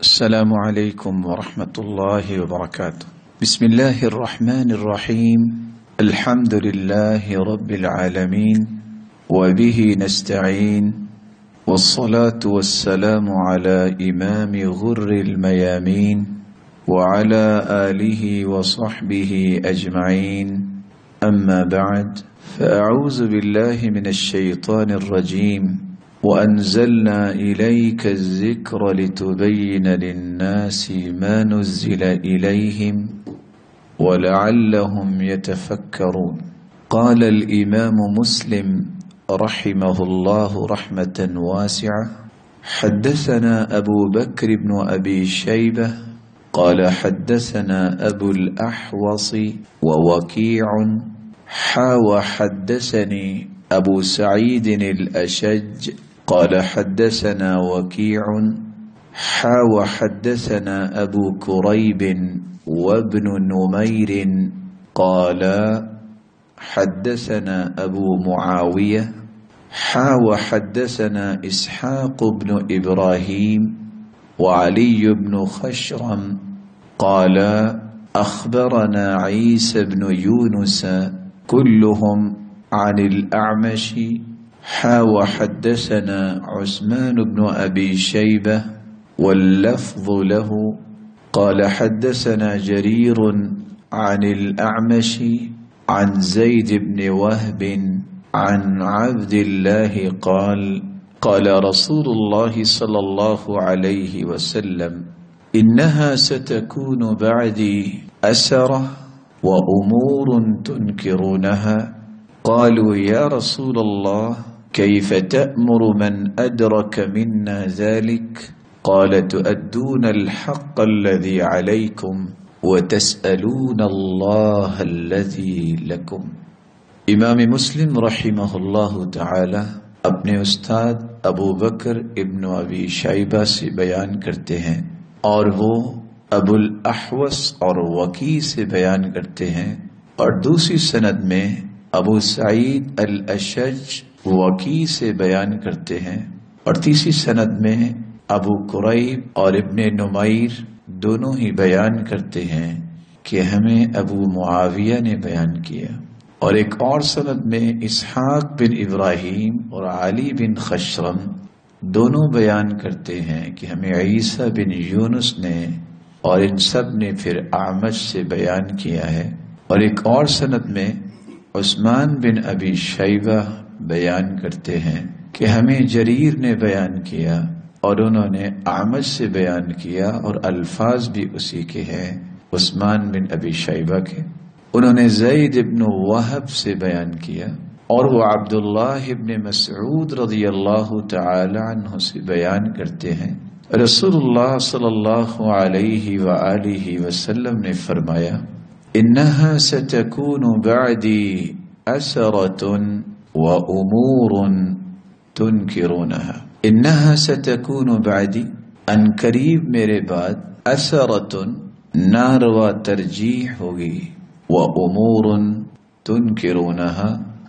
السلام عليكم ورحمة الله وبركاته. بسم الله الرحمن الرحيم. الحمد لله رب العالمين وبه نستعين، والصلاة والسلام على إمام غر الميامين وعلى آله وصحبه أجمعين. أما بعد، فأعوذ بالله من الشيطان الرجيم. وأنزلنا إليك الذكر لتبين للناس ما نزل إليهم ولعلهم يتفكرون. قال الإمام مسلم رحمه الله رحمة واسعة: حدثنا أبو بكر بن أبي شيبة قال حدثنا أبو الأحوص ووكيع وحدثني أبو سعيد الأشج قال حدثنا وكيع وحدثنا أبو كريب وابن نمير قال حدثنا أبو معاوية وحدثنا إسحاق بن إبراهيم وعلي بن خشرم قال أخبرنا عيسى بن يونس كلهم عن الأعمش وحدثنا عثمان بن أبي شيبة واللفظ له قال حدثنا جرير عن الأعمش عن زيد بن وهب عن عبد الله قال قال رسول الله صلى الله عليه وسلم: إنها ستكون بعدي أسرة وأمور تنكرونها. قالوا يا رسول الله كيف تأمر من أدرك منا ذلك؟ قال: تؤدون الحق الذي عليكم وتسألون الله الذي لكم. امام مسلم رحمہ اللہ تعالی اپنے استاد ابو بکر ابن ابی شیبہ سے بیان کرتے ہیں، اور وہ ابو الاحوص اور وکیع سے بیان کرتے ہیں، اور دوسری سند میں ابو سعید الاشج وکیع سے بیان کرتے ہیں، اور تیسری سند میں ابو کریب اور ابن نمیر دونوں ہی بیان کرتے ہیں کہ ہمیں ابو معاویہ نے بیان کیا، اور ایک اور سند میں اسحاق بن ابراہیم اور علی بن خشرم دونوں بیان کرتے ہیں کہ ہمیں عیسیٰ بن یونس نے، اور ان سب نے پھر اعمش سے بیان کیا ہے، اور ایک اور سند میں عثمان بن ابی شیبہ بیان کرتے ہیں کہ ہمیں جریر نے بیان کیا، اور انہوں نے اعمش سے بیان کیا، اور الفاظ بھی اسی کے ہیں، عثمان بن ابی شیبہ کے۔ انہوں نے زید بن وہب سے بیان کیا، اور وہ عبداللہ ابن مسعود رضی اللہ تعالی عنہ سے بیان کرتے ہیں، رسول اللہ صلی اللہ علیہ وآلہ وسلم نے فرمایا: انہا ستکون بعدی اثرۃ وامور تنکرونہا۔ انہا ستکون بعدی، ان قریب میرے بعد، اثرۃ ناروا ترجیح ہوگی، وامور تنکرونہا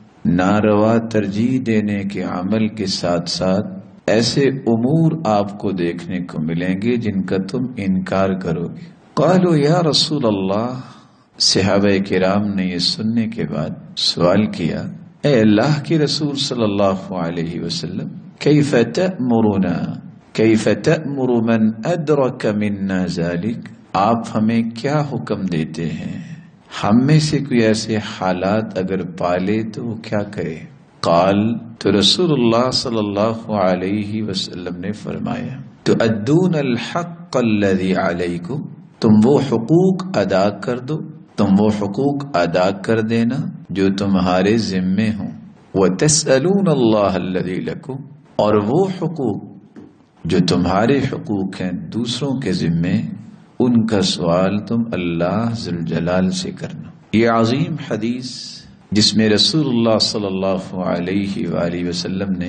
ناروا ترجیح دینے کے عمل کے ساتھ ساتھ ایسے امور آپ کو دیکھنے کو ملیں گے جن کا تم انکار کرو گے۔ قالوا یا رسول اللہ، صحابہ کرام نے یہ سننے کے بعد سوال کیا: اے اللہ کے رسول صلی اللہ علیہ وسلم، کیف تأمرنا، کیف تأمر من ادرک منا ذلک، آپ ہمیں کیا حکم دیتے ہیں؟ ہم میں سے کوئی ایسے حالات اگر پالے تو وہ کیا کرے؟ قال، تو رسول اللہ صلی اللہ علیہ وسلم نے فرمایا: تؤدون الحق الذی علیکم، تم وہ حقوق ادا کر دو، تم وہ حقوق ادا کر دینا جو تمہارے ذمے ہوں، وتسألون اللہ الذی لکم، اور وہ حقوق جو تمہارے حقوق ہیں دوسروں کے ذمے، ان کا سوال تم اللہ ذوالجلال سے کرنا۔ یہ عظیم حدیث جس میں رسول اللہ صلی اللہ علیہ وآلہ وسلم نے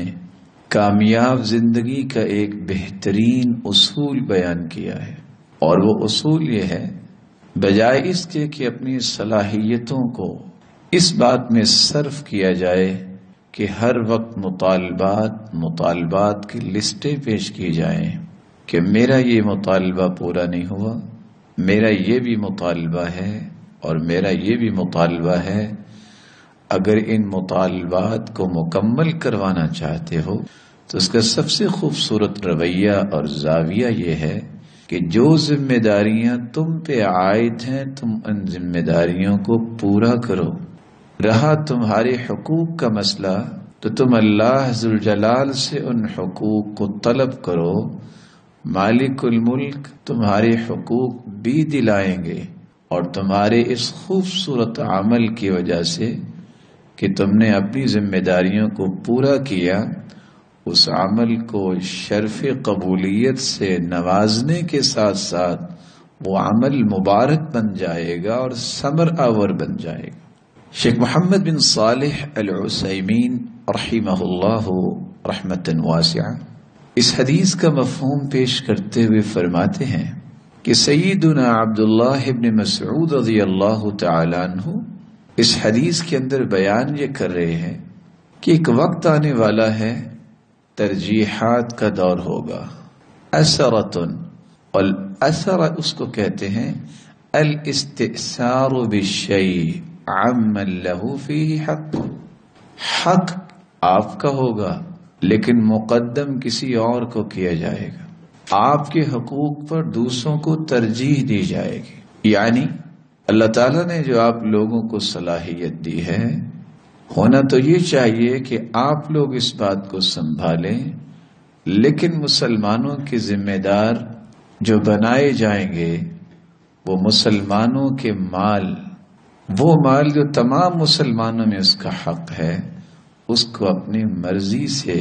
کامیاب زندگی کا ایک بہترین اصول بیان کیا ہے، اور وہ اصول یہ ہے، بجائے اس کے کہ اپنی صلاحیتوں کو اس بات میں صرف کیا جائے کہ ہر وقت مطالبات کی لسٹیں پیش کی جائیں کہ میرا یہ مطالبہ پورا نہیں ہوا، میرا یہ بھی مطالبہ ہے اور میرا یہ بھی مطالبہ ہے، اگر ان مطالبات کو مکمل کروانا چاہتے ہو تو اس کا سب سے خوبصورت رویہ اور زاویہ یہ ہے کہ جو ذمہ داریاں تم پہ عائد ہیں تم ان ذمہ داریوں کو پورا کرو۔ رہا تمہارے حقوق کا مسئلہ تو تم اللہ ذوالجلال سے ان حقوق کو طلب کرو، مالک الملک تمہارے حقوق بھی دلائیں گے، اور تمہارے اس خوبصورت عمل کی وجہ سے کہ تم نے اپنی ذمہ داریوں کو پورا کیا، اس عمل کو شرف قبولیت سے نوازنے کے ساتھ ساتھ وہ عمل مبارک بن جائے گا اور ثمر آور بن جائے گا۔ شیخ محمد بن صالح العثیمین رحمہ اللہ رحمتً واسعہ اس حدیث کا مفہوم پیش کرتے ہوئے فرماتے ہیں کہ سیدنا عبداللہ ابن مسعود رضی اللہ تعالی عنہ اس حدیث کے اندر بیان یہ کر رہے ہیں کہ ایک وقت آنے والا ہے، ترجیحات کا دور ہوگا، اثرتن، اور اثر اس کو کہتے ہیں الاستئثار بالشیء عمن له فيه حق، حق آپ کا ہوگا لیکن مقدم کسی اور کو کیا جائے گا، آپ کے حقوق پر دوسروں کو ترجیح دی جائے گی۔ یعنی اللہ تعالیٰ نے جو آپ لوگوں کو صلاحیت دی ہے، ہونا تو یہ چاہیے کہ آپ لوگ اس بات کو سنبھالیں، لیکن مسلمانوں کے ذمہ دار جو بنائے جائیں گے وہ مسلمانوں کے مال، وہ مال جو تمام مسلمانوں میں اس کا حق ہے، اس کو اپنی مرضی سے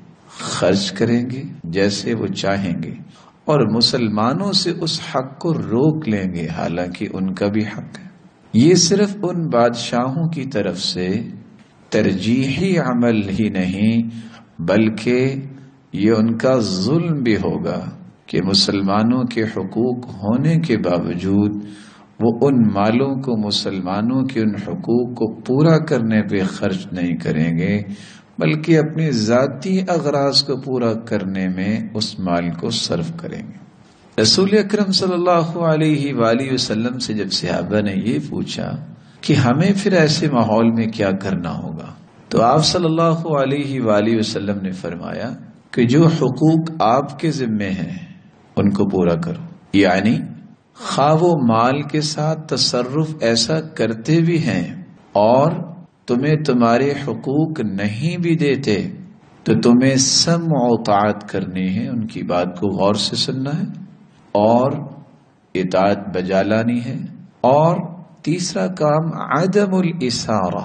خرچ کریں گے جیسے وہ چاہیں گے، اور مسلمانوں سے اس حق کو روک لیں گے حالانکہ ان کا بھی حق ہے۔ یہ صرف ان بادشاہوں کی طرف سے ترجیحی عمل ہی نہیں بلکہ یہ ان کا ظلم بھی ہوگا کہ مسلمانوں کے حقوق ہونے کے باوجود وہ ان مالوں کو مسلمانوں کے ان حقوق کو پورا کرنے پہ خرچ نہیں کریں گے بلکہ اپنی ذاتی اغراض کو پورا کرنے میں اس مال کو صرف کریں گے۔ رسول اکرم صلی اللہ علیہ وآلہ وسلم سے جب صحابہ نے یہ پوچھا کہ ہمیں پھر ایسے ماحول میں کیا کرنا ہوگا، تو آپ صلی اللہ علیہ وآلہ وسلم نے فرمایا کہ جو حقوق آپ کے ذمے ہیں ان کو پورا کرو، یعنی خواہ وہ مال کے ساتھ تصرف ایسا کرتے بھی ہیں اور تمہیں تمہارے حقوق نہیں بھی دیتے تو تمہیں سمع و طاعت کرنی ہے، ان کی بات کو غور سے سننا ہے اور اطاعت بجا لانی ہے۔ اور تیسرا کام عدم الاسارہ،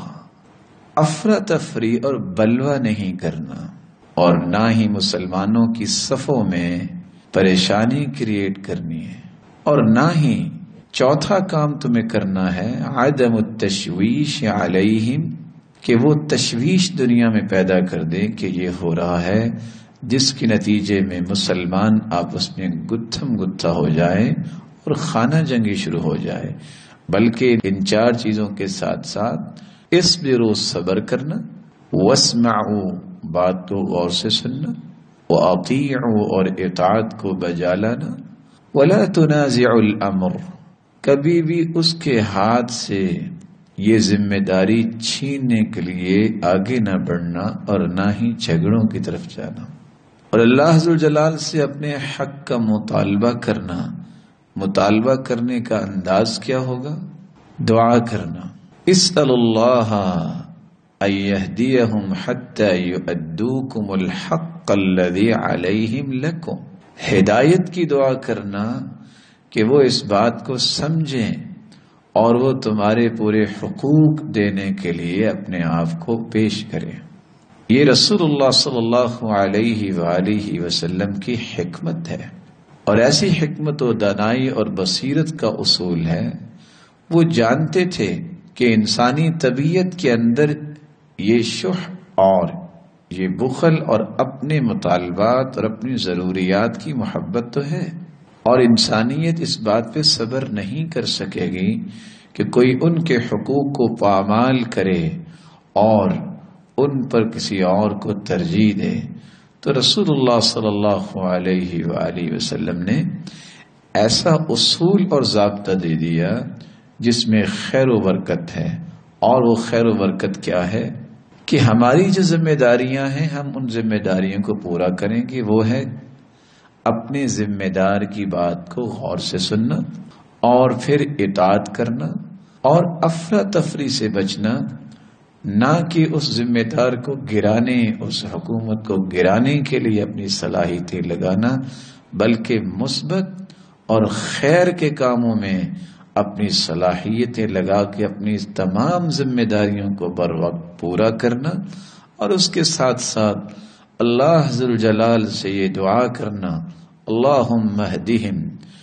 افراتفری اور بلوہ نہیں کرنا، اور نہ ہی مسلمانوں کی صفوں میں پریشانی کریٹ کرنی ہے، اور نہ ہی چوتھا کام تمہیں کرنا ہے عدم التشویش علیہم، کہ وہ تشویش دنیا میں پیدا کر دیں کہ یہ ہو رہا ہے جس کے نتیجے میں مسلمان آپس میں گتھم گتھا ہو جائے اور خانہ جنگی شروع ہو جائے، بلکہ ان چار چیزوں کے ساتھ ساتھ اصبروا صبر کرنا، واسمعوا بات کو غور سے سننا، واطیعوا اور اطاعت کو بجا لانا، ولا تنازعوا الامر، کبھی بھی اس کے ہاتھ سے یہ ذمہ داری چھیننے کے لیے آگے نہ بڑھنا اور نہ ہی جھگڑوں کی طرف جانا، اور اللہ ذوالجلال سے اپنے حق کا مطالبہ کرنا۔ مطالبہ کرنے کا انداز کیا ہوگا؟ دعا کرنا، اسأل اللہ ان یہدیہم حتی یؤدوکم الحق الذی علیہم لکم، ہدایت کی دعا کرنا کہ وہ اس بات کو سمجھیں اور وہ تمہارے پورے حقوق دینے کے لیے اپنے آپ کو پیش کریں۔ یہ رسول اللہ صلی اللہ علیہ وآلہ وسلم کی حکمت ہے، اور ایسی حکمت و دانائی اور بصیرت کا اصول ہے۔ وہ جانتے تھے کہ انسانی طبیعت کے اندر یہ شح اور یہ بخل اور اپنے مطالبات اور اپنی ضروریات کی محبت تو ہے، اور انسانیت اس بات پہ صبر نہیں کر سکے گی کہ کوئی ان کے حقوق کو پامال کرے اور ان پر کسی اور کو ترجیح دے۔ تو رسول اللہ صلی اللہ علیہ وآلہ وسلم نے ایسا اصول اور ضابطہ دے دیا جس میں خیر و برکت ہے. اور وہ خیر و برکت کیا ہے کہ ہماری جو ذمہ داریاں ہیں ہم ان ذمہ داریوں کو پورا کریں گے. وہ ہے اپنے ذمہ دار کی بات کو غور سے سننا اور پھر اطاعت کرنا اور افراتفری سے بچنا، نہ کہ اس ذمہ دار کو گرانے، اس حکومت کو گرانے کے لیے اپنی صلاحیتیں لگانا، بلکہ مثبت اور خیر کے کاموں میں اپنی صلاحیتیں لگا کے اپنی تمام ذمہ داریوں کو بر وقت پورا کرنا. اور اس کے ساتھ ساتھ اللہ ذوالجلال سے یہ دعا کرنا، اللہم اہدہم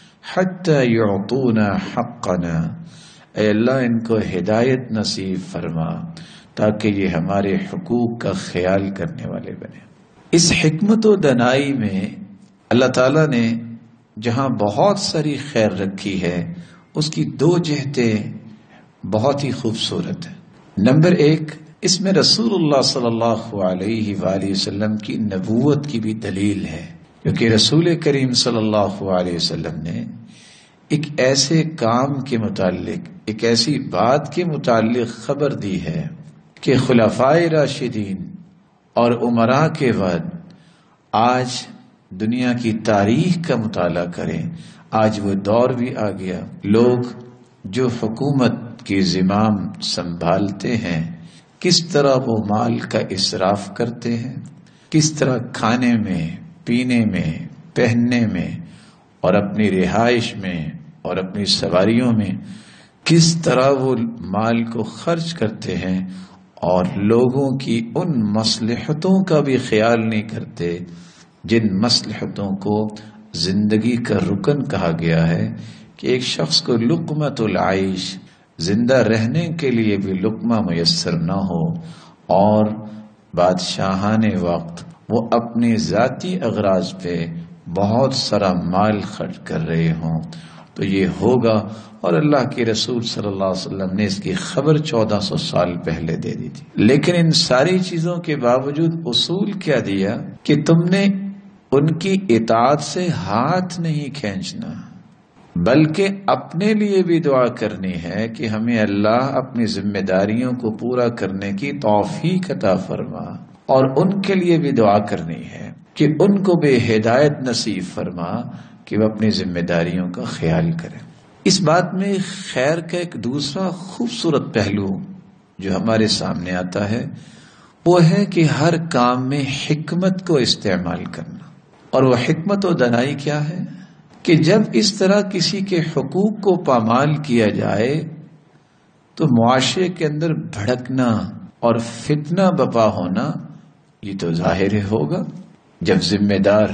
حتی یعطونا حقنا، اے اللہ ان کو ہدایت نصیب فرما تاکہ یہ ہمارے حقوق کا خیال کرنے والے بنے. اس حکمت و دانائی میں اللہ تعالیٰ نے جہاں بہت ساری خیر رکھی ہے، اس کی دو جہتیں بہت ہی خوبصورت ہیں. نمبر ایک، اس میں رسول اللہ صلی اللہ علیہ وآلہ وسلم کی نبوت کی بھی دلیل ہے، کیونکہ رسول کریم صلی اللہ علیہ وسلم نے ایک ایسے کام کے متعلق، ایک ایسی بات کے متعلق خبر دی ہے کہ خلفائے راشدین اور امراء کے بعد آج دنیا کی تاریخ کا مطالعہ کریں، آج وہ دور بھی آ گیا. لوگ جو حکومت کی زمام سنبھالتے ہیں، کس طرح وہ مال کا اسراف کرتے ہیں، کس طرح کھانے میں، پینے میں، پہننے میں اور اپنی رہائش میں اور اپنی سواریوں میں کس طرح وہ مال کو خرچ کرتے ہیں، اور لوگوں کی ان مصلحتوں کا بھی خیال نہیں کرتے جن مصلحتوں کو زندگی کا رکن کہا گیا ہے کہ ایک شخص کو لقمۃ العیش، زندہ رہنے کے لیے بھی لقمہ میسر نہ ہو، اور بادشاہان وقت وہ اپنے ذاتی اغراض پہ بہت سارا مال خرچ کر رہے ہوں، تو یہ ہوگا. اور اللہ کے رسول صلی اللہ علیہ وسلم نے اس کی خبر 1400 سال پہلے دے دی تھی. لیکن ان ساری چیزوں کے باوجود اصول کیا دیا کہ تم نے ان کی اطاعت سے ہاتھ نہیں کھینچنا، بلکہ اپنے لیے بھی دعا کرنی ہے کہ ہمیں اللہ اپنی ذمہ داریوں کو پورا کرنے کی توفیق عطا فرما، اور ان کے لیے بھی دعا کرنی ہے کہ ان کو بھی ہدایت نصیب فرما کہ وہ اپنی ذمہ داریوں کا خیال کریں. اس بات میں خیر کا ایک دوسرا خوبصورت پہلو جو ہمارے سامنے آتا ہے وہ ہے کہ ہر کام میں حکمت کو استعمال کرنا. اور وہ حکمت و دانائی کیا ہے کہ جب اس طرح کسی کے حقوق کو پامال کیا جائے تو معاشرے کے اندر بھڑکنا اور فتنہ بپا ہونا یہ تو ظاہر ہوگا. جب ذمہ دار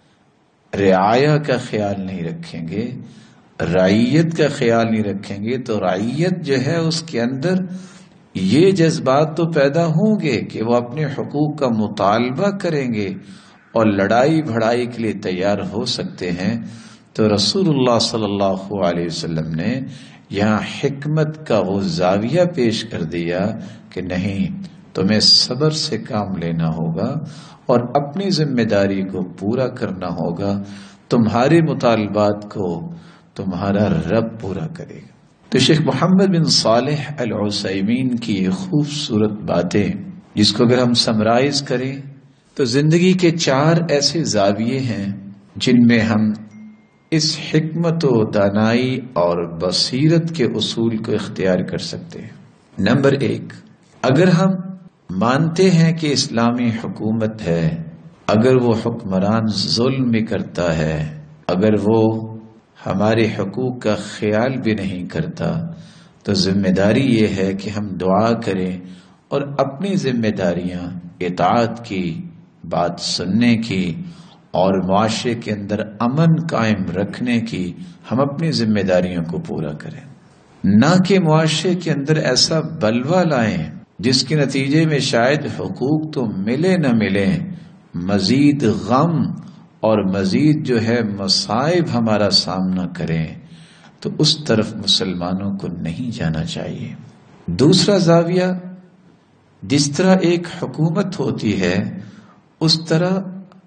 رعایا کا خیال نہیں رکھیں گے، رعیت کا خیال نہیں رکھیں گے، تو رعیت جو ہے اس کے اندر یہ جذبات تو پیدا ہوں گے کہ وہ اپنے حقوق کا مطالبہ کریں گے اور لڑائی بھڑائی کے لیے تیار ہو سکتے ہیں. تو رسول اللہ صلی اللہ علیہ وسلم نے یہاں حکمت کا وہ زاویہ پیش کر دیا کہ نہیں، تمہیں صبر سے کام لینا ہوگا اور اپنی ذمہ داری کو پورا کرنا ہوگا. تمہارے مطالبات کو تمہارا رب پورا کرے گا. تو شیخ محمد بن صالح العثیمین کی یہ خوبصورت باتیں جس کو اگر ہم سمرائز کریں تو زندگی کے 4 ایسے زاویے ہیں جن میں ہم اس حکمت و دانائی اور بصیرت کے اصول کو اختیار کر سکتے ہیں. نمبر 1، اگر ہم مانتے ہیں کہ اسلامی حکومت ہے، اگر وہ حکمران ظلم بھی کرتا ہے، اگر وہ ہمارے حقوق کا خیال بھی نہیں کرتا، تو ذمہ داری یہ ہے کہ ہم دعا کریں اور اپنی ذمہ داریاں اطاعت کی، بات سننے کی اور معاشرے کے اندر امن قائم رکھنے کی ہم اپنی ذمہ داریوں کو پورا کریں، نہ کہ معاشرے کے اندر ایسا بلوہ لائیں جس کے نتیجے میں شاید حقوق تو ملے نہ ملے، مزید غم اور مزید جو ہے مصائب ہمارا سامنا کریں. تو اس طرف مسلمانوں کو نہیں جانا چاہیے. دوسرا زاویہ، جس طرح ایک حکومت ہوتی ہے اس طرح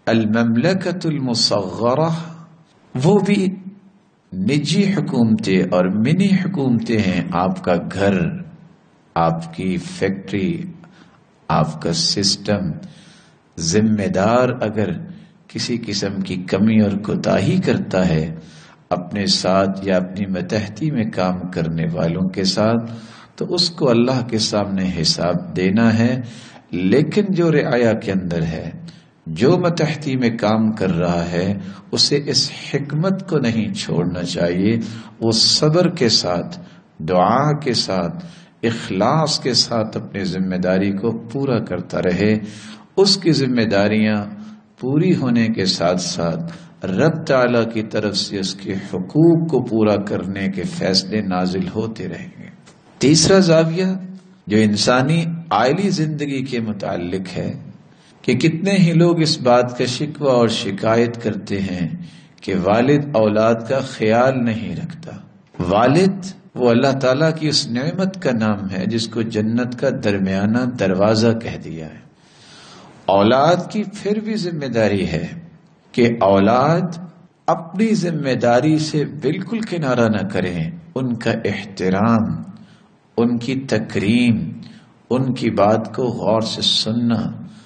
المملکۃ المصغرہ وہ بھی نجی حکومتیں اور منی حکومتیں ہیں. آپ کا گھر، آپ کی فیکٹری، آپ کا سسٹم، ذمہ دار اگر کسی قسم کی کمی اور کوتاہی کرتا ہے اپنے ساتھ یا اپنی متحدی میں کام کرنے والوں کے ساتھ، تو اس کو اللہ کے سامنے حساب دینا ہے. لیکن جو رعایا کے اندر ہے، جو متحدی میں کام کر رہا ہے، اسے اس حکمت کو نہیں چھوڑنا چاہیے. وہ صبر کے ساتھ، دعا کے ساتھ، اخلاص کے ساتھ اپنی ذمہ داری کو پورا کرتا رہے. اس کی ذمہ داریاں پوری ہونے کے ساتھ ساتھ رب تعالی کی طرف سے اس کے حقوق کو پورا کرنے کے فیصلے نازل ہوتے رہیں گے. تیسرا زاویہ جو انسانی عائلی زندگی کے متعلق ہے کہ کتنے ہی لوگ اس بات کا شکوہ اور شکایت کرتے ہیں کہ والد اولاد کا خیال نہیں رکھتا. والد وہ اللہ تعالیٰ کی اس نعمت کا نام ہے جس کو جنت کا درمیانہ دروازہ کہہ دیا ہے. اولاد کی پھر بھی ذمہ داری ہے کہ اولاد اپنی ذمہ داری سے بالکل کنارہ نہ کریں. ان کا احترام، ان کی تکریم، ان کی بات کو غور سے سننا،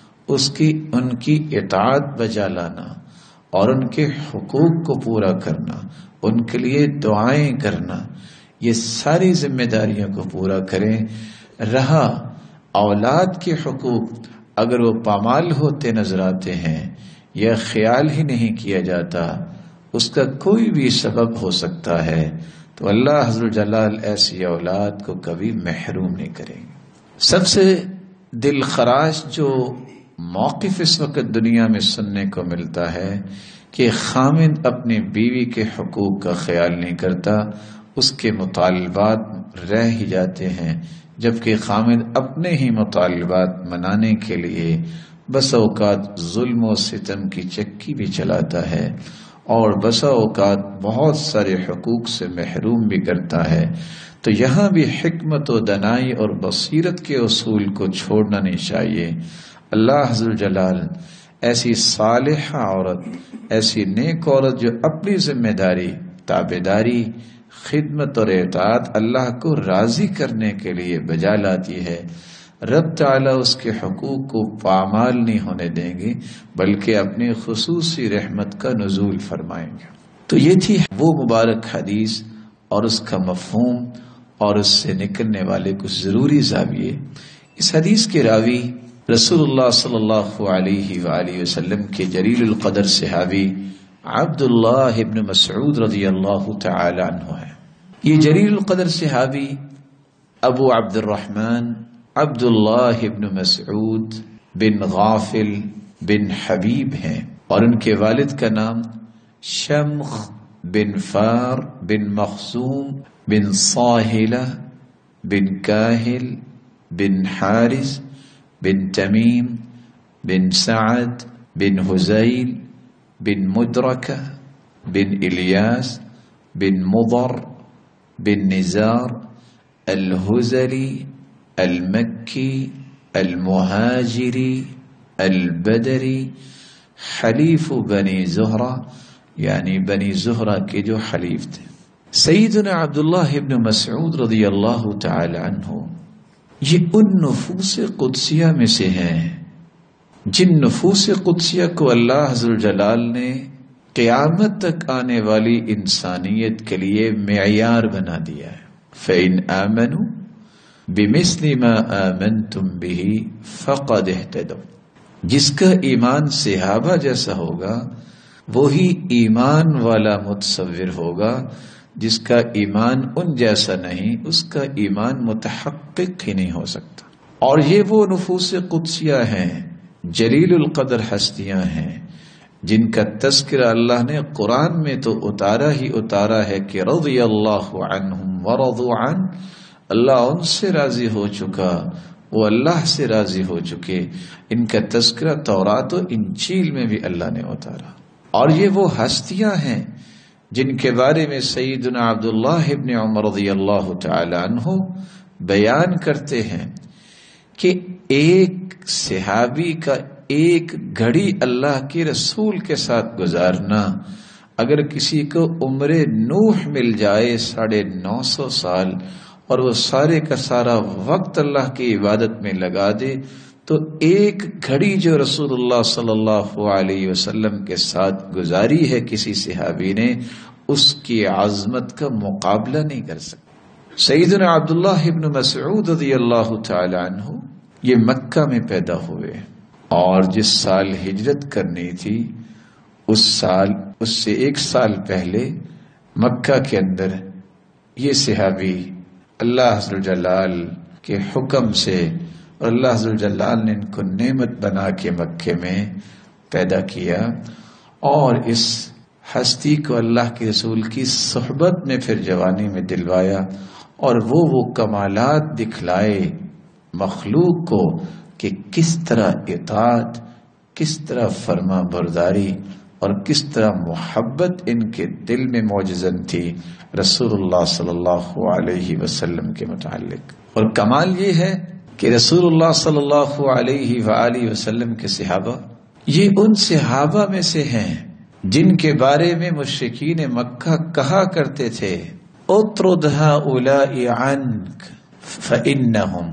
ان کی اطاعت بجا لانا اور ان کے حقوق کو پورا کرنا، ان کے لیے دعائیں کرنا، یہ ساری ذمہ داریوں کو پورا کریں. رہا اولاد کے حقوق، اگر وہ پامال ہوتے نظر آتے ہیں یا خیال ہی نہیں کیا جاتا، اس کا کوئی بھی سبب ہو سکتا ہے، تو اللہ عز و جلال ایسی اولاد کو کبھی محروم نہیں کریں گے. سب سے دل خراش جو موقف اس وقت دنیا میں سننے کو ملتا ہے کہ خامند اپنی بیوی کے حقوق کا خیال نہیں کرتا، اس کے مطالبات رہ ہی جاتے ہیں، جبکہ خامند اپنے ہی مطالبات منانے کے لیے بس اوقات ظلم و ستم کی چکی بھی چلاتا ہے اور بسا اوقات بہت سارے حقوق سے محروم بھی کرتا ہے. تو یہاں بھی حکمت و دانائی اور بصیرت کے اصول کو چھوڑنا نہیں چاہیے. اللہ عز و جلال ایسی صالحہ عورت، ایسی نیک عورت جو اپنی ذمہ داری، تابعداری، خدمت اور اطاعت اللہ کو راضی کرنے کے لیے بجا لاتی ہے، رب تعالیٰ اس کے حقوق کو پامال نہیں ہونے دیں گے بلکہ اپنی خصوصی رحمت کا نزول فرمائیں گے. تو یہ تھی وہ مبارک حدیث اور اس کا مفہوم اور اس سے نکلنے والے کچھ ضروری زاویے. اس حدیث کے راوی رسول اللہ صلی اللہ علیہ وآلہ وسلم کے جلیل القدر صحابی عبداللہ ابن مسعود رضی اللہ تعالی عنہ ہے. یہ جلیل القدر صحابی ابو عبد الرحمن عبداللہ ابن مسعود بن غافل بن حبیب ہیں اور ان کے والد کا نام شمخ بن فار بن مخزوم بن صاہلہ بن کاہل بن حارث بن تمیم بن سعد بن حزیل بن مدرکہ بن الیاس بن مضر بن نزار الحزلی المکی المہاجری البدری حلیف بنی زہرہ، یعنی بنی زہرہ کے جو حلیف تھے. سیدنا عبداللہ ابن مسعود رضی اللہ تعالی عنہ یہ ان نفوس قدسیہ میں سے ہیں جن نفوس قدسیہ کو اللہ عز و جلال نے قیامت تک آنے والی انسانیت کے لیے معیار بنا دیا ہے. فَإِنْ آمَنُوا بِمِثْلِ مَا آمَنْتُمْ بِهِ فَقَدْ اهْتَدَوْا. جس کا ایمان صحابہ جیسا ہوگا وہی ایمان والا متصور ہوگا، جس کا ایمان ان جیسا نہیں اس کا ایمان متحقق ہی نہیں ہو سکتا. اور یہ وہ نفوس قدسیہ ہیں، جلیل القدر ہستیاں ہیں جن کا تذکرہ اللہ نے قرآن میں تو اتارا ہی اتارا ہے کہ رضی اللہ عنہم ورضوا عنہ، اللہ ان سے راضی ہو چکا، وہ اللہ سے راضی ہو چکے. ان کا تذکرہ تورات و انجیل میں بھی اللہ نے اتارا. اور یہ وہ ہستیاں ہیں جن کے بارے میں سیدنا عبداللہ ابن عمر رضی اللہ تعالی عنہ بیان کرتے ہیں کہ ایک صحابی کا ایک گھڑی اللہ کے رسول کے ساتھ گزارنا، اگر کسی کو عمر نوح مل جائے 950 سال اور وہ سارے کا سارا وقت اللہ کی عبادت میں لگا دے، تو ایک گھڑی جو رسول اللہ صلی اللہ علیہ وسلم کے ساتھ گزاری ہے کسی صحابی نے، اس کی عظمت کا مقابلہ نہیں کر سکتا۔ سیدنا عبداللہ ابن مسعود رضی اللہ تعالی عنہ یہ مکہ میں پیدا ہوئے، اور جس سال ہجرت کرنی تھی اس سے 1 سال پہلے مکہ کے اندر یہ صحابی اللہ عز و جلال کے حکم سے، اور اللہ عز و جلال نے ان کو نعمت بنا کے مکے میں پیدا کیا، اور اس ہستی کو اللہ کے رسول کی صحبت میں پھر جوانی میں دلوایا، اور وہ کمالات دکھلائے مخلوق کو کہ کس طرح اطاعت، کس طرح فرما برداری اور کس طرح محبت ان کے دل میں موجزن تھی رسول اللہ صلی اللہ علیہ وسلم کے متعلق۔ اور کمال یہ ہے کہ رسول اللہ صلی اللہ علیہ وآلہ وسلم کے صحابہ یہ ان صحابہ میں سے ہیں جن کے بارے میں مشرکین مکہ کہا کرتے تھے اطرد هؤلاء عنك فإنهم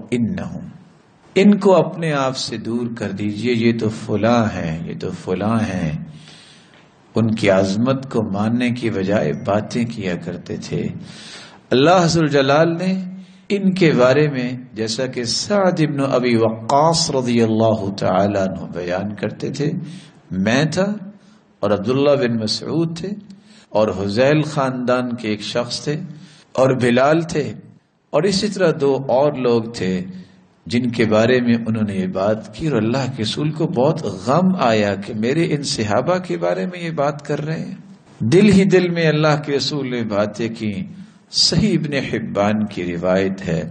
وإنهم، ان کو اپنے آپ سے دور کر دیجئے، یہ تو فلاں ہیں، یہ تو فلاں ہیں۔ ان کی عظمت کو ماننے کی بجائے باتیں کیا کرتے تھے۔ اللہ عز و جلال نے ان کے بارے میں، جیسا کہ سعد ابن ابی وقاص رضی اللہ تعالیٰ عنہ بیان کرتے تھے، میں تھا اور عبداللہ بن مسعود تھے، اور حذیل خاندان کے ایک شخص تھے، اور بلال تھے، اور اسی طرح 2 اور لوگ تھے جن کے بارے میں انہوں نے یہ بات کی، اور اللہ کے رسول کو بہت غم آیا کہ میرے ان صحابہ کے بارے میں یہ بات کر رہے ہیں۔ دل ہی دل میں اللہ کے رسول نے باتیں کی۔ صحیح ابن حبان کی روایت ہے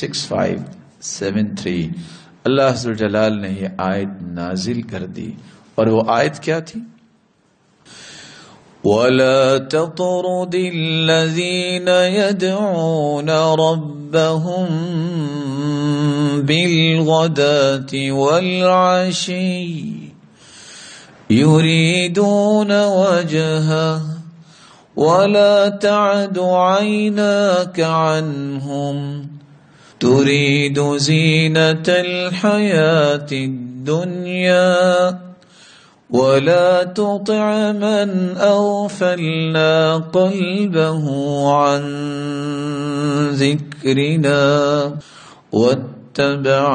6573، اللہ عز و جلال نے یہ آیت نازل کر دی، اور وہ آیت کیا تھی؟ وَلَا تَطْرُدِ الَّذِينَ يَدْعُونَ رَبَّهُمْ بِالْغَدَاةِ وَالْعَشِيِّ يُرِيدُونَ وَجْهَهُ وَلَا تَعْدُ عَيْنَاكَ عَنْهُمْ تُرِيدُ زِينَةَ الْحَيَاةِ الدُّنْيَا وَلَا تُطِعْ مَنْ أَغْفَلْنَا قَلْبَهُ عَنْ ذِكْرِنَا وَاتَّبَعَ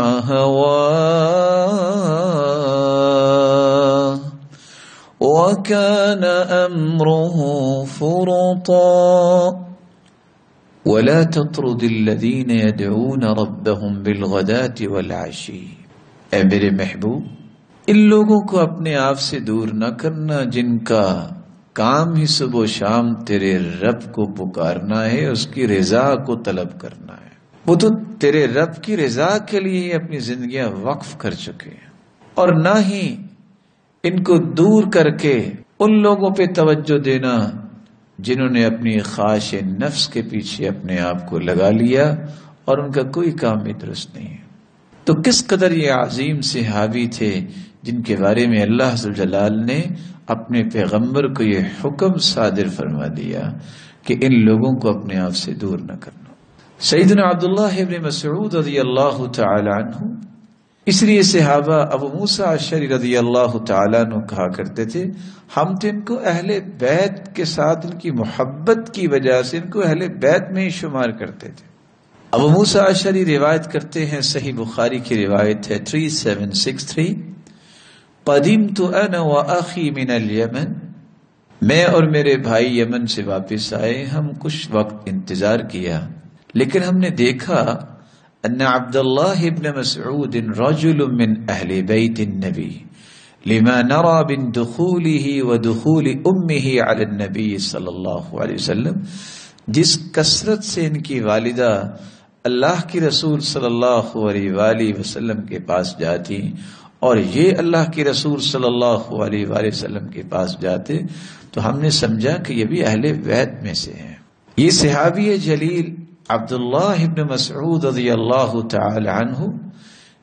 هَوَاهُ وَكَانَ أَمْرُهُ فُرُطًا وَلَا تَطْرُدِ الَّذِينَ يَدْعُونَ رَبَّهُمْ بِالْغَدَاةِ وَالْعَشِيِّ، اے میرے محبوب ان لوگوں کو اپنے آپ سے دور نہ کرنا جن کا کام ہی صبح و شام تیرے رب کو پکارنا ہے، اس کی رضا کو طلب کرنا ہے۔ وہ تو تیرے رب کی رضا کے لیے اپنی زندگیاں وقف کر چکے ہیں، اور نہ ہی ان کو دور کر کے ان لوگوں پہ توجہ دینا جنہوں نے اپنی خواہش نفس کے پیچھے اپنے آپ کو لگا لیا اور ان کا کوئی کام بھی درست نہیں ہے۔ تو کس قدر یہ عظیم صحابی تھے جن کے بارے میں اللہ عز و جلال نے اپنے پیغمبر کو یہ حکم صادر فرما دیا کہ ان لوگوں کو اپنے آپ سے دور نہ کرنا۔ سیدنا عبداللہ ابن مسعود رضی اللہ تعالی عنہ، اس لیے صحابہ ابو موسیٰ اشعری رضی اللہ تعالیٰ عنہ کہا کرتے تھے ہم تو ان کو اہل بیت کے ساتھ ان کی محبت کی وجہ سے ان کو اہل بیت میں ہی شمار کرتے تھے۔ ابو موسیٰ اشعری روایت کرتے ہیں، صحیح بخاری کی روایت ہے 3763، قدمت انا واخی من الیمن، میں اور میرے بھائی یمن سے واپس آئے، ہم کچھ وقت انتظار کیا، لیکن ہم نے دیکھا ان عبداللہ ابن مسعود رجل من اہل بیت النبی لما نرى من دخوله ودخول امه على النبی صلی اللہ علیہ وسلم، جس کثرت سے ان کی والدہ اللہ کی رسول صلی اللہ علیہ وآلہ وسلم کے پاس جاتی اور یہ اللہ کے رسول صلی اللہ علیہ وآلہ وسلم کے پاس جاتے، تو ہم نے سمجھا کہ یہ بھی اہل بیت میں سے ہیں۔ یہ صحابی جلیل عبداللہ ابن مسعود رضی اللہ تعالی عنہ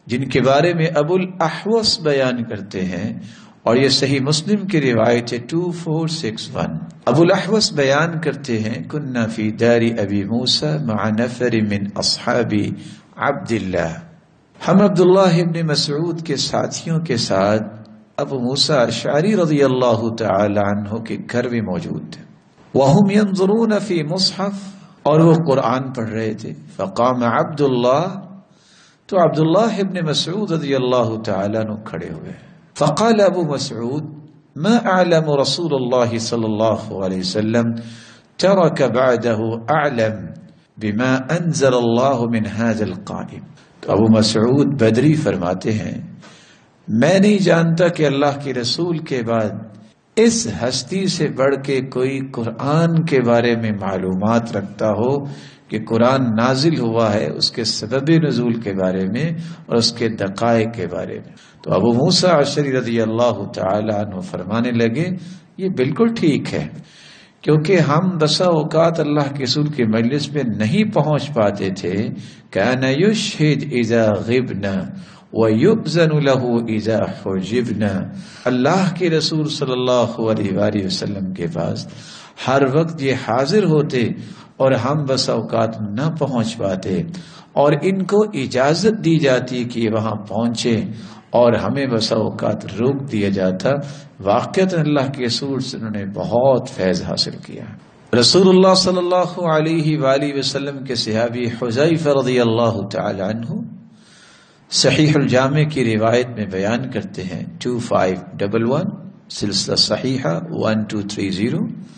جن کے بارے میں ابو الاحوص بیان کرتے ہیں، اور یہ صحیح مسلم کی روایت ہے 2461۔ ابو الاحوص بیان کرتے ہیں کنا فی دار ابی موسیٰ مع نفر من اصحاب عبداللہ، ہم عبداللہ ابن مسعود کے ساتھیوں کے ساتھ ابو موسیٰ اشعری رضی اللہ تعالی عنہ کے گھر میں موجود تھے۔ وہم ينظرون فی مصحف، اور وہ قرآن پڑھ رہے تھے۔ فقام عبداللہ، تو عبداللہ ابن مسعود رضی اللہ تعالی عنہ کھڑے ہوئے۔ فقال ابو مسعود ما اعلم رسول اللہ صلی اللہ علیہ وسلم ترک بعده اعلم بما انزل اللہ من هذا القائم۔ تو ابو مسعود بدری فرماتے ہیں میں نہیں جانتا کہ اللہ کے رسول کے بعد اس ہستی سے بڑھ کے کوئی قرآن کے بارے میں معلومات رکھتا ہو کہ قرآن نازل ہوا ہے، اس کے سبب نزول کے بارے میں اور اس کے دقائق کے بارے میں۔ تو ابو موسیٰ اشعری رضی اللہ تعالی عنہ فرمانے لگے یہ بالکل ٹھیک ہے، کیونکہ ہم بسا اوقات اللہ کے رسول کے مجلس میں نہیں پہنچ پاتے تھے۔ کان یشہد اذا غبنا وَيُؤْذَنُ لَهُ إِذَا حُجِبْنَا، اللہ کے رسول صلی اللہ علیہ وآلہ وسلم کے پاس ہر وقت یہ حاضر ہوتے اور ہم بس اوقات نہ پہنچ پاتے، اور ان کو اجازت دی جاتی کہ وہاں پہنچے اور ہمیں بس اوقات روک دیا جاتا۔ واقعات اللہ کے رسول سے انہوں نے بہت فیض حاصل کیا۔ رسول اللہ صلی اللہ علیہ وآلہ وسلم کے صحابی حذیفہ رضی اللہ تعالی عنہ صحیح الجامع کی روایت میں بیان کرتے ہیں 2511، سلسلہ صحیحہ 1230،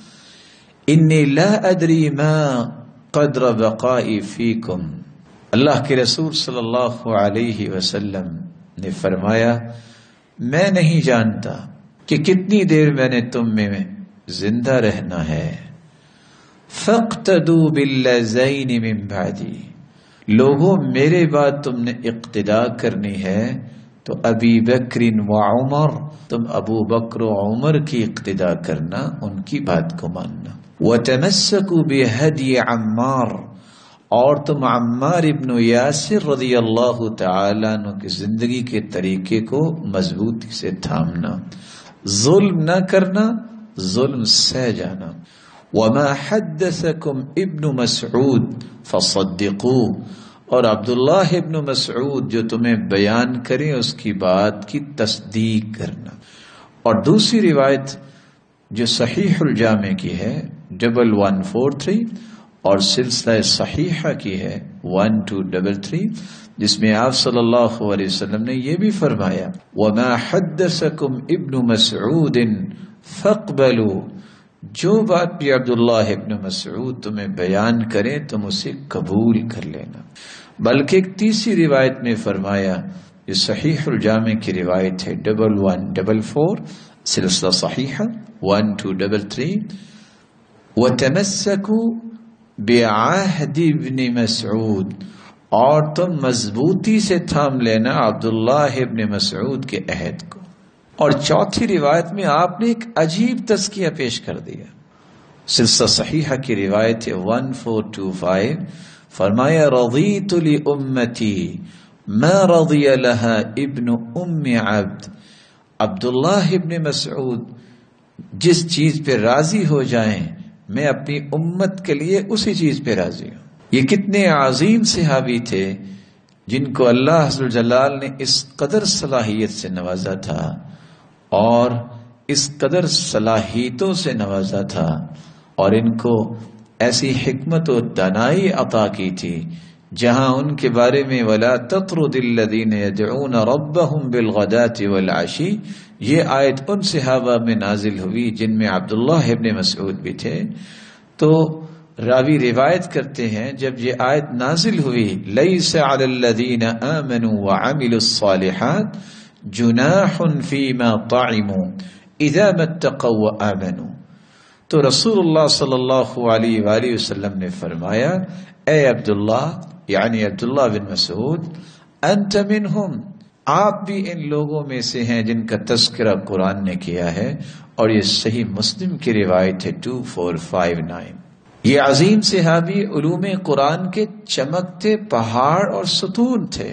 انی لا ادری ما قدر بقائی فیکم، اللہ کے رسول صلی اللہ علیہ وسلم نے فرمایا میں نہیں جانتا کہ کتنی دیر میں نے تم میں زندہ رہنا ہے۔ فاقتدوا باللذین من بعدی، لوگوں میرے بعد تم نے اقتداء کرنی ہے تو ابی بکر و عمر، تم ابو بکر و عمر کی اقتداء کرنا، ان کی بات کو ماننا۔ وتمسکوا بہدی عمار، اور تم عمار ابن یاسر رضی اللہ تعالی عنہ کی زندگی کے طریقے کو مضبوطی سے تھامنا، ظلم نہ کرنا، ظلم سہ جانا۔ وما حدثکم ابن مسعود فصدقوه، اور عبداللہ ابن مسعود جو تمہیں بیان کرے اس کی بات کی تصدیق کرنا۔ اور دوسری روایت جو صحیح الجامع کی ہے 1143 اور سلسلہ صحیحہ کی ہے 1233، جس میں آپ صلی اللہ علیہ وسلم نے یہ بھی فرمایا وما حدثکم ابن مسعود فاقبلوا، جو بات بھی عبداللہ ابن مسعود تمہیں بیان کرے تم اسے قبول کر لینا۔ بلکہ ایک تیسری روایت میں فرمایا، یہ صحیح الجامع کی روایت ہے 1144، سلسلہ صحیحہ 1233، وَتَمَسَّكُوا بِعَهْدِ ابن مسعود، اور تم مضبوطی سے تھام لینا عبداللہ ابن مسعود کے عہد کو۔ اور چوتھی روایت میں آپ نے ایک عجیب تذکیہ پیش کر دیا، سلسلہ صحیحہ کی روایت 1425، فرمایا رضیت لأمتی ما رضی لها ابن ام عبد، عبداللہ ابن مسعود جس چیز پہ راضی ہو جائیں میں اپنی امت کے لیے اسی چیز پہ راضی ہوں۔ یہ کتنے عظیم صحابی تھے جن کو اللہ عز و جلال نے اس قدر صلاحیت سے نوازا تھا اور اس قدر صلاحیتوں سے نوازا تھا، اور ان کو ایسی حکمت و دانائی عطا کی تھی جہاں ان کے بارے میں وَلَا تَطْرُدِ الَّذِينَ يَدْعُونَ رَبَّهُمْ بِالْغَدَاةِ وَالْعَشِيِّ، یہ آیت ان صحابہ میں نازل ہوئی جن میں عبداللہ ابن مسعود بھی تھے۔ تو راوی روایت کرتے ہیں جب یہ آیت نازل ہوئی لَيْسَ عَلَى الَّذِينَ آمَنُوا وَعَمِلُوا الصَّالِحَاتِ جُنَاحٌ فِيمَا طَعِمُوا إِذَا مَا اتَّقَوْا وَآمَنُوا، تو رسول اللہ صلی اللہ علیہ وآلہ وسلم نے فرمایا اے عبداللہ، یعنی عبداللہ بن مسعود، انت منہم، آپ بھی ان لوگوں میں سے ہیں جن کا تذکرہ قرآن نے کیا ہے، اور یہ صحیح مسلم کی روایت ہے 2459۔ یہ عظیم صحابی علوم قرآن کے چمکتے پہاڑ اور ستون تھے،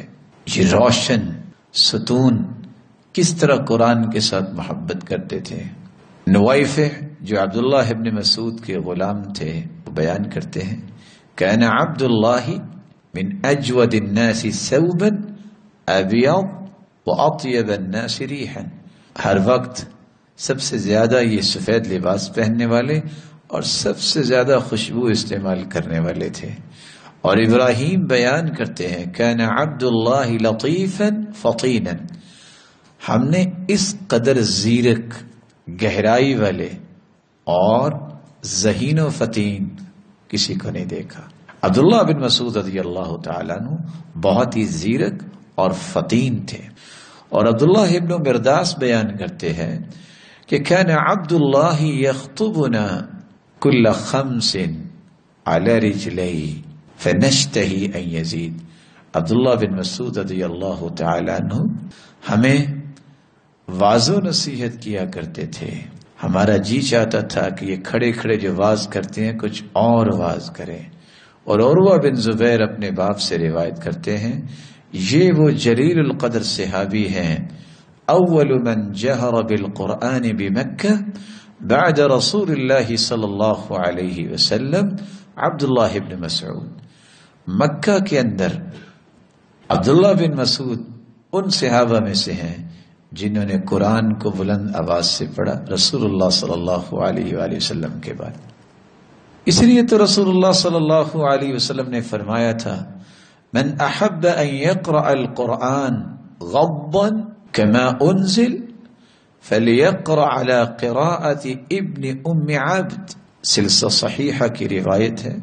یہ روشن ستون کس طرح قرآن کے ساتھ محبت کرتے تھے۔ نویفع جو عبداللہ ابن مسعود کے غلام تھے وہ بیان کرتے ہیں کان عبد اللہ من اجود الناس ثوبا ابیض واطیب الناس ریحا، ہر وقت سب سے زیادہ یہ سفید لباس پہننے والے اور سب سے زیادہ خوشبو استعمال کرنے والے تھے۔ اور ابراہیم بیان کرتے ہیں کان عبد اللہ لطیفا فطینا، ہم نے اس قدر زیرک، گہرائی والے اور ذہین و فطین کسی کو نہیں دیکھا۔ عبداللہ بن مسعود رضی اللہ تعالیٰ عنہ بہت ہی زیرک اور فطین تھے۔ اور عبداللہ ابن مرداس بیان کرتے ہیں کہ کان عبد اللہ یخطبنا کل خمس علی رجلیہ فنشتہی ان یزید، عبداللہ بن مسعود رضی اللہ تعالیٰ عنہ ہمیں واض و نصیحت کیا کرتے تھے، ہمارا جی چاہتا تھا کہ یہ کھڑے کھڑے جو واز کرتے ہیں کچھ اور واز کریں۔ اور عروہ بن زبیر اپنے باپ سے روایت کرتے ہیں یہ وہ جلیل القدر صحابی ہیں، اول من جہر بالقرآن بمکہ بعد رسول اللہ صلی اللہ علیہ وسلم عبداللہ ابن مسعود، مکہ کے اندر عبداللہ بن مسعود ان صحابہ میں سے ہیں جنہوں نے قرآن کو بلند آواز سے پڑھا رسول اللہ صلی اللہ علیہ وآلہ وسلم کے بعد۔ اس لیے تو رسول اللہ صلی اللہ علیہ وسلم نے فرمایا تھا من احب ان يقرأ القرآن غضا كما انزل فليقرأ على قراءة ابن ام عبد، سلسلہ صحیحہ کی روایت ہے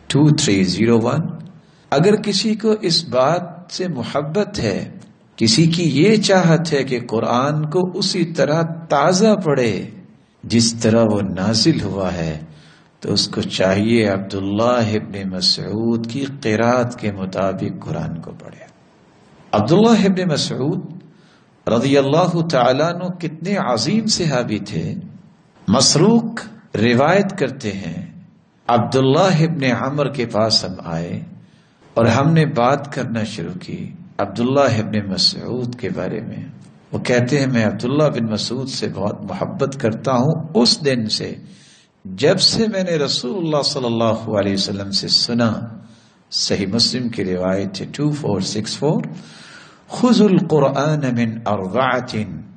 2301۔ اگر کسی کو اس بات سے محبت ہے، کسی کی یہ چاہت ہے کہ قرآن کو اسی طرح تازہ پڑھے جس طرح وہ نازل ہوا ہے، تو اس کو چاہیے عبداللہ ابن مسعود کی قرات کے مطابق قرآن کو پڑھے۔ عبداللہ ابن مسعود رضی اللہ تعالیٰ عنہ کتنے عظیم صحابی تھے۔ مسروق روایت کرتے ہیں عبداللہ ابن عمر کے پاس ہم آئے اور ہم نے بات کرنا شروع کی عبداللہ ابن مسعود کے بارے میں۔ وہ کہتے ہیں میں عبداللہ بن مسعود سے بہت محبت کرتا ہوں اس دن سے جب سے میں نے رسول اللہ صلی اللہ علیہ وسلم سے سنا۔ صحیح مسلم کی روایت ہے 2464، خذوا القرآن من اربعۃ،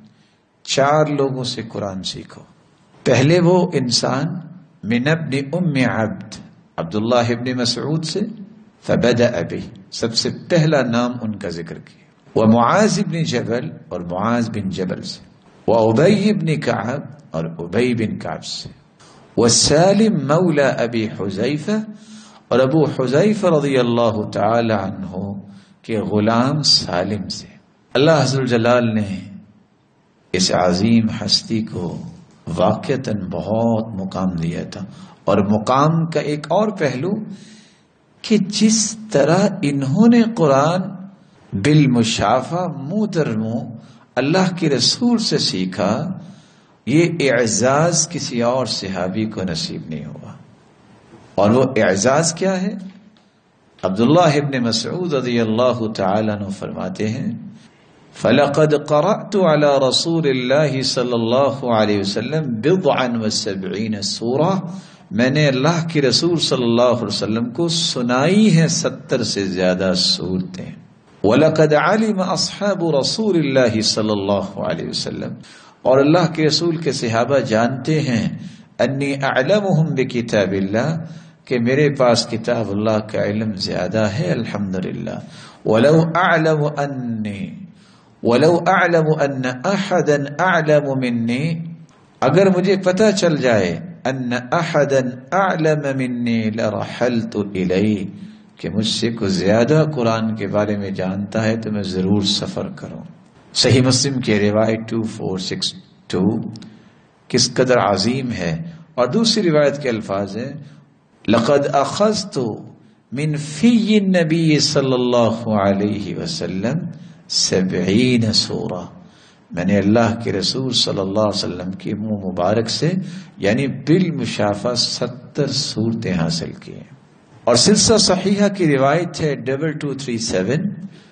4 لوگوں سے قرآن سیکھو۔ پہلے وہ انسان من ابن ام عبد، عبداللہ ابن مسعود سے، فبدأ به، سب سے پہلا نام ان کا ذکر کیا، ومعاذ بن جبل، اور معاذ بن جبل سے، وابی بن کعب، اور ابی بن کعب سے، وسالم مولا ابی حذیفہ، اور ابو حذیفہ رضی اللہ تعالی عنہ کے غلام سالم سے۔ اللہ عز و جلال نے اس عظیم ہستی کو واقعتاً بہت مقام دیا تھا، اور مقام کا ایک اور پہلو کہ جس طرح انہوں نے قرآن بالمشافہ منہ در منہ اللہ کے رسول سے سیکھا، یہ اعزاز کسی اور صحابی کو نصیب نہیں ہوا۔ اور وہ اعزاز کیا ہے؟ عبداللہ ابن مسعود رضی اللہ تعالیٰ عنہ فرماتے ہیں فَلَقَدْ قَرَأْتُ عَلَى رَسُولِ اللَّهِ صلی اللہ علیہ وسلم بِضْعًا وَسَبْعِينَ سورة، میں نے اللہ کے رسول صلی اللہ علیہ وسلم کو سنائی ہیں 70 سے زیادہ سورتیں۔ وَلَقَدْ عَلِمَ أَصْحَابُ رَسُولِ اللَّهِ صلی اللہ علیہ وسلم، اور اللہ کے رسول کے صحابہ جانتے ہیں انی اعلمہم بکتاب اللہ، کہ میرے پاس کتاب اللہ کا علم زیادہ ہے الحمدللہ۔ ولو اعلم ان احدا اعلم منی، اگر مجھے پتہ چل جائے ان احدا اعلم منی لرحلت الیہ، کہ مجھ سے کوئی زیادہ قرآن کے بارے میں جانتا ہے تو میں ضرور سفر کروں۔ صحیح مسلم کی روایت 2462 کس قدر عظیم ہے۔ اور دوسری روایت کے الفاظ ہیں لقد اخذت من فی النبی صلی اللہ علیہ وسلم 70 سورہ، میں نے اللہ کے رسول صلی اللہ علیہ وسلم کے منہ مبارک سے یعنی بالمشافہ 70 سورتیں حاصل کی ہیں۔ اور سلسلہ صحیحہ کی روایت ہے 2237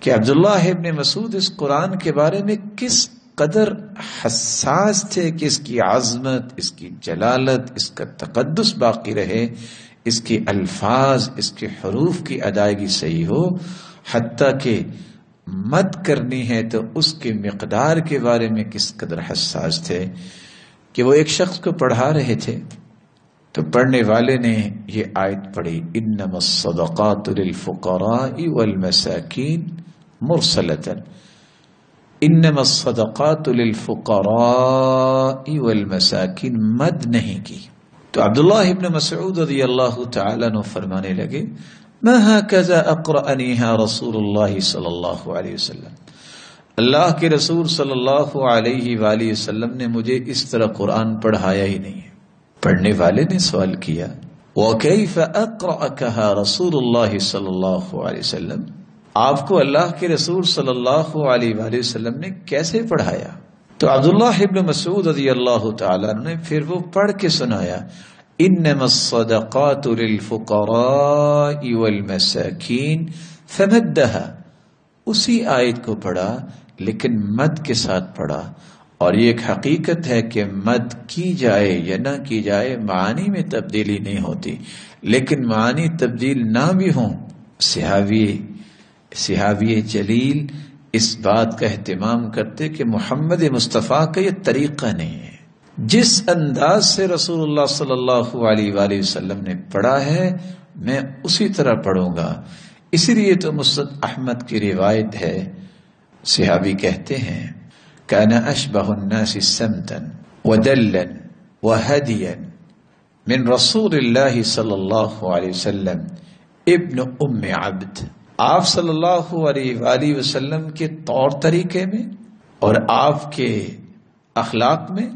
کہ عبداللہ ابن مسعود اس قرآن کے بارے میں کس قدر حساس تھے کہ اس کی عظمت، اس کی جلالت، اس کا تقدس باقی رہے، اس کے الفاظ، اس کے حروف کی ادائیگی صحیح ہو، حتیٰ کہ مد کرنی ہے تو اس کے مقدار کے بارے میں کس قدر حساس تھے کہ وہ ایک شخص کو پڑھا رہے تھے تو پڑھنے والے نے یہ آیت پڑھی، انما الصدقات للفقراء والمساکین مرسلۃ، انما الصدقات للفقراء والمساکین، مد نہیں کی. تو عبداللہ ابن مسعود رضی اللہ تعالیٰ عنہ فرمانے لگے، ما هكذا اقرأنیها رسول اللہ صلی اللہ علیہ وسلم، اللہ کے رسول صلی اللہ علیہ وآلہ وسلم نے مجھے اس طرح قرآن پڑھایا ہی نہیں ہے. پڑھنے والے نے سوال کیا، وَكَيْفَ أَقْرَأَكَهَا رسول اللہ صلی اللہ علیہ وسلم، آپ کو اللہ کے رسول صلی اللہ علیہ وآلہ وسلم نے کیسے پڑھایا؟ تو عبداللہ ابن مسعود رضی اللہ تعالیٰ نے پھر وہ پڑھ کے سنایا، انما الصدقات للفقراء والمساکین، فمدها، اسی آیت کو پڑھا لیکن مد کے ساتھ پڑھا. اور یہ ایک حقیقت ہے کہ مد کی جائے یا نہ کی جائے معانی میں تبدیلی نہیں ہوتی، لیکن معانی تبدیل نہ بھی ہوں، صحابی جلیل اس بات کا اہتمام کرتے کہ محمد مصطفیٰ کا یہ طریقہ نہیں ہے، جس انداز سے رسول اللہ صلی اللہ علیہ وآلہ وسلم نے پڑھا ہے میں اسی طرح پڑھوں گا. اسی لیے تو مسند احمد کی روایت ہے، صحابی کہتے ہیں، کان اشبہ الناس سمتا ودلا وہدیا من رسول اللہ صلی اللہ علیہ وسلم ابن ام عبد. آپ صلی اللہ علیہ وآلہ وسلم کے طور طریقے میں اور آپ کے اخلاق میں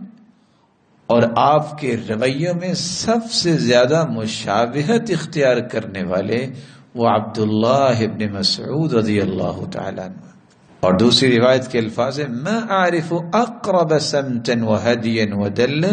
اور آپ کے رویوں میں سب سے زیادہ مشابہت اختیار کرنے والے وہ عبداللہ ابن مسعود رضی اللہ تعالیٰ عنہ. اور دوسری روایت کے الفاظ ہیں، ما اعرف اقرب سمتا وہدیا ودلا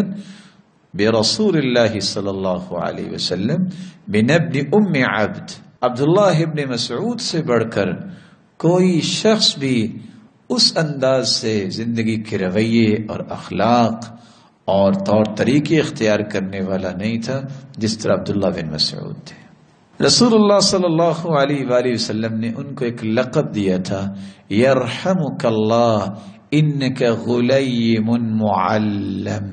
برسول اللہ صلی اللہ علیہ وسلم من ابن ام عبد. عبداللہ ابن مسعود سے بڑھ کر کوئی شخص بھی اس انداز سے زندگی کے رویے اور اخلاق اور طور طریقے اختیار کرنے والا نہیں تھا جس طرح عبداللہ بن مسعود تھے. رسول اللہ صلی اللہ علیہ وآلہ وسلم نے ان کو ایک لقب دیا تھا، یرحمک اللہ انک غلیم معلم،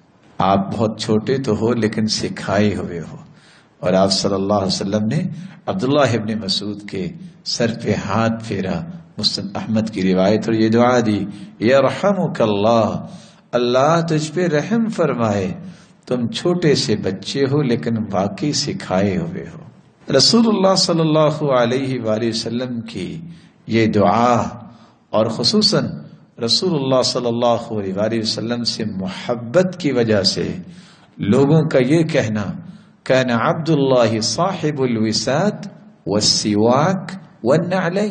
آپ بہت چھوٹے تو ہو لیکن سکھائے ہوئے ہو. اور آپ صلی اللہ علیہ وسلم نے عبداللہ ابن مسعود کے سر پہ ہاتھ پھیرا، مسند احمد کی روایت، اور یہ دعا دی، یرحمک اللہ، اللہ تجھ پہ رحم فرمائے، تم چھوٹے سے بچے ہو لیکن واقعی سکھائے ہوئے ہو. رسول اللہ صلی اللہ علیہ وآلہ وسلم کی یہ دعا اور خصوصاً رسول اللہ صلی اللہ علیہ وآلہ وسلم سے محبت کی وجہ سے لوگوں کا یہ کہنا، کان عبد اللہ صاحب الوساد والسواک والنعلین،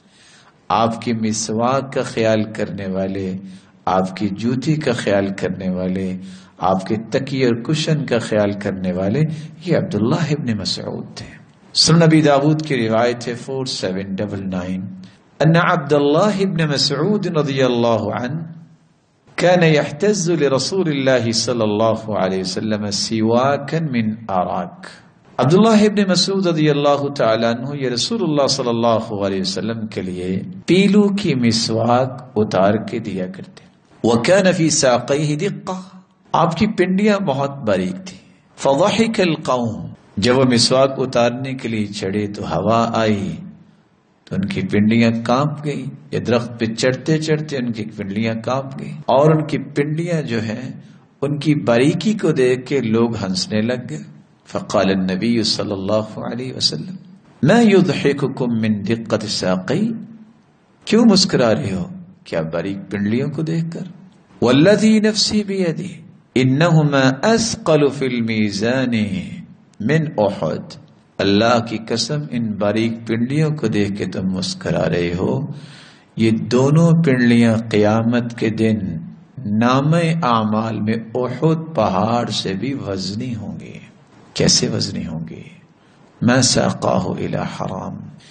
آپ کی مسواک کا خیال کرنے والے، آپ کی جوتی کا خیال کرنے والے، آپ کے تکیے اور کشن کا خیال کرنے والے یہ عبداللہ ابن مسعود تھے. سنن نبی داود کی روایت ہے 4799 ان عبد اللہ ابن مسعود رضی اللہ عنہ كان يحتز لرسول اللہ صلی اللہ علیہ وسلم سواکا من آراک. عبداللہ ابن مسعود رضی اللہ تعالیٰ عنہ یہ رسول اللہ صلی اللہ علیہ وسلم کے لیے پیلو کی مسواک اتار کے دیا کرتے. وكان في ساقيه دقة، آپ کی پنڈیاں بہت باریک تھی. فضحك القوم، جب وہ مسواک اتارنے کے لیے چڑھے تو ہوا آئی تو ان کی پنڈیاں کانپ گئی، یہ درخت پہ چڑھتے چڑھتے ان کی پنڈیاں کانپ گئی، اور ان کی پنڈیاں جو ہیں ان کی باریکی کو دیکھ کے لوگ ہنسنے لگ گئے. فقال النبی صلی اللہ علیہ وسلم ما يضحككم من دقة ساقي، کیوں مسکرا رہے ہو کیا باریک پنڈلیوں کو دیکھ کر؟ والذی نفسی بیدی انہما اثقل فی المیزان من احد، اللہ کی قسم ان باریک پنڈلیوں کو دیکھ کے تم مسکرا رہے ہو، یہ دونوں پنڈلیاں قیامت کے دن نامہ اعمال میں احد پہاڑ سے بھی وزنی ہوں گی. کیسے وزنی ہوں گی؟ ما ساقاہ الی حرام،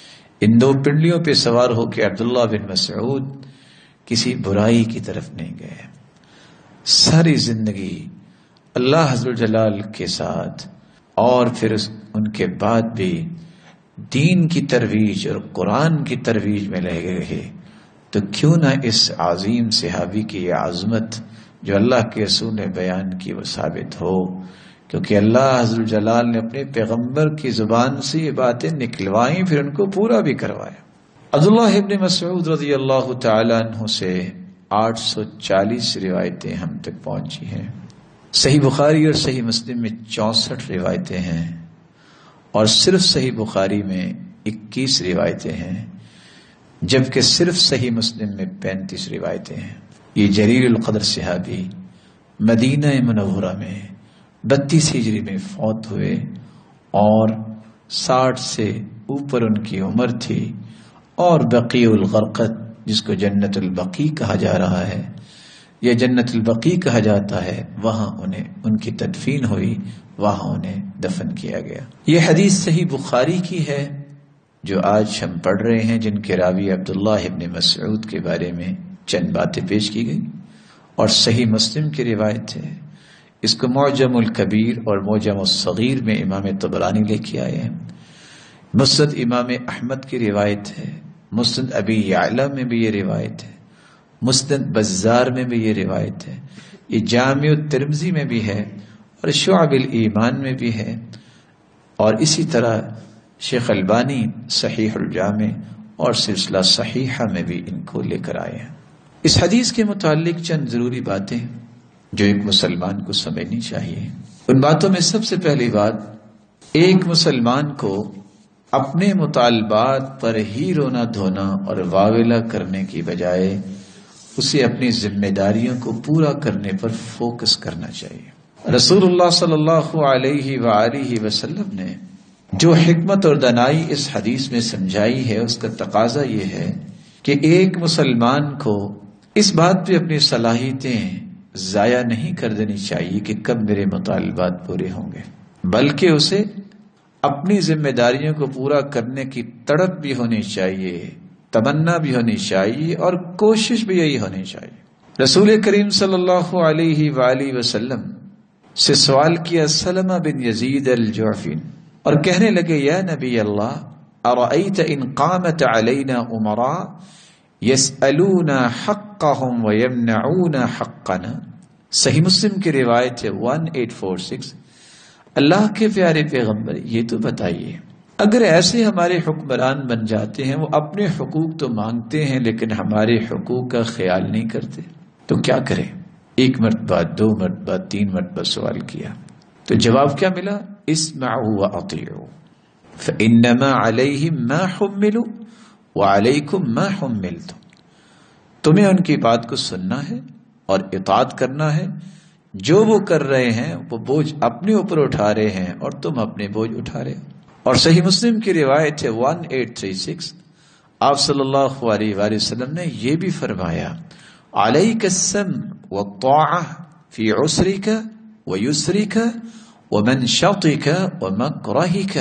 ان دو پنڈلیوں پہ سوار ہو کے عبداللہ بن مسعود کسی برائی کی طرف نہیں گئے. ساری زندگی اللہ حضر جلال کے ساتھ اور پھر ان کے بعد بھی دین کی ترویج اور قرآن کی ترویج میں لگے رہے. تو کیوں نہ اس عظیم صحابی کی یہ عظمت جو اللہ کے رسول نے بیان کی وہ ثابت ہو، کیونکہ اللہ حضر جلال نے اپنے پیغمبر کی زبان سے یہ باتیں نکلوائیں، پھر ان کو پورا بھی کروایا. عبداللہ ابن مسعود رضی اللہ تعالیٰ عنہ سے 840 روایتیں ہم تک پہنچی ہیں. صحیح بخاری اور صحیح مسلم میں 64 روایتیں ہیں، اور صرف صحیح بخاری میں 21 روایتیں ہیں، جبکہ صرف صحیح مسلم میں 35 روایتیں ہیں. یہ جلیل القدر صحابی مدینہ منورہ میں 32 ہجری میں فوت ہوئے، اور 60 سے اوپر ان کی عمر تھی، اور بقیع الغرقد جس کو جنت البقیع کہا جا رہا ہے یا جنت البقیع کہا جاتا ہے، وہاں ان کی تدفین ہوئی، وہاں انہیں دفن کیا گیا. یہ حدیث صحیح بخاری کی ہے جو آج ہم پڑھ رہے ہیں، جن کے راوی عبداللہ ابن مسعود کے بارے میں چند باتیں پیش کی گئی، اور صحیح مسلم کی روایت ہے. اس کو معجم الکبیر اور معجم الصغیر میں امام طبرانی لے کے آئے ہیں. مسند امام احمد کی روایت ہے، مسند ابی یعلا میں بھی یہ روایت ہے، مسند بزار میں بھی یہ روایت ہے، یہ جامع الترمذی میں بھی ہے، اور شعب الایمان میں بھی ہے، اور اسی طرح شیخ البانی صحیح الجامع اور سلسلہ صحیحہ میں بھی ان کو لے کر آئے ہیں. اس حدیث کے متعلق چند ضروری باتیں جو ایک مسلمان کو سمجھنی چاہیے. ان باتوں میں سب سے پہلی بات، ایک مسلمان کو اپنے مطالبات پر ہی رونا دھونا اور واویلا کرنے کی بجائے اسے اپنی ذمہ داریوں کو پورا کرنے پر فوکس کرنا چاہیے. رسول اللہ صلی اللہ علیہ وآلہ وسلم نے جو حکمت اور دانائی اس حدیث میں سمجھائی ہے، اس کا تقاضا یہ ہے کہ ایک مسلمان کو اس بات پہ اپنی صلاحیتیں ضائع نہیں کر دینی چاہیے کہ کب میرے مطالبات پورے ہوں گے، بلکہ اسے اپنی ذمہ داریوں کو پورا کرنے کی تڑپ بھی ہونی چاہیے، تمنا بھی ہونی چاہیے، اور کوشش بھی یہی ہونی چاہیے. رسول کریم صلی اللہ علیہ وآلہ وسلم سے سوال کیا سلمہ بن یزید الجعفی، اور کہنے لگے یا نبی اللہ ارأیت ان قامت علینا امراء یسألون حقهم ویمنعون حقنا. صحیح مسلم کی روایت ہے 1846. اللہ کے پیارے پیغمبر یہ تو بتائیے، اگر ایسے ہمارے حکمران بن جاتے ہیں، وہ اپنے حقوق تو مانگتے ہیں لیکن ہمارے حقوق کا خیال نہیں کرتے، تو کیا کریں؟ 1 مرتبہ 2 مرتبہ 3 مرتبہ سوال کیا، تو جواب کیا ملا؟ اسمعوا واطیعوا فانما علیہم ما حملوا وعلیکم ما حملتم. تمہیں ان کی بات کو سننا ہے اور اطاعت کرنا ہے. جو وہ کر رہے ہیں وہ بوجھ اپنے اوپر اٹھا رہے ہیں اور تم اپنے بوجھ اٹھا رہے ہو. اور صحیح مسلم کی روایت ہے 1836. آپ صلی اللہ علیہ وآلہ وسلم نے یہ بھی فرمایا علیک السمع والطاعہ فی عسرک ویسرک ومنشطک ومکرہک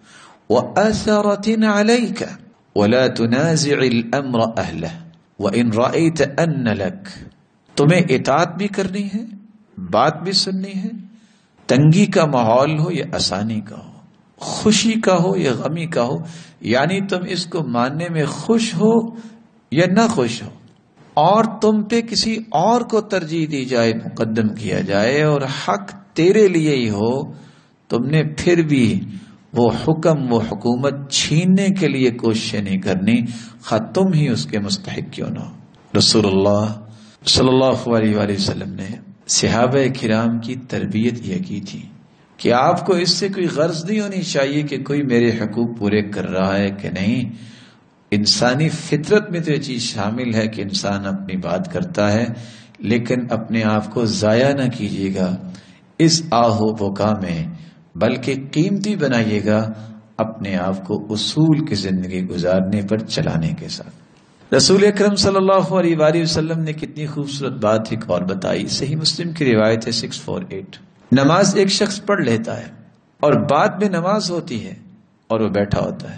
وآثرة علیک ولا تنازع الامر اہلہ وان رأیت ان لک. تمہیں اطاعت بھی کرنی ہے، بات بھی سننی ہے، تنگی کا ماحول ہو یا آسانی کا ہو، خوشی کا ہو یا غمی کا ہو، یعنی تم اس کو ماننے میں خوش ہو یا نہ خوش ہو، اور تم پہ کسی اور کو ترجیح دی جائے، مقدم کیا جائے، اور حق تیرے لیے ہی ہو، تم نے پھر بھی وہ حکم، وہ حکومت چھیننے کے لیے کوششیں نہیں کرنی، خواہ تم ہی اس کے مستحق کیوں نہ ہو. رسول اللہ صلی اللہ علیہ وآلہ وسلم نے صحابہ کرام کی تربیت یہ کی تھی کہ آپ کو اس سے کوئی غرض نہیں ہونی چاہیے کہ کوئی میرے حقوق پورے کر رہا ہے کہ نہیں. انسانی فطرت میں تو یہ چیز شامل ہے کہ انسان اپنی بات کرتا ہے، لیکن اپنے آپ کو ضائع نہ کیجیے گا اس آہو بکا میں، بلکہ قیمتی بنائیے گا اپنے آپ کو اصول کی زندگی گزارنے پر چلانے کے ساتھ. رسول اکرم صلی اللہ علیہ وآلہ وسلم نے کتنی خوبصورت بات ایک اور بتائی. صحیح مسلم کی روایت ہے 648. نماز ایک شخص پڑھ لیتا ہے اور بعد میں نماز ہوتی ہے اور وہ بیٹھا ہوتا ہے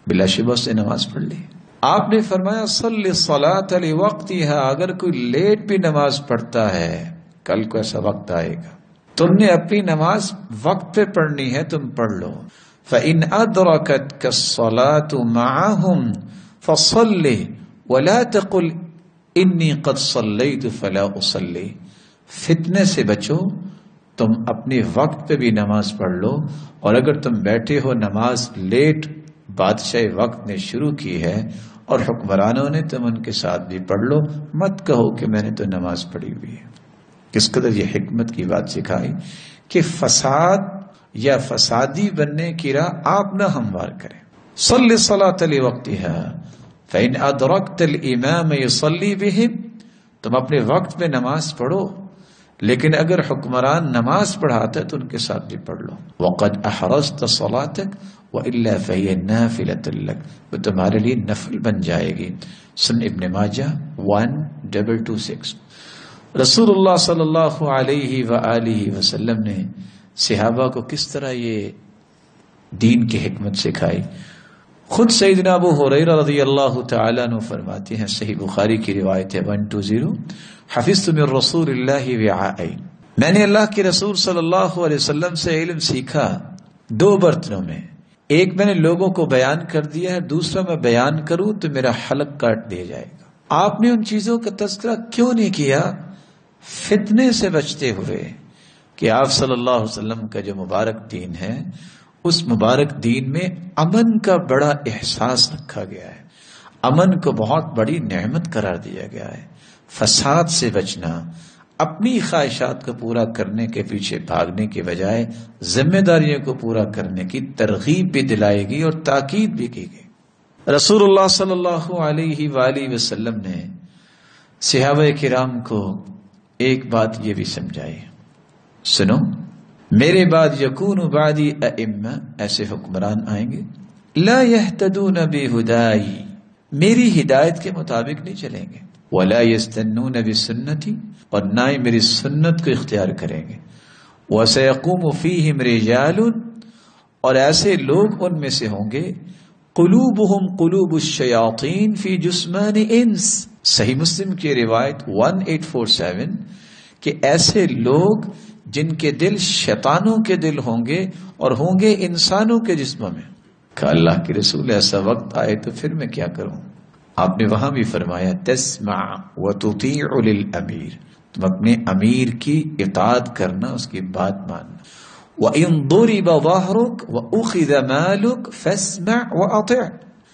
بلا شبہ سے نماز پڑھ لی. آپ نے فرمایا صلی الصلاۃ لوقتھا، اگر کوئی لیٹ بھی نماز پڑھتا ہے، کل کو ایسا وقت آئے گا تم نے اپنی نماز وقت پہ پڑھنی ہے، تم پڑھ لو. فَإِنْ أَدْرَكَتْكَ الصَّلَاةُ مَعَهُمْ فَصَلِّ وَلَا تَقُلْ إِنِّي قَدْ صَلَّيْتُ فَلَا أُصَلِّ. فتنے سے بچو، تم اپنے وقت پہ بھی نماز پڑھ لو، اور اگر تم بیٹھے ہو نماز لیٹ بادشاہ وقت نے شروع کی ہے اور حکمرانوں نے، تم ان کے ساتھ بھی پڑھ لو، مت کہو کہ میں نے تو نماز پڑھی ہوئی ہے. کس قدر یہ حکمت کی بات سکھائی کہ فساد یا فسادی بننے کی راہ آپ نہ ہموار کریں. صلی الصلاۃ لوقتھا فإن أدركت الإمام يصلي بهم، تم اپنے وقت میں نماز پڑھو، لیکن اگر حکمران نماز پڑھاتا ہے تو ان کے ساتھ بھی پڑھ لو. وقد احرزت صلاتك وإلا فهي نافلة لك، وہ تمہارے لیے نفل بن جائے گی. سن ابن ماجہ 1226. رسول اللہ صلی اللہ علیہ وآلہ وسلم نے صحابہ کو کس طرح یہ دین کی حکمت سکھائی. خود سیدنا ابو ہریرہ رضی اللہ تعالیٰ عنہ فرماتے ہیں، صحیح بخاری کی روایت ہے 120، حفظت من رسول اللہ وعاءین، میں نے اللہ کے رسول صلی اللہ علیہ وسلم سے علم سیکھا 2 برتنوں میں، ایک میں نے لوگوں کو بیان کر دیا ہے، دوسرا میں بیان کروں تو میرا حلق کاٹ دیا جائے گا. آپ نے ان چیزوں کا تذکرہ کیوں نہیں کیا؟ فتنے سے بچتے ہوئے کہ آپ صلی اللہ علیہ وسلم کا جو مبارک دین ہے، اس مبارک دین میں امن کا بڑا احساس رکھا گیا ہے، امن کو بہت بڑی نعمت قرار دیا گیا ہے. فساد سے بچنا، اپنی خواہشات کو پورا کرنے کے پیچھے بھاگنے کے بجائے ذمہ داریوں کو پورا کرنے کی ترغیب بھی دلائے گی اور تاکید بھی کی گئی. رسول اللہ صلی اللہ علیہ وآلہ وسلم نے صحابہ کرام کو ایک بات یہ بھی سمجھائی، سنو میرے بعد یکون بعدی ائمہ، ایسے حکمران آئیں گے لا یہتدون بہدائی، میری ہدایت کے مطابق نہیں چلیں گے، ولا یستنون بسنتی، اور نہ ہی میری سنت کو اختیار کریں گے. وسیقوم فیہم رجال، اور ایسے لوگ ان میں سے ہوں گے قلوبہم قلوب الشیاطین فی جسمان انس، صحیح مسلم کی روایت 1847، کہ ایسے لوگ جن کے دل شیطانوں کے دل ہوں گے اور ہوں گے انسانوں کے جسموں میں. کہ اللہ کے رسول ایسا وقت آئے تو پھر میں کیا کروں؟ آپ نے وہاں بھی فرمایا تسمع وتطیع للامیر، تم اپنے امیر کی اطاعت کرنا، اس کی بات ماننا. وَإِن ضُرِبَ ظَهْرُكَ وَأُخِذَ مَالُكَ فَاسْمَعْ وَأَطِعْ،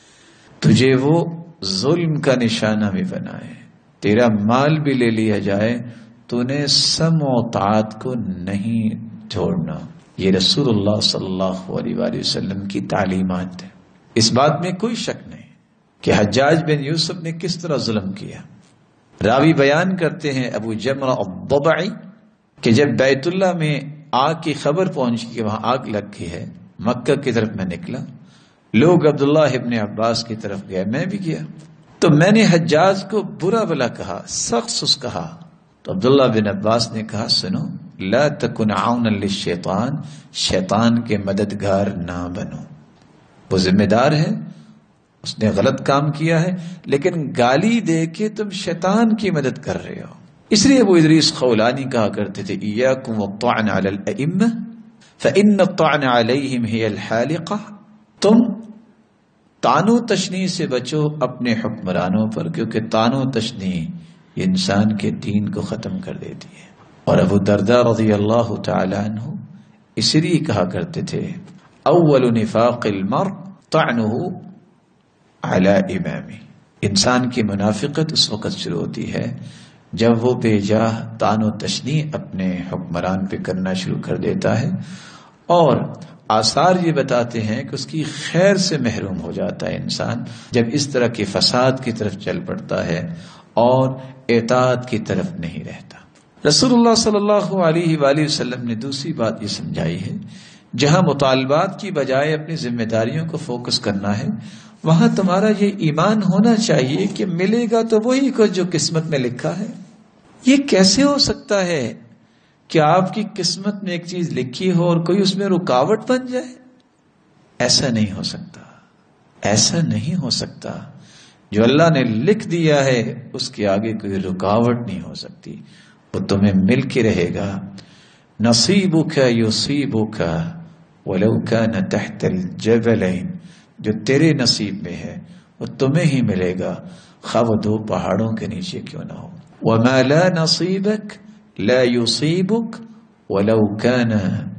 تجھے وہ ظلم کا نشانہ بھی بنائے، تیرا مال بھی لے لیا جائے، تو نے سمع و طاعت کو نہیں چھوڑنا. یہ رسول اللہ صلی اللہ علیہ وآلہ وسلم کی تعلیمات ہے. اس بات میں کوئی شک نہیں کہ حجاج بن یوسف نے کس طرح ظلم کیا. راوی بیان کرتے ہیں ابو جمرہ الضبعی کہ جب بیت اللہ میں آگ کی خبر پہنچی کہ وہاں آگ لگ گئی ہے، مکہ کی طرف میں نکلا، لوگ عبداللہ ابن عباس کی طرف گئے، میں بھی گیا، تو میں نے حجاج کو برا بلا کہا، سخت سخت کہا. تو عبداللہ بن عباس نے کہا سنو، لا تکن عونا للشیطان، شیطان کے مددگار نہ بنو. وہ ذمہ دار ہے، اس نے غلط کام کیا ہے، لیکن گالی دے کے تم شیطان کی مدد کر رہے ہو. اس لیے ابو ادریس خولانی کہا کرتے تھے ایاکم والطعن علی الائمہ فإن الطعن علیہم ہی الحالقہ، تم طعن و تشنیع سے بچو اپنے حکمرانوں پر، کیونکہ طعن و تشنیع یہ انسان کے دین کو ختم کر دیتی ہے. اور ابو درداء رضی اللہ تعالی عنہ اس لیے کہا کرتے تھے اول نفاق المرء طعنہ علی امامہ، انسان کی منافقت اس وقت شروع ہوتی ہے جب وہ بے جاہ طعن و تشنیع اپنے حکمران پہ کرنا شروع کر دیتا ہے، اور آثار یہ بتاتے ہیں کہ اس کی خیر سے محروم ہو جاتا ہے انسان جب اس طرح کے فساد کی طرف چل پڑتا ہے اور اطاعت کی طرف نہیں رہتا. رسول اللہ صلی اللہ علیہ وآلہ وسلم نے دوسری بات یہ سمجھائی ہے، جہاں مطالبات کی بجائے اپنی ذمہ داریوں کو فوکس کرنا ہے، وہاں تمہارا یہ ایمان ہونا چاہیے کہ ملے گا تو وہی کچھ جو قسمت میں لکھا ہے. یہ کیسے ہو سکتا ہے کہ آپ کی قسمت میں ایک چیز لکھی ہو اور کوئی اس میں رکاوٹ بن جائے؟ ایسا نہیں ہو سکتا. ایسا نہیں ہو سکتا. جو اللہ نے لکھ دیا ہے اس کے آگے کوئی رکاوٹ نہیں ہو سکتی، وہ تمہیں مل کے رہے گا. نصیبک یصیبک ولو کان تحت الجبلین، جو تیرے نصیب میں ہے وہ تمہیں ہی ملے گا، خواہ وہ دو پہاڑوں کے نیچے کیوں نہ ہو. وما لا نصیبک لا یصیبک ولو کان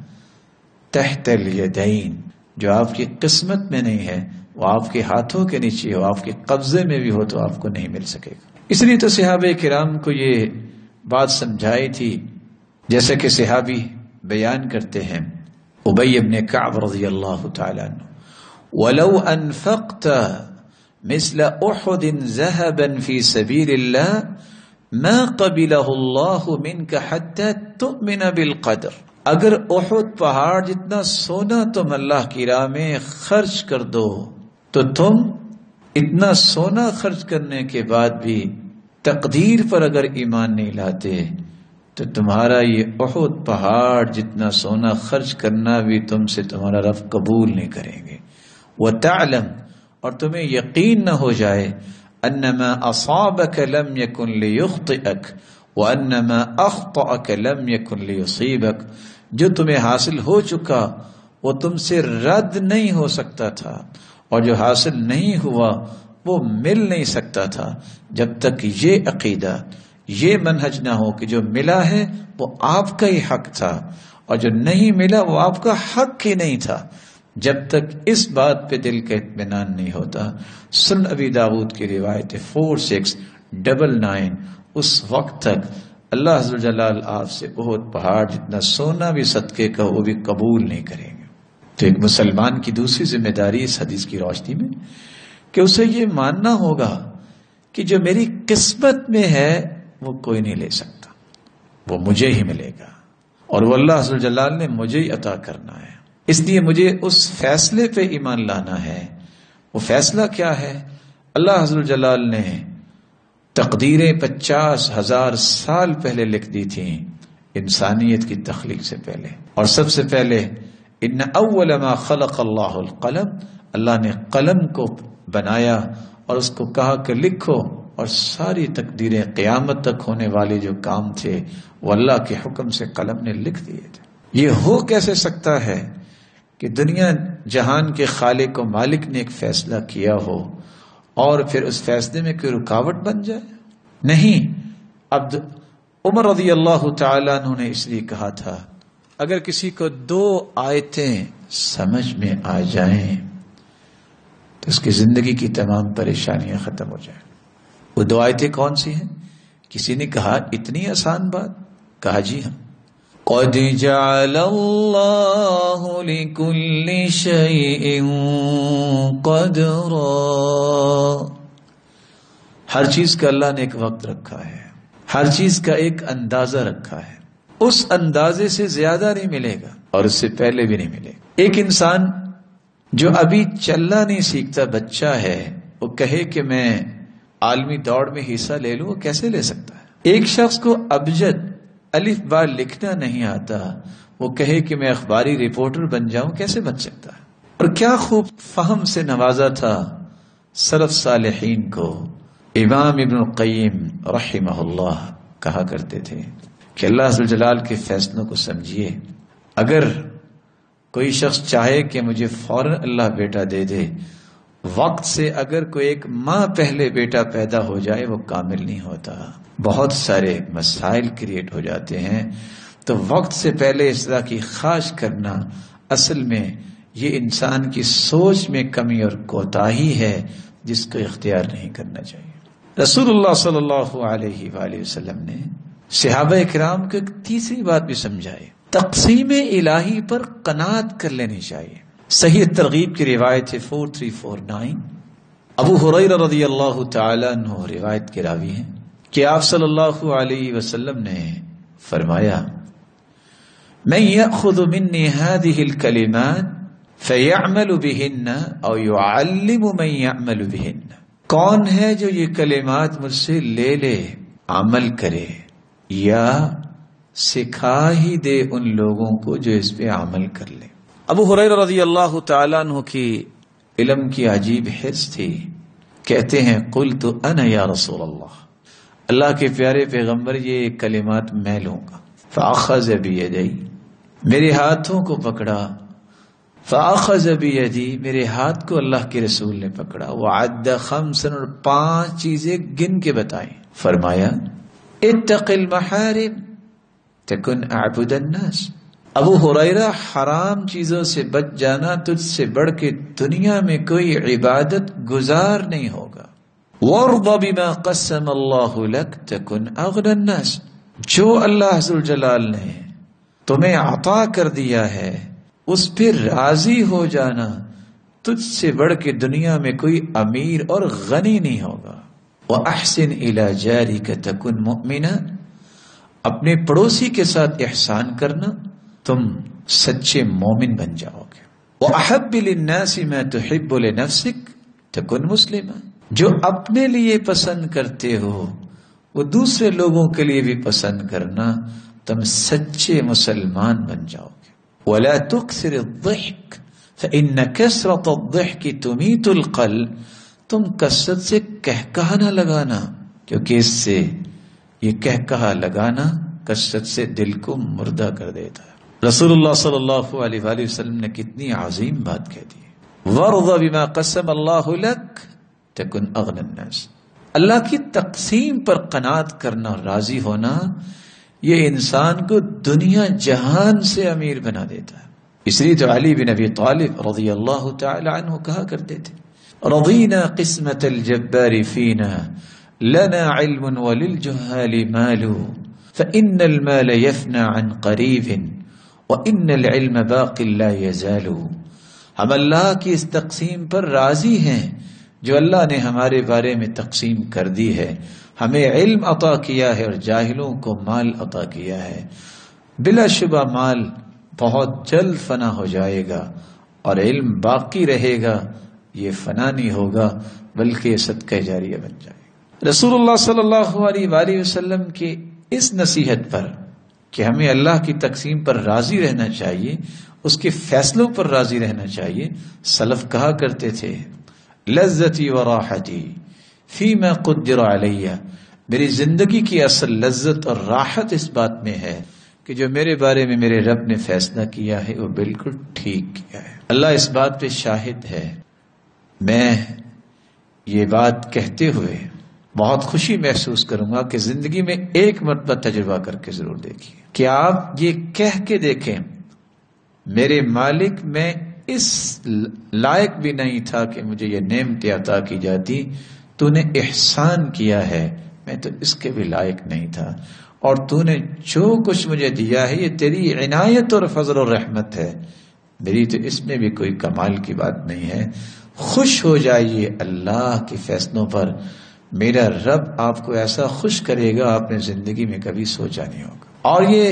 تحت الیدین، جو آپ کی قسمت میں نہیں ہے وہ آپ کے ہاتھوں کے نیچے ہو، آپ کے قبضے میں بھی ہو تو آپ کو نہیں مل سکے گا. اس لیے تو صحابہ کرام کو یہ بات سمجھائی تھی، جیسے کہ صحابی بیان کرتے ہیں ابی ابن کعب رضی اللہ تعالی عنہ، وَلَوْ أَنفَقْتَ مِثْلَ أُحُدٍ ذَهَبًا فِي سَبِيلِ اللَّهِ مَا قَبِلَهُ اللَّهُ مِنْكَ حَتَّى تُؤْمِنَ بِالْقَدْرِ، اگر احد پہاڑ جتنا سونا تم اللہ کی راہ میں خرچ کر دو تو تم اتنا سونا خرچ کرنے کے بعد بھی تقدیر پر اگر ایمان نہیں لاتے تو تمہارا یہ احد پہاڑ جتنا سونا خرچ کرنا بھی تم سے تمہارا رب قبول نہیں کریں گے. وَتَعْلَمْ، اور تمہیں یقین نہ ہو جائے، أَنَّمَا أَصَابَكَ لَمْ يَكُنْ لِيُخْطِئَكَ وَأَنَّمَا أَخْطَأَكَ لَمْ يَكُنْ لِيُصِيبَكَ، جو تمہیں حاصل ہو چکا وہ تم سے رد نہیں ہو سکتا تھا، اور جو حاصل نہیں ہوا وہ مل نہیں سکتا تھا، جب تک یہ عقیدہ یہ منہج نہ ہو کہ جو ملا ہے وہ آپ کا ہی حق تھا اور جو نہیں ملا وہ آپ کا حق ہی نہیں تھا. جب تک اس بات پہ دل کا اطمینان نہیں ہوتا. سنن ابی داؤد کی روایت 4699، اس وقت تک اللہ عز و جلال آپ سے بہت پہاڑ جتنا سونا بھی صدقے کا وہ بھی قبول نہیں کریں گے. تو ایک مسلمان کی دوسری ذمہ داری اس حدیث کی روشنی میں کہ اسے یہ ماننا ہوگا کہ جو میری قسمت میں ہے وہ کوئی نہیں لے سکتا، وہ مجھے ہی ملے گا، اور وہ اللہ عز و جلال نے مجھے ہی عطا کرنا ہے. اس لیے مجھے اس فیصلے پہ ایمان لانا ہے. وہ فیصلہ کیا ہے؟ اللہ عز و جلال نے تقدیریں 50,000 سال پہلے لکھ دی تھیں انسانیت کی تخلیق سے پہلے. اور سب سے پہلے ان اول ما خلق اللہ القلم، اللہ نے قلم کو بنایا اور اس کو کہا کہ لکھو، اور ساری تقدیریں قیامت تک ہونے والے جو کام تھے وہ اللہ کے حکم سے قلم نے لکھ دیے تھے. یہ ہو کیسے سکتا ہے کہ دنیا جہان کے خالق و مالک نے ایک فیصلہ کیا ہو اور پھر اس فیصلے میں کوئی رکاوٹ بن جائے؟ نہیں. اب عمر رضی اللہ تعالیٰ عنہ نے اس لیے کہا تھا اگر کسی کو 2 آیتیں سمجھ میں آ جائیں تو اس کی زندگی کی تمام پریشانیاں ختم ہو جائیں. وہ 2 آیتیں کون سی ہیں؟ کسی نے کہا اتنی آسان بات؟ کہا جی ہاں، قد جعل اللہ لکل شیء قدرا، ہر چیز کا اللہ نے ایک وقت رکھا ہے، ہر چیز کا ایک اندازہ رکھا ہے، اس اندازے سے زیادہ نہیں ملے گا اور اس سے پہلے بھی نہیں ملے گا. ایک انسان جو ابھی چلنا نہیں سیکھتا بچہ ہے وہ کہے کہ میں عالمی دوڑ میں حصہ لے لوں، وہ کیسے لے سکتا ہے؟ ایک شخص کو ابجد الف با لکھنا نہیں آتا وہ کہے کہ میں اخباری رپورٹر بن جاؤں، کیسے بن سکتا ہے؟ اور کیا خوب فہم سے نوازا تھا سلف صالحین کو. امام ابن القیم رحمہ اللہ کہا کرتے تھے کہ اللہ عز و جلال کے فیصلوں کو سمجھیے. اگر کوئی شخص چاہے کہ مجھے فوراً اللہ بیٹا دے دے، وقت سے اگر کوئی 1 ماہ پہلے بیٹا پیدا ہو جائے وہ کامل نہیں ہوتا. بہت سارے مسائل کریٹ ہو جاتے ہیں. تو وقت سے پہلے اس طرح کی خواہش کرنا اصل میں یہ انسان کی سوچ میں کمی اور کوتاہی ہے جس کو اختیار نہیں کرنا چاہیے. رسول اللہ صلی اللہ علیہ وآلہ وسلم نے صحابہ کرام کو ایک تیسری بات بھی سمجھائی، تقسیم الہی پر قناعت کر لینی چاہیے. صحیح ترغیب کی روایت 4349، ابو ہریرہ رضی اللہ تعالی عنہ روایت کے راوی ہیں کہ آپ صلی اللہ علیہ وسلم نے فرمایا من یأخذ منی هذه الکلمات فیعمل بہن او یعلم من یعمل بہن، کون ہے جو یہ کلمات مجھ سے لے لے، عمل کرے یا سکھا ہی دے ان لوگوں کو جو اس پہ عمل کر لے. ابو ہریرہ رضی اللہ تعالیٰ عنہ کی علم کی عجیب حرص تھی. کہتے ہیں قلت انا یا رسول اللہ کے پیارے پیغمبر یہ کلمات میں لوں گا. فاخذ بیدی، میرے ہاتھوں کو پکڑا. فاخذ بیدی، میرے ہاتھ کو اللہ کے رسول نے پکڑا. وعد خمسا، اور 5 چیزیں گن کے بتائیں. فرمایا اتق المحارم تکن اعبد الناس. ابو ہریرہ، حرام چیزوں سے بچ جانا تجھ سے بڑھ کے دنیا میں کوئی عبادت گزار نہیں ہوگا. وارض بما قسم اللہ لک تکن اغنى الناس. جو اللہ عز وجل نے تمہیں عطا کر دیا ہے اس پہ راضی ہو جانا تجھ سے بڑھ کے دنیا میں کوئی امیر اور غنی نہیں ہوگا. وَأَحْسِنْ إِلَى جَارِكَ تَكُنْ مُؤْمِنًا، اپنے پڑوسی کے ساتھ احسان کرنا تم سچے مومن بن جاؤ گے. وَأَحَبِّ لِلنَّاسِ مَا تُحِبُّ لِنَفْسِكَ تَكُنْ مُسْلِمًا، جو اپنے لیے پسند کرتے ہو وہ دوسرے لوگوں کے لیے بھی پسند کرنا، تم سچے مسلمان بن جاؤ گے. وَلَا تُكْثِرِ الضِّحْكَ فَإِنَّ كَثْرَةَ الضِّحْكِ تُمِيتُ الْقَلْبَ، تم کثرت سے کہکہا نہ لگانا، کیونکہ اس سے یہ کہکہا لگانا کثرت سے دل کو مردہ کر دیتا ہے. رسول اللہ صلی اللہ علیہ وآلہ وسلم نے کتنی عظیم بات کہہ دی. وَارْضَ بِمَا قَسَمَ اللَّهُ لَكَ تَكُنْ أَغْنَى النَّاسِ. اللہ کی تقسیم پر قناعت کرنا اور راضی ہونا یہ انسان کو دنیا جہان سے امیر بنا دیتا ہے. اس لیے تو علی بن ابی طالب رضی اللہ تعالی عنہ کہا کرتے تھے رضینا قسمت الجبار فینا لنا علم وللجہال مال فإن المال يفنى عن قریب وإن العلم باق لا يزال. ہم اللہ کی اس تقسیم پر راضی ہیں جو اللہ نے ہمارے بارے میں تقسیم کر دی ہے. ہمیں علم عطا کیا ہے اور جاہلوں کو مال عطا کیا ہے. بلا شبہ مال بہت جلد فنا ہو جائے گا اور علم باقی رہے گا، یہ فنا نہیں ہوگا بلکہ صدقہ جاریہ بن جائے گا. رسول اللہ صلی اللہ علیہ وآلہ وسلم کی اس نصیحت پر کہ ہمیں اللہ کی تقسیم پر راضی رہنا چاہیے، اس کے فیصلوں پر راضی رہنا چاہیے، سلف کہا کرتے تھے لذتی و راحتی فیما قدر علی، میری زندگی کی اصل لذت اور راحت اس بات میں ہے کہ جو میرے بارے میں میرے رب نے فیصلہ کیا ہے وہ بالکل ٹھیک کیا ہے. اللہ اس بات پہ شاہد ہے. میں یہ بات کہتے ہوئے بہت خوشی محسوس کروں گا کہ زندگی میں ایک مرتبہ تجربہ کر کے ضرور دیکھیے کہ آپ یہ کہہ کے دیکھیں میرے مالک میں اس لائق بھی نہیں تھا کہ مجھے یہ نعمتیں عطا کی جاتی، تو نے احسان کیا ہے، میں تو اس کے بھی لائق نہیں تھا، اور تو نے جو کچھ مجھے دیا ہے یہ تیری عنایت اور فضل و رحمت ہے، میری تو اس میں بھی کوئی کمال کی بات نہیں ہے. خوش ہو جائیے اللہ کے فیصلوں پر، میرا رب آپ کو ایسا خوش کرے گا آپ نے زندگی میں کبھی سوچا نہیں ہوگا. اور یہ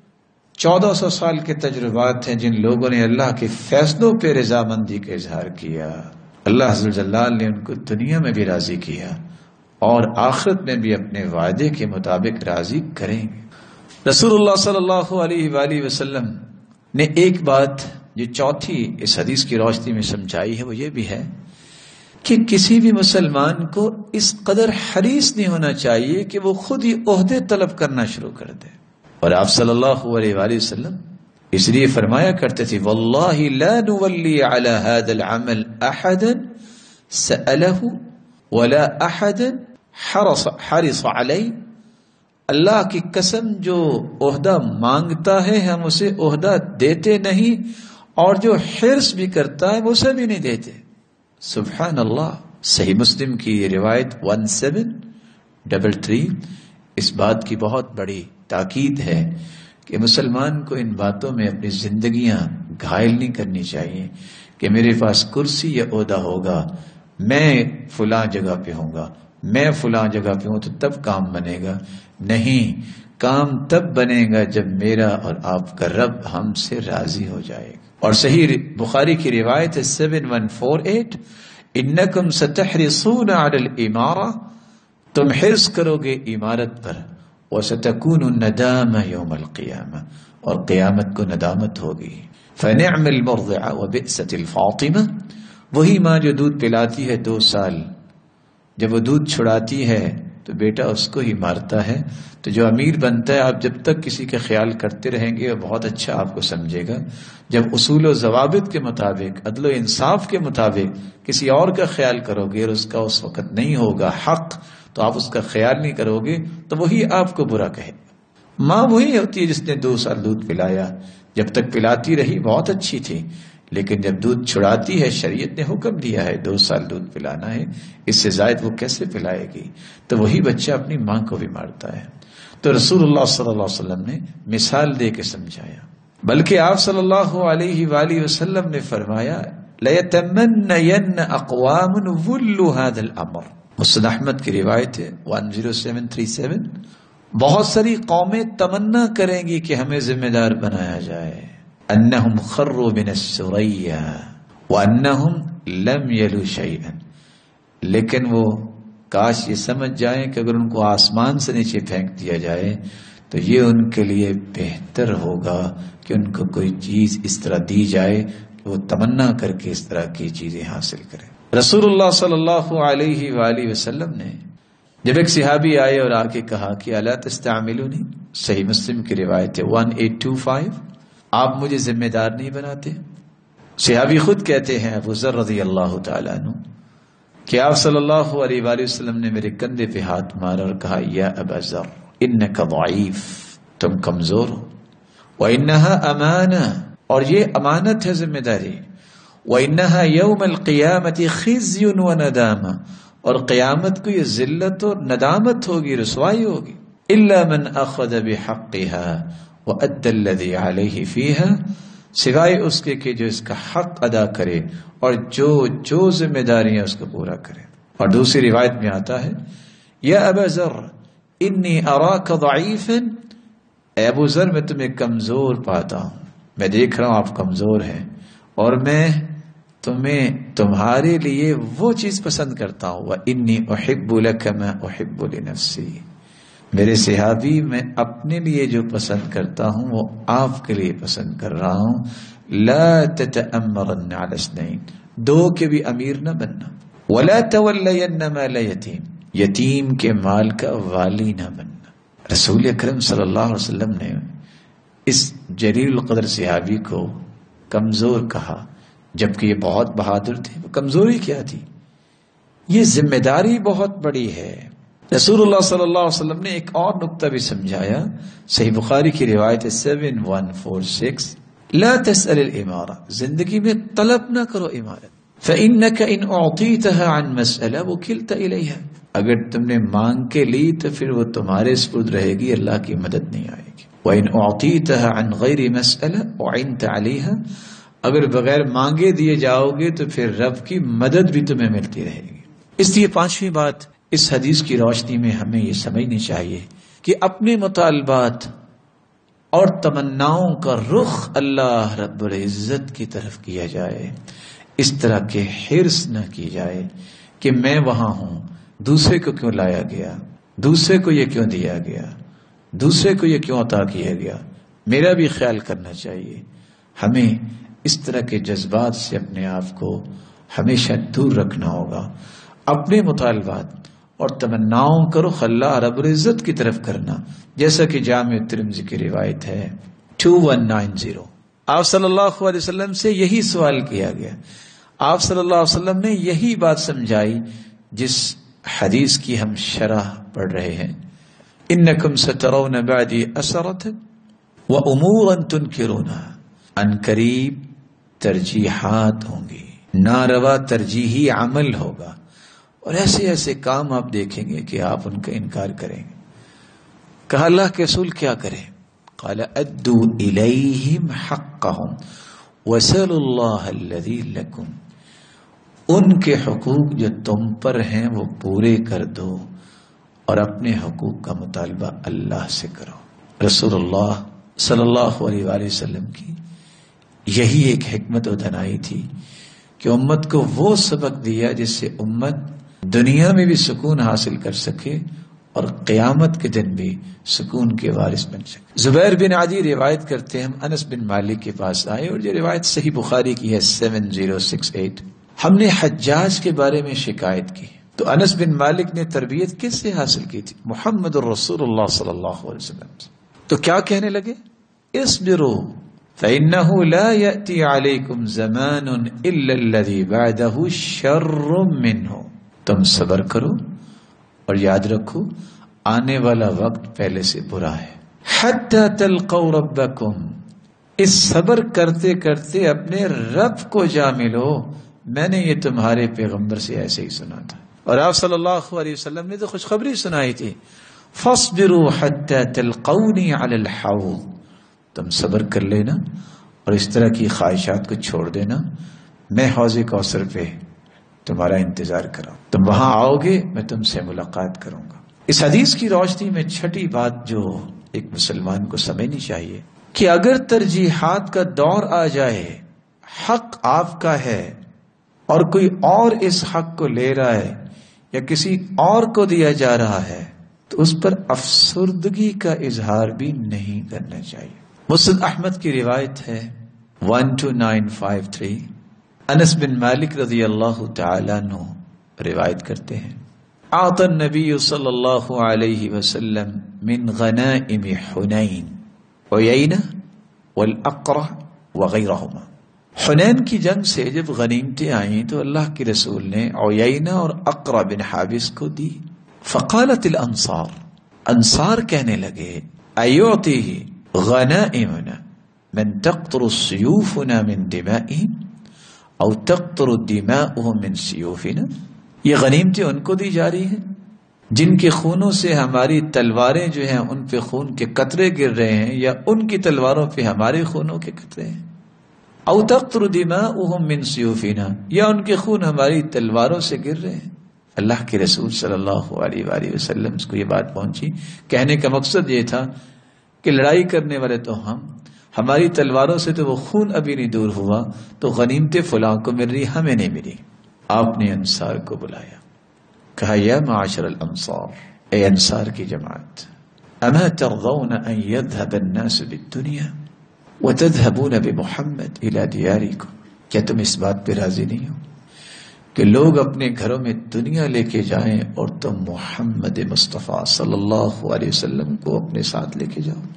1400 سال کے تجربات ہیں جن لوگوں نے اللہ کے فیصلوں پہ رضامندی کا اظہار کیا. اللہ عز و جل نے ان کو دنیا میں بھی راضی کیا اور آخرت میں بھی اپنے وعدے کے مطابق راضی کریں گے. رسول اللہ صلی اللہ علیہ وآلہ وسلم نے ایک بات جو چوتھی اس حدیث کی روشنی میں سمجھائی ہے وہ یہ بھی ہے کہ کسی بھی مسلمان کو اس قدر حریص نہیں ہونا چاہیے کہ وہ خود ہی عہدے طلب کرنا شروع کر دے. اور آپ صلی اللہ علیہ وآلہ وسلم اس لیے فرمایا کرتے تھے واللہ لا نولی علی هذا العمل احدا سأله ولا احدا حرص علی، اللہ کی قسم جو عہدہ مانگتا ہے ہم اسے عہدہ دیتے نہیں، اور جو حرص بھی کرتا ہے وہ اسے بھی نہیں دیتے. سبحان اللہ. صحیح مسلم کی یہ روایت 1733 اس بات کی بہت بڑی تاکید ہے کہ مسلمان کو ان باتوں میں اپنی زندگیاں گھائل نہیں کرنی چاہیے کہ میرے پاس کرسی یا عہدہ ہوگا، میں فلاں جگہ پہ ہوں گا، میں فلاں جگہ پہ ہوں تو تب کام بنے گا. نہیں، کام تب بنے گا جب میرا اور آپ کا رب ہم سے راضی ہو جائے گا. اور صحیح بخاری کی روایت ہے 7148 انکم ستحرصون علی الامارہ، تم حرص کرو گے عمارت پر، وستکون الندامہ یوم القیامہ، اور قیامت کو ندامت ہوگی. فنعم المرضع وبئست الفاطمہ وہی ماں جو دودھ پلاتی ہے 2 سال، جب وہ دودھ چھڑاتی ہے تو بیٹا اس کو ہی مارتا ہے. تو جو امیر بنتا ہے، آپ جب تک کسی کا خیال کرتے رہیں گے وہ بہت اچھا آپ کو سمجھے گا. جب اصول و ضوابط کے مطابق، عدل و انصاف کے مطابق کسی اور کا خیال کرو گے اور اس کا اس وقت نہیں ہوگا حق، تو آپ اس کا خیال نہیں کرو گے تو وہی آپ کو برا کہے. ماں وہی ہوتی ہے جس نے 2 سال دودھ پلایا. جب تک پلاتی رہی بہت اچھی تھی، لیکن جب دودھ چھڑاتی ہے، شریعت نے حکم دیا ہے 2 سال دودھ پلانا ہے، اس سے زائد وہ کیسے پلائے گی؟ تو وہی بچہ اپنی ماں کو بھی مارتا ہے. تو رسول اللہ صلی اللہ علیہ وسلم نے مثال دے کے سمجھایا. بلکہ آپ صلی اللہ علیہ وآلہ وسلم نے فرمایا لَيَتَمَنَّيَنَّ أَقْوَامٌ وُلُّ هَذَا الْأَمْرِ. مسند احمد کی روایت ہے 10737. بہت ساری قومیں تمنا کریں گی کہ ہمیں ذمہ دار بنایا جائے. انہم خروا من السریا وانہم لم یلوا شیئا. لیکن وہ کاش یہ سمجھ جائیں کہ اگر ان کو آسمان سے نیچے پھینک دیا جائے تو یہ ان کے لیے بہتر ہوگا کہ ان کو کوئی چیز اس طرح دی جائے کہ وہ تمنا کر کے اس طرح کی چیزیں حاصل کریں. رسول اللہ صلی اللہ علیہ وآلہ وسلم نے جب ایک صحابی آئے اور آ کے کہا کہ الا تستعملونی، صحیح مسلم کی روایت ہے 1825، آپ مجھے ذمہ دار نہیں بناتے؟ صحابی خود کہتے ہیں ابو ذر رضی اللہ تعالیٰ عنہ کہ آپ صلی اللہ علیہ وآلہ وسلم نے میرے کندھے پہ ہاتھ مارا اور کہا یا ابا ذر انک ضعیف، تم کمزور ہو، وانها امانہ، اور یہ امانت ہے، ذمہ داری، وانها یوم القیامت خزی وندامہ، اور قیامت کو یہ ذلت اور ندامت ہوگی، رسوائی ہوگی. الا من اخذ بحقها وَأَدَّى الَّذِي عَلَيْهِ فِيهَا، سوائے اس کے کہ جو اس کا حق ادا کرے اور جو ذمہ داریاں اس کو پورا کرے. اور دوسری روایت میں آتا ہے یا ابا ذر انی اراک ضعیفا، اے ابو ذر میں تمہیں کمزور پاتا ہوں، میں دیکھ رہا ہوں آپ کمزور ہیں، اور میں تمہارے لیے وہ چیز پسند کرتا ہوں. وَإِنِّي أُحِبُّ لَكَ مَا أُحِبُّ لِنَفْسِي، میرے صحابی میں اپنے لیے جو پسند کرتا ہوں وہ آپ کے لیے پسند کر رہا ہوں. لا تتأمرن على اثنين، 2 کے بھی امیر نہ بننا. ولا تولین مال یتیم، یتیم کے مال کا والی نہ بننا. رسول اکرم صلی اللہ علیہ وسلم نے اس جلیل القدر صحابی کو کمزور کہا، جبکہ یہ بہت بہادر تھے. وہ کمزوری کیا تھی؟ یہ ذمہ داری بہت بڑی ہے. رسول اللہ صلی اللہ علیہ وسلم نے ایک اور نقطہ بھی سمجھایا. صحیح بخاری کی روایت 7146، لا تسأل الامارہ، زندگی میں طلب نہ کرو امارت. فإنك إن أعطيتها عن مسألة وكلت إليها، اگر تم نے مانگ کے لی تو پھر وہ تمہارے سپرد رہے گی، اللہ کی مدد نہیں آئے گی. وإن أعطيتها عن غير مسألة أعنت عليها، اگر بغیر مانگے دیے جاؤ گے تو پھر رب کی مدد بھی تمہیں ملتی رہے گی. اس لیے 5ویں بات اس حدیث کی روشنی میں ہمیں یہ سمجھنی چاہیے کہ اپنے مطالبات اور تمناؤں کا رخ اللہ رب العزت کی طرف کیا جائے. اس طرح کے حرص نہ کی جائے کہ میں وہاں ہوں، دوسرے کو کیوں لایا گیا، دوسرے کو یہ کیوں دیا گیا، دوسرے کو یہ کیوں عطا کیا گیا، میرا بھی خیال کرنا چاہیے. ہمیں اس طرح کے جذبات سے اپنے آپ کو ہمیشہ دور رکھنا ہوگا. اپنے مطالبات اور تمناؤں کا رخ اللہ رب العزت کی طرف کرنا، جیسا کہ جامع ترمذی کی روایت ہے 2190. آپ صلی اللہ علیہ وسلم سے یہی سوال کیا گیا، آپ صلی اللہ علیہ وسلم نے یہی بات سمجھائی جس حدیث کی ہم شرح پڑھ رہے ہیں. انکم سترون بعدی اثرۃ وامورا تنکرونها، ان قریب ترجیحات ہوں گی، ناروا ترجیحی عمل ہوگا، اور ایسے ایسے کام آپ دیکھیں گے کہ آپ ان کا انکار کریں گے. کہا اللہ کے رسول کیا کریں؟ قال ادوا الیہم حقہم وسلوا اللہ الذی لکم، ان کے حقوق جو تم پر ہیں وہ پورے کر دو اور اپنے حقوق کا مطالبہ اللہ سے کرو. رسول اللہ صلی اللہ علیہ وآلہ وسلم کی یہی ایک حکمت و دانائی تھی کہ امت کو وہ سبق دیا جس سے امت دنیا میں بھی سکون حاصل کر سکے اور قیامت کے دن بھی سکون کے وارث بن سکے. زبیر بن عدی روایت کرتے ہیں ہم انس بن مالک کے پاس آئے، اور یہ روایت صحیح بخاری کی ہے 7068. ہم نے حجاج کے بارے میں شکایت کی تو انس بن مالک نے تربیت کس سے حاصل کی تھی؟ محمد الرسول اللہ صلی اللہ علیہ وسلم سے۔ تو کیا کہنے لگے؟ اصبروا فإنه لا يأتي عليكم زمان إلا الذي بعده شر منه، تم صبر کرو اور یاد رکھو آنے والا وقت پہلے سے برا ہے۔ حتى تلقوا ربكم، اس صبر کرتے کرتے اپنے رب کو جا ملو، میں نے یہ تمہارے پیغمبر سے ایسے ہی سنا تھا، اور آپ صلی اللہ علیہ وسلم نے تو خوشخبری سنائی تھی، فاصبروا حتى تلقوني على الحوض، تم صبر کر لینا اور اس طرح کی خواہشات کو چھوڑ دینا، میں حوض کوثر پہ تمہارا انتظار کراؤں، تم وہاں آؤ گے میں تم سے ملاقات کروں گا۔ اس حدیث کی روشنی میں چھٹی بات جو ایک مسلمان کو سمجھنی چاہیے کہ اگر ترجیحات کا دور آ جائے، حق آپ کا ہے اور کوئی اور اس حق کو لے رہا ہے یا کسی اور کو دیا جا رہا ہے، تو اس پر افسردگی کا اظہار بھی نہیں کرنا چاہیے۔ مسند احمد کی روایت ہے 12953، انس بن مالک رضی اللہ تعالیٰ عنہ روایت کرتے ہیں، اعطى النبی صلی اللہ علیہ وسلم من غنائم حنین عیینہ والاقرع وغیرہما، حنین کی جنگ سے جب غنیمتیں آئیں تو اللہ کے رسول نے عیینہ اور اقرع بن حابس کو دی۔ فقالت الانصار، انصار کہنے لگے، ایعطیہ غنائمنا من تقطر سیوفنا من دمائهم او تقطر دماؤهم من سیوفنا، یہ غنیمتیں ان کو دی جا رہی ہیں جن کے خونوں سے ہماری تلواریں جو ہیں ان پہ خون کے قطرے گر رہے ہیں، یا ان کی تلواروں پہ ہمارے خونوں کے قطرے ہیں، او تقطر دماؤهم من سیوفنا، یا ان کے خون ہماری تلواروں سے گر رہے ہیں۔ اللہ کے رسول صلی اللہ علیہ وآلہ وسلم کو یہ بات پہنچی، کہنے کا مقصد یہ تھا کہ لڑائی کرنے والے تو ہماری تلواروں سے تو وہ خون ابھی نہیں دور ہوا، تو غنیمتیں فلاں کو مل رہی، ہمیں نہیں ملی۔ آپ نے انصار کو بلایا، کہا یا معاشر الانصار، اے انصار کی جماعت، اما ترضون ان يذهب الناس بالدنيا وتذهبون بمحمد الى دياركم، کیا تم اس بات پہ راضی نہیں ہو کہ لوگ اپنے گھروں میں دنیا لے کے جائیں اور تم محمد مصطفیٰ صلی اللہ علیہ وسلم کو اپنے ساتھ لے کے جاؤ؟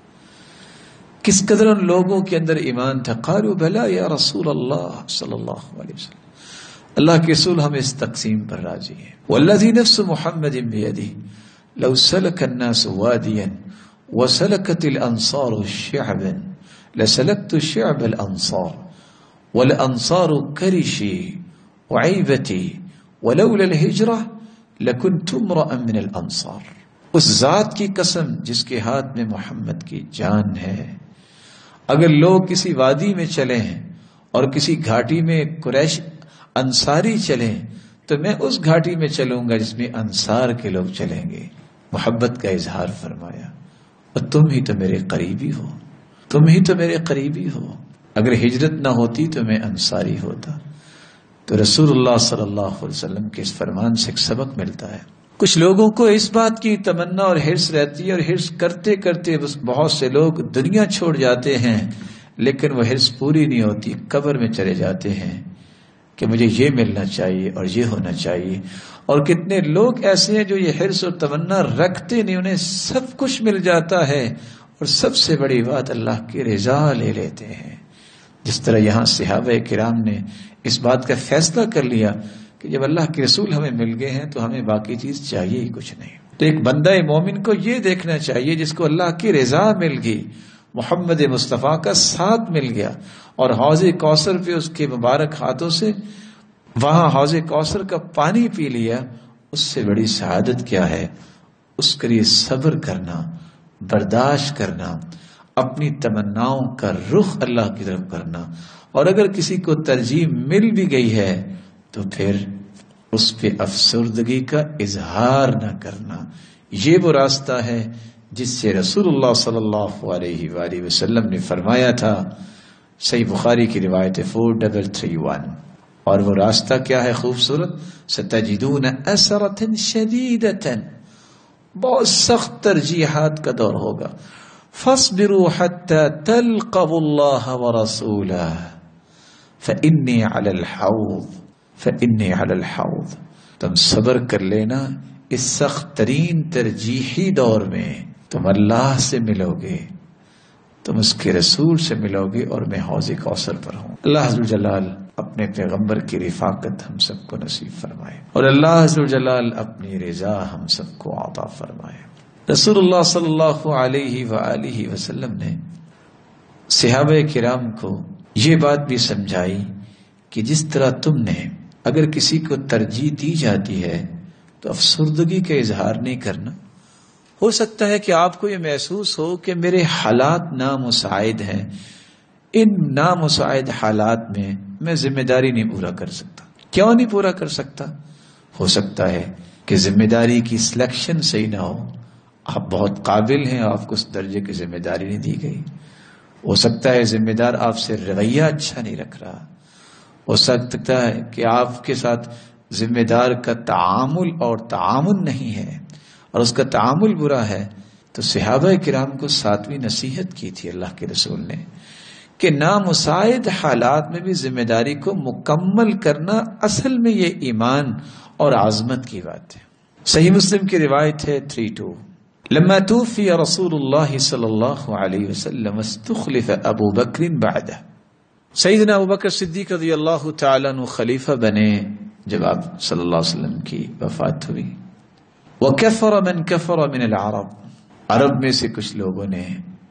کس قدر ان لوگوں کے اندر ایمان تھا، قالوا بلا یا رسول اللہ صلی اللہ علیہ وسلم، اللہ کے رسول ہم اس تقسیم پر راضی ہیں۔ والذی نفس محمد بیدہ لو سلک الناس وادیا وسلکت الانصار شعبا لسلکت شعب الانصار والانصار کرشی وعیبتی ولولا الہجرہ لکنت امرأ من الانصار، اس ذات کی قسم جس کے ہاتھ میں محمد کی جان ہے، اگر لوگ کسی وادی میں چلیں اور کسی گھاٹی میں قریش انصاری چلیں تو میں اس گھاٹی میں چلوں گا جس میں انصار کے لوگ چلیں گے۔ محبت کا اظہار فرمایا، اور تم ہی تو میرے قریبی ہو، تم ہی تو میرے قریبی ہو، اگر ہجرت نہ ہوتی تو میں انصاری ہوتا۔ تو رسول اللہ صلی اللہ علیہ وسلم کے اس فرمان سے ایک سبق ملتا ہے۔ کچھ لوگوں کو اس بات کی تمنا اور حرص رہتی ہے، اور حرص کرتے کرتے بس بہت سے لوگ دنیا چھوڑ جاتے ہیں، لیکن وہ حرص پوری نہیں ہوتی، قبر میں چلے جاتے ہیں کہ مجھے یہ ملنا چاہیے اور یہ ہونا چاہیے۔ اور کتنے لوگ ایسے ہیں جو یہ حرص اور تمنا رکھتے نہیں، انہیں سب کچھ مل جاتا ہے، اور سب سے بڑی بات اللہ کی رضا لے لیتے ہیں۔ جس طرح یہاں صحابہ کرام نے اس بات کا فیصلہ کر لیا کہ جب اللہ کے رسول ہمیں مل گئے ہیں تو ہمیں باقی چیز چاہیے ہی کچھ نہیں۔ تو ایک بندہ مومن کو یہ دیکھنا چاہیے جس کو اللہ کی رضا مل گئی، محمد مصطفیٰ کا ساتھ مل گیا، اور حوض کوثر پہ اس کے مبارک ہاتھوں سے وہاں حوض کوثر کا پانی پی لیا، اس سے بڑی سعادت کیا ہے؟ اس کے لیے صبر کرنا، برداشت کرنا، اپنی تمناؤں کا رخ اللہ کی طرف کرنا، اور اگر کسی کو ترجیح مل بھی گئی ہے تو پھر اس پہ افسردگی کا اظہار نہ کرنا۔ یہ وہ راستہ ہے جس سے رسول اللہ صلی اللہ علیہ وآلہ وسلم نے فرمایا تھا، صحیح بخاری کی روایت 4331، اور وہ راستہ کیا ہے خوبصورت؟ ستجدون اثرة شدیدة، بہت سخت ترجیحات کا دور ہوگا، فاصبروا حتى تلقوا الله ورسوله فإني على الحوض فإني علی الحوض، تم صبر کر لینا اس سخت ترین ترجیحی دور میں تم اللہ سے ملو گے، تم اس کے رسول سے ملو گے، اور میں حوض کوثر پر ہوں۔ اللہ عز وجل اپنے پیغمبر کی رفاقت ہم سب کو نصیب فرمائے، اور اللہ عز وجل اپنی رضا ہم سب کو عطا فرمائے۔ رسول اللہ صلی اللہ علیہ وآلہ وسلم نے صحابہ کرام کو یہ بات بھی سمجھائی کہ جس طرح تم نے اگر کسی کو ترجیح دی جاتی ہے تو افسردگی کا اظہار نہیں کرنا۔ ہو سکتا ہے کہ آپ کو یہ محسوس ہو کہ میرے حالات نامساعد ہیں، ان نامساعد حالات میں ذمہ داری نہیں پورا کر سکتا۔ کیوں نہیں پورا کر سکتا؟ ہو سکتا ہے کہ ذمہ داری کی سلیکشن صحیح نہ ہو، آپ بہت قابل ہیں، آپ کو اس درجے کی ذمہ داری نہیں دی گئی۔ ہو سکتا ہے ذمہ دار آپ سے رویہ اچھا نہیں رکھ رہا، ہو سکتا ہے کہ آپ کے ساتھ ذمہ دار کا تعامل اور تعاون نہیں ہے اور اس کا تعامل برا ہے۔ تو صحابہ کرام کو ساتویں نصیحت کی تھی اللہ کے رسول نے کہ نامساعد حالات میں بھی ذمہ داری کو مکمل کرنا اصل میں یہ ایمان اور عظمت کی بات ہے۔ صحیح مسلم کی روایت ہے 32، لما توفی رسول اللہ صلی اللہ علیہ وسلم استخلف ابو بکر بعدہ، سیدنا ابو بکر صدیق رضی اللہ تعالیٰ عنہ خلیفہ بنے جب آپ صلی اللہ علیہ وسلم کی وفات ہوئی۔ وَكَفَرَ مَنْ كَفَرَ مِنَ الْعَرَبِ، عرب میں سے کچھ لوگوں نے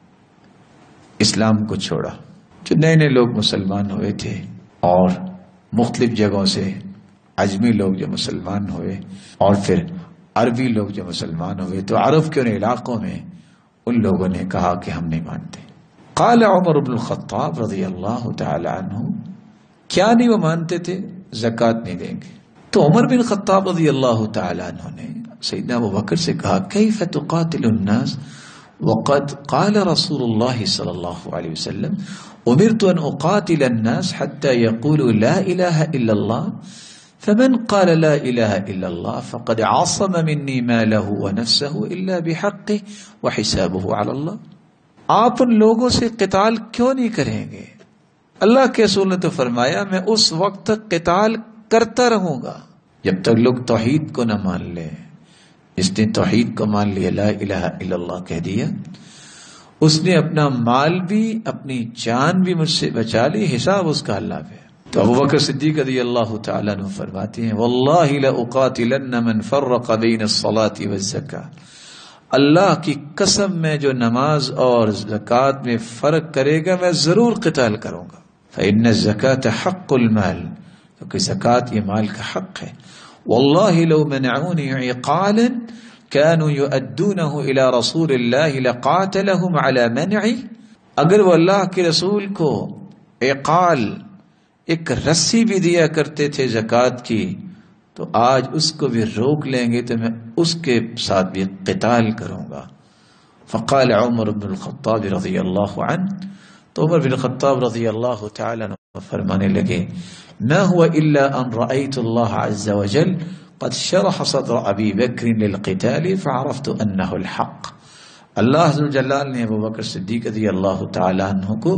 اسلام کو چھوڑا، جو نئے نئے لوگ مسلمان ہوئے تھے، اور مختلف جگہوں سے عجمی لوگ جو مسلمان ہوئے، اور پھر عربی لوگ جو مسلمان ہوئے، تو عرب کے ان علاقوں میں ان لوگوں نے کہا کہ ہم نہیں مانتے۔ قال عمر بن الخطاب رضی اللہ تعالی عنہ، کیا نہیں وہ مانتے تھے؟ زکوٰۃ نہیں دیں گے۔ تو عمر بن خطاب رضی اللہ تعالی عنہ نے سیدنا ابو بکر سے کہا کیف تقاتل الناس وقد قال رسول اللہ صلی اللہ علیہ وسلم امرت ان اقاتل الناس حتى يقولوا لا الہ الا اللہ فمن قال لا الہ الا اللہ فقد عصم منی ماله ونفسه الا بحقه وحسابه على اللہ۔ آپ ان لوگوں سے قتال کیوں نہیں کریں گے؟ اللہ کے رسول نے تو فرمایا میں اس وقت تک قتال کرتا رہوں گا جب تک لوگ توحید کو نہ مان لیں۔ جس نے توحید کو مان لیا، لا الہ الا اللہ کہہ دیا، اس نے اپنا مال بھی اپنی جان بھی مجھ سے بچا لی، حساب اس کا اللہ پہ۔ تو ابو بکر صدیق رضی اللہ تعالیٰ عنہ فرماتے ہیں واللہ لأقاتلن من فرق بین الصلاة والزکاة، اللہ کی قسم میں جو نماز اور زکوٰۃ میں فرق کرے گا میں ضرور قتال کروں گا۔ فإن الزکاة حق المال، کیونکہ زکوٰۃ یہ مال کا حق ہے۔ واللہ لو منعونی عقالا كانوا يؤدونه الى رسول اللہ لقاتلهم على منعی، اگر وہ اللہ کے رسول کو عقال ایک رسی بھی دیا کرتے تھے زکوٰۃ کی، تو آج اس کو بھی روک لیں گے تو میں اس کے ساتھ بھی قتال کروں گا۔ فقال عمر بن الخطاب رضی اللہ عنہ، تو عمر بن الخطاب رضی اللہ تعالی عنہ فرمانے لگے ما هو الا ان رأيت الله عز وجل قد شرح صدر ابی بکر للقتال فعرفت انه الحق۔ اللہ عز وجل نے ابو بکر صدیق رضی اللہ تعالی عنہ کو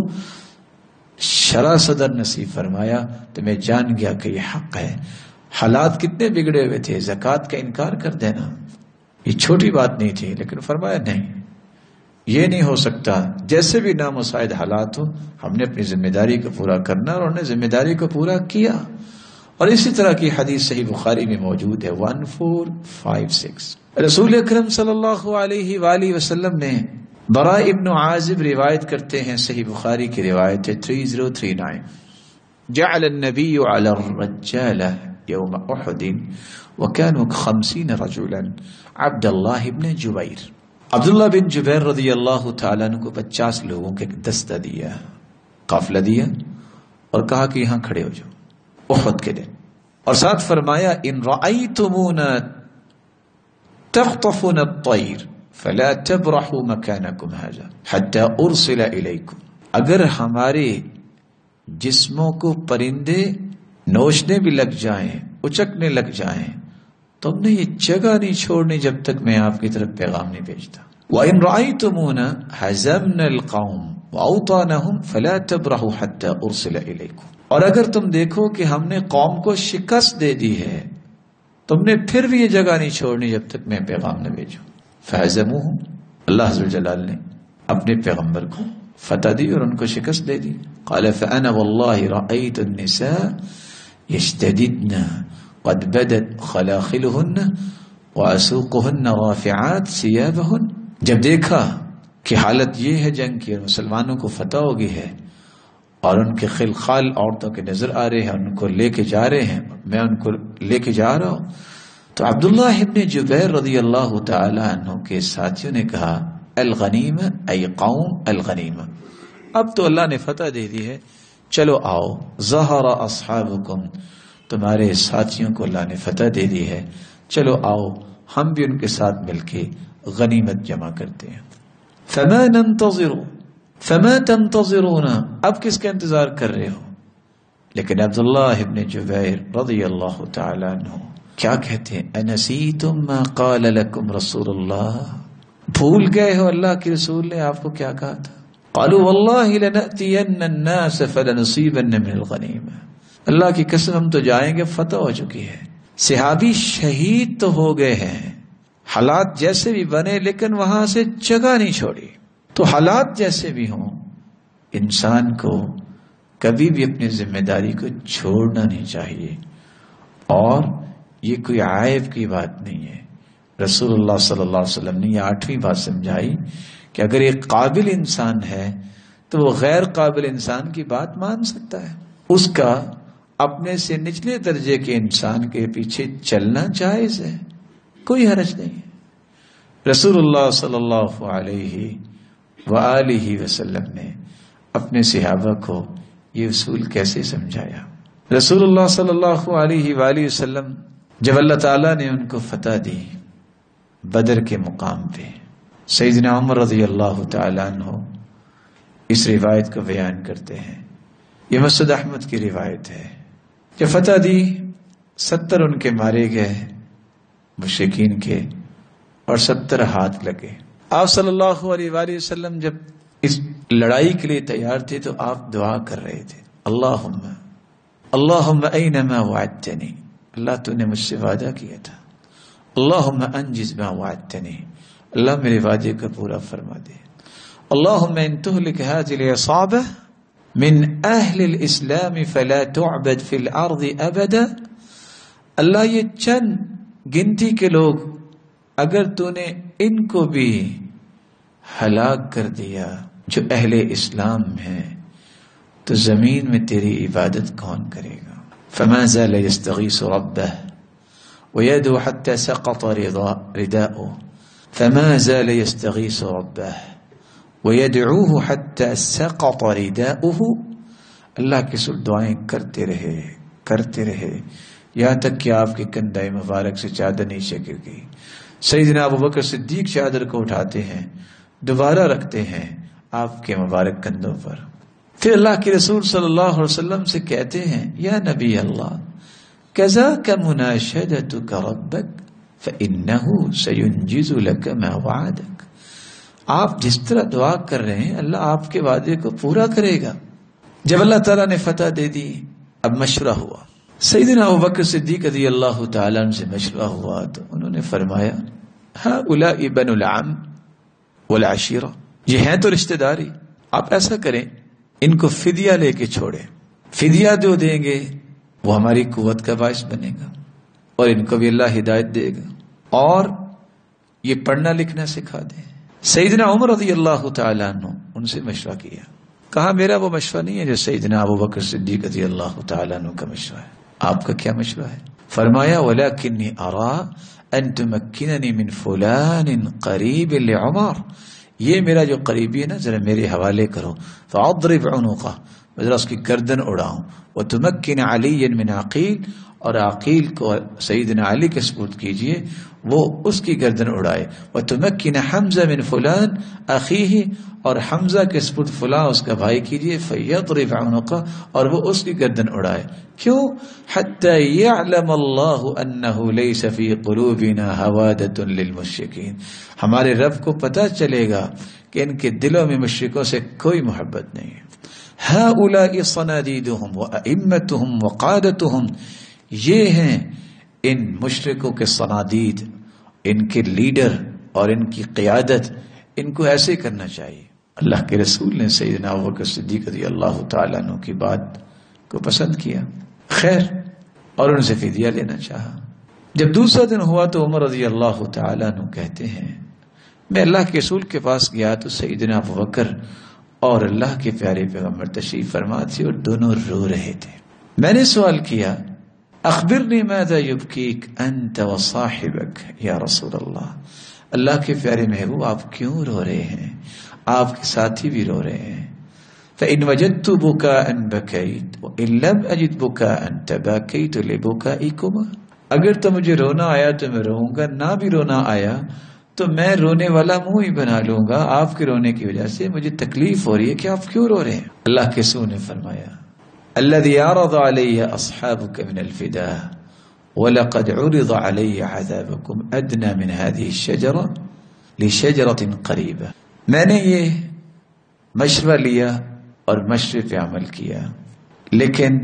شرح صدر نصیب فرمایا تو میں جان گیا کہ یہ حق ہے۔ حالات کتنے بگڑے ہوئے تھے، زکوٰۃ کا انکار کر دینا یہ چھوٹی بات نہیں تھی، لیکن فرمایا نہیں، یہ نہیں ہو سکتا، جیسے بھی نامساعد حالات ہو ہم نے اپنی ذمہ داری کو پورا کرنا، اور انہوں نے ذمہ داری کو پورا کیا۔ اور اسی طرح کی حدیث صحیح بخاری میں موجود ہے 1456، رسول اکرم صلی اللہ علیہ وآلہ وسلم نے براء ابن عازب روایت کرتے ہیں، صحیح بخاری کی روایت ہے 3039، جعل النبی علی الرجال یوم احد وكانوا 50 رجلا عبد اللہ بن جبیر، عبداللہ بن جبیر رضی اللہ تعالیٰ عنہ کو 50 لوگوں کے دستہ دیا، قافلہ دیا، اور کہا کہ یہاں کھڑے ہو جاؤ احد کے دن، اور ساتھ فرمایا ان رأیتمونا تخطفون الطیر فلا تبرحوا مكانكم هذا حتى ارسل اليكم، اگر ہمارے جسموں کو پرندے نوچنے بھی لگ جائیں، اچکنے لگ جائیں، تو ہم نے یہ جگہ نہیں چھوڑنی جب تک میں آپ کی طرف پیغام نہیں بھیجتا۔ وَإِن رَأَيْتُمُونَا هَزَمْنَا الْقَوْمَ وَأَوْطَانَهُمْ فَلَا تَبْرَحُوا حَتَّى أُرْسِلَ إِلَيْكُمْ، اور اگر تم دیکھو کہ ہم نے قوم کو شکست دے دی ہے، تم نے پھر بھی یہ جگہ نہیں چھوڑنی جب تک میں پیغام نہ بھیجوں. فہزموہم، اللہ عز وجل نے اپنے پیغمبر کو فتح دی اور ان کو شکست دے دی. قال فأنا والله رأيت النساء يشتددن قد بدت خلاخلهن وأسوقهن رافعات ثيابهن. جب دیکھا کہ حالت یہ ہے جنگ کی اور مسلمانوں کو فتح ہو گئی ہے اور ان کے خلخال عورتوں کے نظر آ رہے ہیں، ان کو لے کے جا رہے ہیں، میں ان کو لے کے جا رہا ہوں، تو عبداللہ ابن جبیر رضی اللہ تعالی عنہ کے ساتھیوں نے کہا الغنیمہ ای قوم الغنیمہ، اب تو اللہ نے فتح دے دی ہے، چلو آؤ. ظہر اصحابکم، تمہارے ساتھیوں کو اللہ نے فتح دے دی ہے، چلو آؤ ہم بھی ان کے ساتھ مل کے غنیمت جمع کرتے ہیں. فما تنتظرون، اب کس کا انتظار کر رہے ہو؟ لیکن عبداللہ ابن جبیر رضی اللہ تعالی عنہ کیا کہتے ہیں؟ انسیتم ما قال لکم رسول اللہ، بھول گئے ہو اللہ کے رسول نے آپ کو کیا کہا تھا؟ قالوا واللہ لنأتین الناس فلنصیبن من الغنیمہ، اللہ کی قسم ہم تو جائیں گے، فتح ہو چکی ہے. صحابی شہید تو ہو گئے ہیں، حالات جیسے بھی بنے لیکن وہاں سے جگہ نہیں چھوڑی. تو حالات جیسے بھی ہوں انسان کو کبھی بھی اپنی ذمہ داری کو چھوڑنا نہیں چاہیے، اور یہ کوئی عیب کی بات نہیں ہے. رسول اللہ صلی اللہ علیہ وسلم نے یہ 8ویں بات سمجھائی کہ اگر ایک قابل انسان ہے تو وہ غیر قابل انسان کی بات مان سکتا ہے، اس کا اپنے سے نچلے درجے کے انسان کے پیچھے چلنا جائز ہے، کوئی حرج نہیں ہے. رسول اللہ صلی اللہ علیہ وآلہ وسلم نے اپنے صحابہ کو یہ اصول کیسے سمجھایا؟ رسول اللہ صلی اللہ علیہ وآلہ وسلم جب اللہ تعالیٰ نے ان کو فتح دی بدر کے مقام پہ، سیدنا عمر رضی اللہ تعالیٰ عنہ اس روایت کو بیان کرتے ہیں، یہ مسعود احمد کی روایت ہے. جب فتح دی 70 ان کے مارے گئے مشرکین کے اور 70 ہاتھ لگے. آپ صلی اللہ علیہ وآلہ وسلم جب اس لڑائی کے لیے تیار تھے تو آپ دعا کر رہے تھے، اللہم اینما وعدتنی، اللہ تو نے مجھ سے وعدہ کیا تھا، اللہم انجز ما وعدتنی، اللہ میرے وعدے کا پورا فرما دے. اللہم ان تہلک هذه العصابہ من اہل الاسلام فلا تعبد فی الارض ابدا، اللہ یہ چند گنتی کے لوگ اگر تو نے ان کو بھی ہلاک کر دیا جو اہل اسلام ہیں تو زمین میں تیری عبادت کون کرے گا؟ فما زال يستغيث ربه ويدعو حتى سقط رداؤه، فما زال يستغيث ربه ويدعوه حتى سقط رداؤه، اللہ کی سب دعائیں کرتے رہے یہاں تک کہ آپ کے کندھے مبارک سے چادر نیچے گر گئی. سیدنا ابوبکر صدیق چادر کو اٹھاتے ہیں، دوبارہ رکھتے ہیں آپ کے مبارک کندھوں پر. پھر اللہ کے رسول صلی اللہ علیہ وسلم سے کہتے ہیں یا نبی اللہ کذاک مناشدتک ربک فإنہ سینجز لک ما وعدک، آپ جس طرح دعا کر رہے ہیں اللہ آپ کے وعدے کو پورا کرے گا. جب اللہ تعالیٰ نے فتح دے دی اب مشورہ ہوا، سیدنا ابوبکر صدیق رضی اللہ تعالیٰ عنہ سے مشورہ ہوا تو انہوں نے فرمایا ہؤلاء بنو العم والعشیرہ، یہ ہیں تو رشتہ داری، آپ ایسا کریں ان کو فدیہ لے کے چھوڑیں، فدیہ جو دیں گے وہ ہماری قوت کا باعث بنے گا اور ان کو بھی اللہ ہدایت دے گا اور یہ پڑھنا لکھنا سکھا دیں. سیدنا عمر رضی اللہ تعالیٰ عنہ ان سے مشورہ کیا، کہا میرا وہ مشورہ نہیں ہے جو سیدنا ابوبکر صدیق رضی اللہ تعالیٰ عنہ کا مشورہ ہے، آپ کا کیا مشورہ ہے؟ فرمایا وَلَكِنِّي أَرَىٰ أَن تُمَكِّنَنِي مِن فُلَانٍ قَرِيبٍ لِعُمَرٍ، یہ میرا جو قریبی ہے نا ذرا میرے حوالے کرو، فَأَضْرِبْ عُنُقَهُ، میں ذرا اس کی گردن اڑاؤں، وَتُمَكِّنَ عَلِيًّا مِنْ عَقِيلٍ، اور عقیل کو سیدنا علی کے سپرد کیجئے، وہ اس کی گردن اڑائے۔ وَتُمَكِّنَ حَمْزَةَ مِنْ فُلَانٍ أَخِيهِ، اور حمزہ کے سپرد فلاں اس کا بھائی کیجئے، فَيَضْرِبْ عُنُقَهُ، اور وہ اس کی گردن اڑائے۔ کیوں؟ حَتَّى يَعْلَمَ اللَّهُ أَنَّهُ لَيْسَ فِي قُلُوبِنَا هَوَادَةٌ لِلْمُشْرِكِينَ، ہمارے رب کو پتہ چلے گا کہ ان کے دلوں میں مشرکوں سے کوئی محبت نہیں ہے۔ هَؤُلَاءِ صَنَادِيدُهُمْ وَأَئِمَّتُهُمْ وَقَادَتُهُمْ، یہ ہیں ان مشرکوں کے صنادید، ان کے لیڈر اور ان کی قیادت، ان کو ایسے کرنا چاہیے۔ اللہ کے رسول نے سیدنا ابوبکر صدیق رضی اللہ تعالیٰ عنہ کی بات کو پسند کیا، خیر، اور ان سے فدیہ لینا چاہا۔ جب دوسرا دن ہوا تو عمر رضی اللہ تعالیٰ عنہ کہتے ہیں میں اللہ کے رسول کے پاس گیا تو سیدنا ابوبکر اور اللہ کے پیارے پیغمبر تشریف فرما تھے اور دونوں رو رہے تھے۔ میں نے سوال کیا اخبرنی ماذا یبکیک انت وصاحبک یا رسول اللہ، اللہ کے پیارے محبوب آپ کیوں رو رہے ہیں، آپ کے ساتھی بھی رو رہے ہیں۔ فإن وجدت بكاء بكيت وإن لم أجد بكاء تباكيت لبكائكما، اگر تو مجھے رونا آیا تو میں روؤں گا، نہ بھی رونا آیا تو میں رونے والا منہ ہی بنا لوں گا، آپ کے رونے کی وجہ سے مجھے تکلیف ہو رہی ہے کہ آپ کیوں رو رہے ہیں۔ اللہ کے رسول نے فرمایا الذي عرض علي أصحابك من الفداء وَلَقَدْ عُرِضَ عَلَيَّ عَذَابُكُمْ أَدْنَى مِنْ هَذِهِ الشَّجَرَةِ لِشَجَرَةٍ قَرِيبَةٍ، میں نے یہ مشورہ لیا اور مشورے پہ عمل کیا، لیکن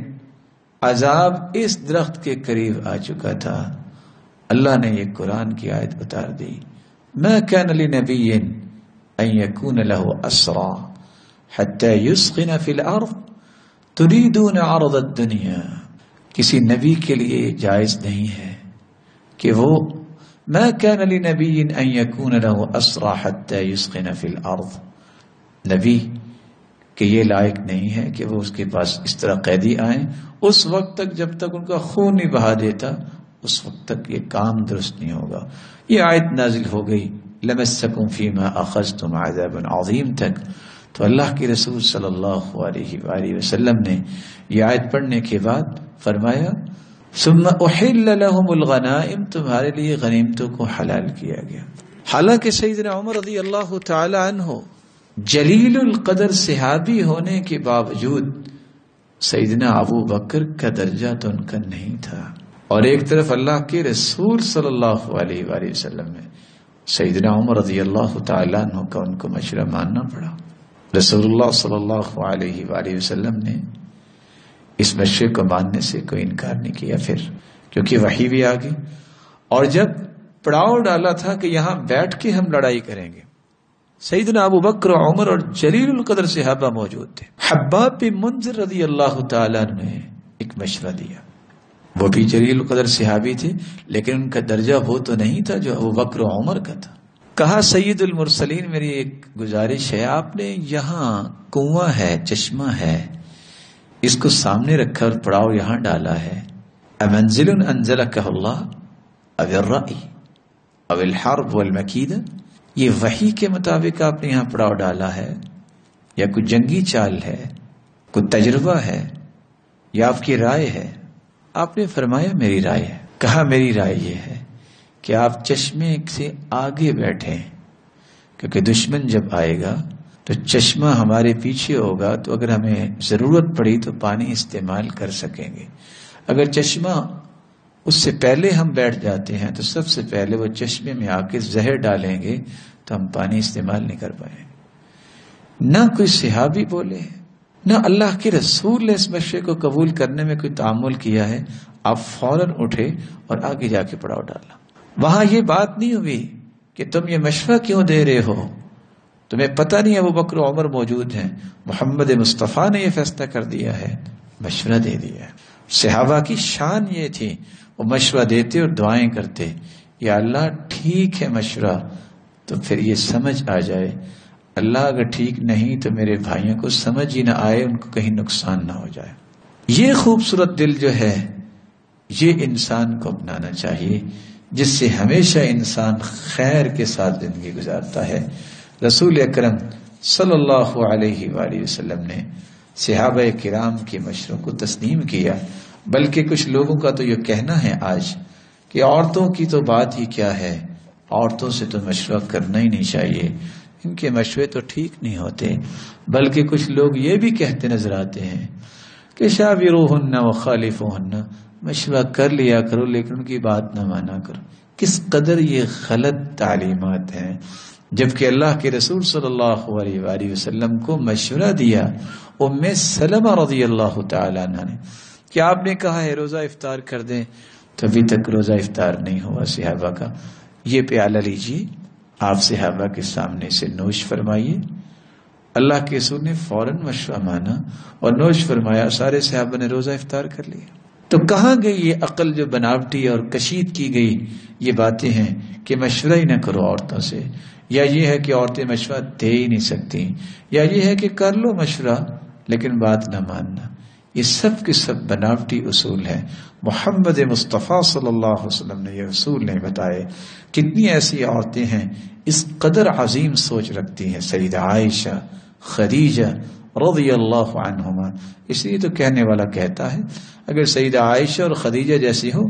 عذاب اس درخت کے قریب آ چکا تھا۔ اللہ نے یہ قرآن کی آیت بتا دی مَا كَانَ لِنَبِيٍّ أَن يَكُونَ لَهُ أَسْرَى حَتَّى يُسْخِنَ فِي الْأَرْضِ تُرِيدُونَ عَرْضَ الدُّنْيَا، کسی نبی کے لیے جائز نہیں ہے کہ وہ ما كان لنبي ان يكون له اسرى حتى يسخن في الارض، نبی کہ یہ لائق نہیں ہے کہ وہ اس کے پاس اس طرح قیدی آئیں اس وقت تک جب تک ان کا خون نہیں بہا دیتا، اس وقت تک یہ کام درست نہیں ہوگا۔ یہ آیت نازل ہو گئی لمسکم فیما اخذتم عذاب عظیم تک، تو اللہ کے رسول صلی اللہ علیہ وآلہ وسلم نے یہ آیت پڑھنے کے بعد فرمایا ثم احل لهم الغنائم، تمہارے لیے غنیمتوں کو حلال کیا گیا۔ حالانکہ سیدنا عمر رضی اللہ تعالی عنہ جلیل القدر صحابی ہونے کے باوجود سیدنا ابو بکر کا درجہ تو ان کا نہیں تھا، اور ایک طرف اللہ کے رسول صلی اللہ علیہ وآلہ وسلم میں سیدنا عمر رضی اللہ تعالی عنہ کا ان کو مشورہ ماننا پڑا۔ رسول اللہ صلی اللہ علیہ وآلہ وسلم نے اس مشورے کو ماننے سے کوئی انکار نہیں کیا، پھر کیونکہ وحی بھی آ گئی، اور جب پڑاؤ ڈالا تھا کہ یہاں بیٹھ کے ہم لڑائی کریں گے، سیدنا ابو بکر و عمر اور جلیل القدر صحابہ موجود تھے۔ حباب بن منذر رضی اللہ تعالیٰ نے ایک مشورہ دیا، وہ بھی جلیل القدر صحابی تھے لیکن ان کا درجہ وہ تو نہیں تھا جو ابو بکر و عمر کا تھا۔ کہا سید المرسلین میری ایک گزارش ہے، آپ نے یہاں کنواں ہے، چشمہ ہے، اس کو سامنے رکھا اور پڑاؤ یہاں ڈالا ہے، امنزل انزلکہ اللہ او الرأی او الحرب والمکیدہ، یہ وحی کے مطابق آپ نے یہاں پڑاؤ ڈالا ہے یا کوئی جنگی چال ہے، کوئی تجربہ ہے، یا آپ کی رائے ہے؟ آپ نے فرمایا میری رائے ہے۔ کہا میری رائے یہ ہے کہ آپ چشمے سے آگے بیٹھیں، کیونکہ دشمن جب آئے گا تو چشمہ ہمارے پیچھے ہوگا، تو اگر ہمیں ضرورت پڑی تو پانی استعمال کر سکیں گے۔ اگر چشمہ اس سے پہلے ہم بیٹھ جاتے ہیں تو سب سے پہلے وہ چشمے میں آ کے زہر ڈالیں گے تو ہم پانی استعمال نہیں کر پائیں گے۔ نہ کوئی صحابی بولے، نہ اللہ کے رسول نے اس مشورے کو قبول کرنے میں کوئی تعامل کیا ہے، آپ فوراً اٹھے اور آگے جا کے پڑاؤ ڈالا۔ وہاں یہ بات نہیں ہوئی کہ تم یہ مشورہ کیوں دے رہے ہو، تمہیں پتہ نہیں ابو بکر و عمر موجود ہیں، محمد مصطفیٰ نے یہ فیصلہ کر دیا ہے، مشورہ دے دیا ہے۔ صحابہ کی شان یہ تھی، وہ مشورہ دیتے اور دعائیں کرتے، یا اللہ ٹھیک ہے مشورہ تو پھر یہ سمجھ آ جائے، اللہ اگر ٹھیک نہیں تو میرے بھائیوں کو سمجھ ہی نہ آئے، ان کو کہیں نقصان نہ ہو جائے۔ یہ خوبصورت دل جو ہے یہ انسان کو اپنانا چاہیے، جس سے ہمیشہ انسان خیر کے ساتھ زندگی گزارتا ہے۔ رسول اکرم صلی اللہ علیہ وآلہ وسلم نے صحابہ کرام کے مشوروں کو تسلیم کیا، بلکہ کچھ لوگوں کا تو یہ کہنا ہے آج کہ عورتوں کی تو بات ہی کیا ہے، عورتوں سے تو مشورہ کرنا ہی نہیں چاہیے، ان کے مشورے تو ٹھیک نہیں ہوتے۔ بلکہ کچھ لوگ یہ بھی کہتے نظر آتے ہیں کہ شاوروہن وخالفوہن، مشورہ کر لیا کرو لیکن ان کی بات نہ مانا کرو۔ کس قدر یہ غلط تعلیمات ہیں، جبکہ اللہ کے رسول صلی اللہ علیہ وآلہ وسلم کو مشورہ دیا ام سلمہ رضی اللہ تعالی عنہ نے کہ آپ نے کہا ہے روزہ افطار کر دیں، تو ابھی تک روزہ افطار نہیں ہوا صحابہ کا، یہ پیالہ لیجیے، آپ صحابہ کے سامنے سے نوش فرمائیے۔ اللہ کے رسول نے فوراً مشورہ مانا اور نوش فرمایا، سارے صحابہ نے روزہ افطار کر لیا۔ تو کہاں گئی یہ عقل جو بناوٹی اور کشید کی گئی یہ باتیں ہیں کہ مشورہ ہی نہ کرو عورتوں سے، یا یہ ہے کہ عورتیں مشورہ دے ہی نہیں سکتی، یا یہ ہے کہ کر لو مشورہ لیکن بات نہ ماننا۔ یہ سب کے سب بناوٹی اصول ہیں۔ محمد مصطفیٰ صلی اللہ علیہ وسلم نے یہ اصول نہیں بتائے۔ کتنی ایسی عورتیں ہیں اس قدر عظیم سوچ رکھتی ہیں، سیدہ عائشہ، خدیجہ رضی اللہ عنہما۔ اس لیے تو کہنے والا کہتا ہے اگر سیدہ عائشہ اور خدیجہ جیسی ہو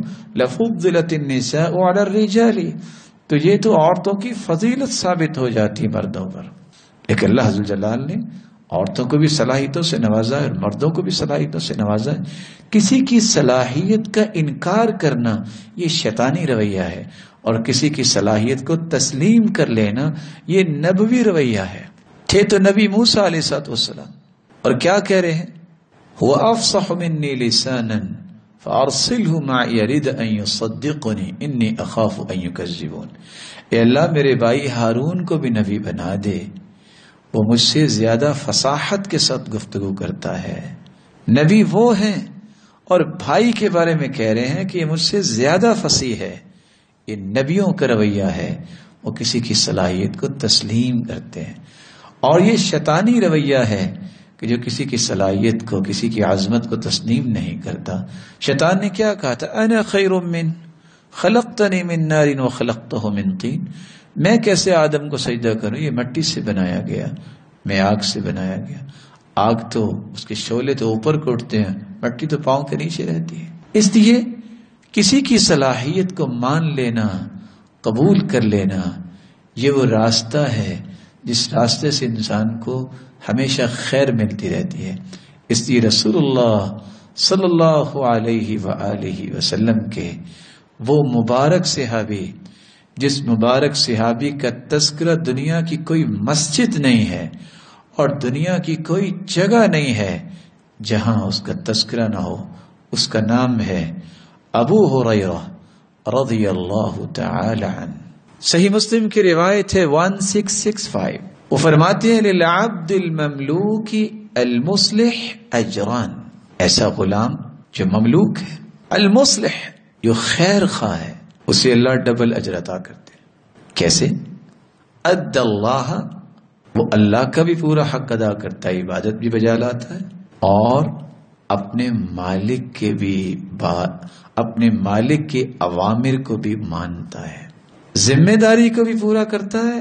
لفضلت النساء علی الرجال، تو یہ تو عورتوں کی فضیلت ثابت ہو جاتی مردوں پر۔ لیکن اللہ عز و جلال نے عورتوں کو بھی صلاحیتوں سے نوازا ہے اور مردوں کو بھی صلاحیتوں سے نوازا ہے۔ کسی کی صلاحیت کا انکار کرنا یہ شیطانی رویہ ہے، اور کسی کی صلاحیت کو تسلیم کر لینا یہ نبوی رویہ ہے۔ تھے تو نبی موسیٰ علیہ السلام، اور کیا کہہ رہے ہیں؟ هو افصح مني لسانا فارسله معي يريد ان يصدقني اني اخاف ان يكذبون۔ اے اللہ میرے بھائی ہارون کو بھی نبی بنا دے، وہ مجھ سے زیادہ فصاحت کے ساتھ گفتگو کرتا ہے۔ نبی وہ ہیں اور بھائی کے بارے میں کہہ رہے ہیں کہ یہ مجھ سے زیادہ فصیح ہے۔ یہ نبیوں کا رویہ ہے، وہ کسی کی صلاحیت کو تسلیم کرتے ہیں، اور یہ شیطانی رویہ ہے کہ جو کسی کی صلاحیت کو، کسی کی عظمت کو تسلیم نہیں کرتا۔ شیطان نے کیا کہا تھا؟ انا خیر من خلقتنی من نار وخلقتہ من طین، میں کیسے آدم کو سجدہ کروں، یہ مٹی سے بنایا گیا، میں آگ سے بنایا گیا۔ آگ تو اس کے شعلے تو اوپر کو اٹھتے ہیں، مٹی تو پاؤں کے نیچے رہتی ہے۔ اس لیے کسی کی صلاحیت کو مان لینا، قبول کر لینا، یہ وہ راستہ ہے جس راستے سے انسان کو ہمیشہ خیر ملتی رہتی ہے۔ اس لیے رسول اللہ صلی اللہ علیہ وآلہ وسلم کے وہ مبارک صحابی، جس مبارک صحابی کا تذکرہ دنیا کی کوئی مسجد نہیں ہے اور دنیا کی کوئی جگہ نہیں ہے جہاں اس کا تذکرہ نہ ہو، اس کا نام ہے ابو ہریرہ رضی اللہ تعالی عنہ۔ صحیح مسلم کی روایت ہے 1665، وہ فرماتے ہیں للعبد المملوک المصلح اجران، ایسا غلام جو مملوک ہے، المصلح جو خیر خواہ ہے، اسے اللہ ڈبل اجر عطا کرتے ہیں۔ کیسے؟ اد اللہ، وہ اللہ کا بھی پورا حق ادا کرتا ہے، عبادت بھی بجا لاتا ہے، اور اپنے مالک کے بھی اپنے مالک کے اوامر کو بھی مانتا ہے، ذمہ داری کو بھی پورا کرتا ہے،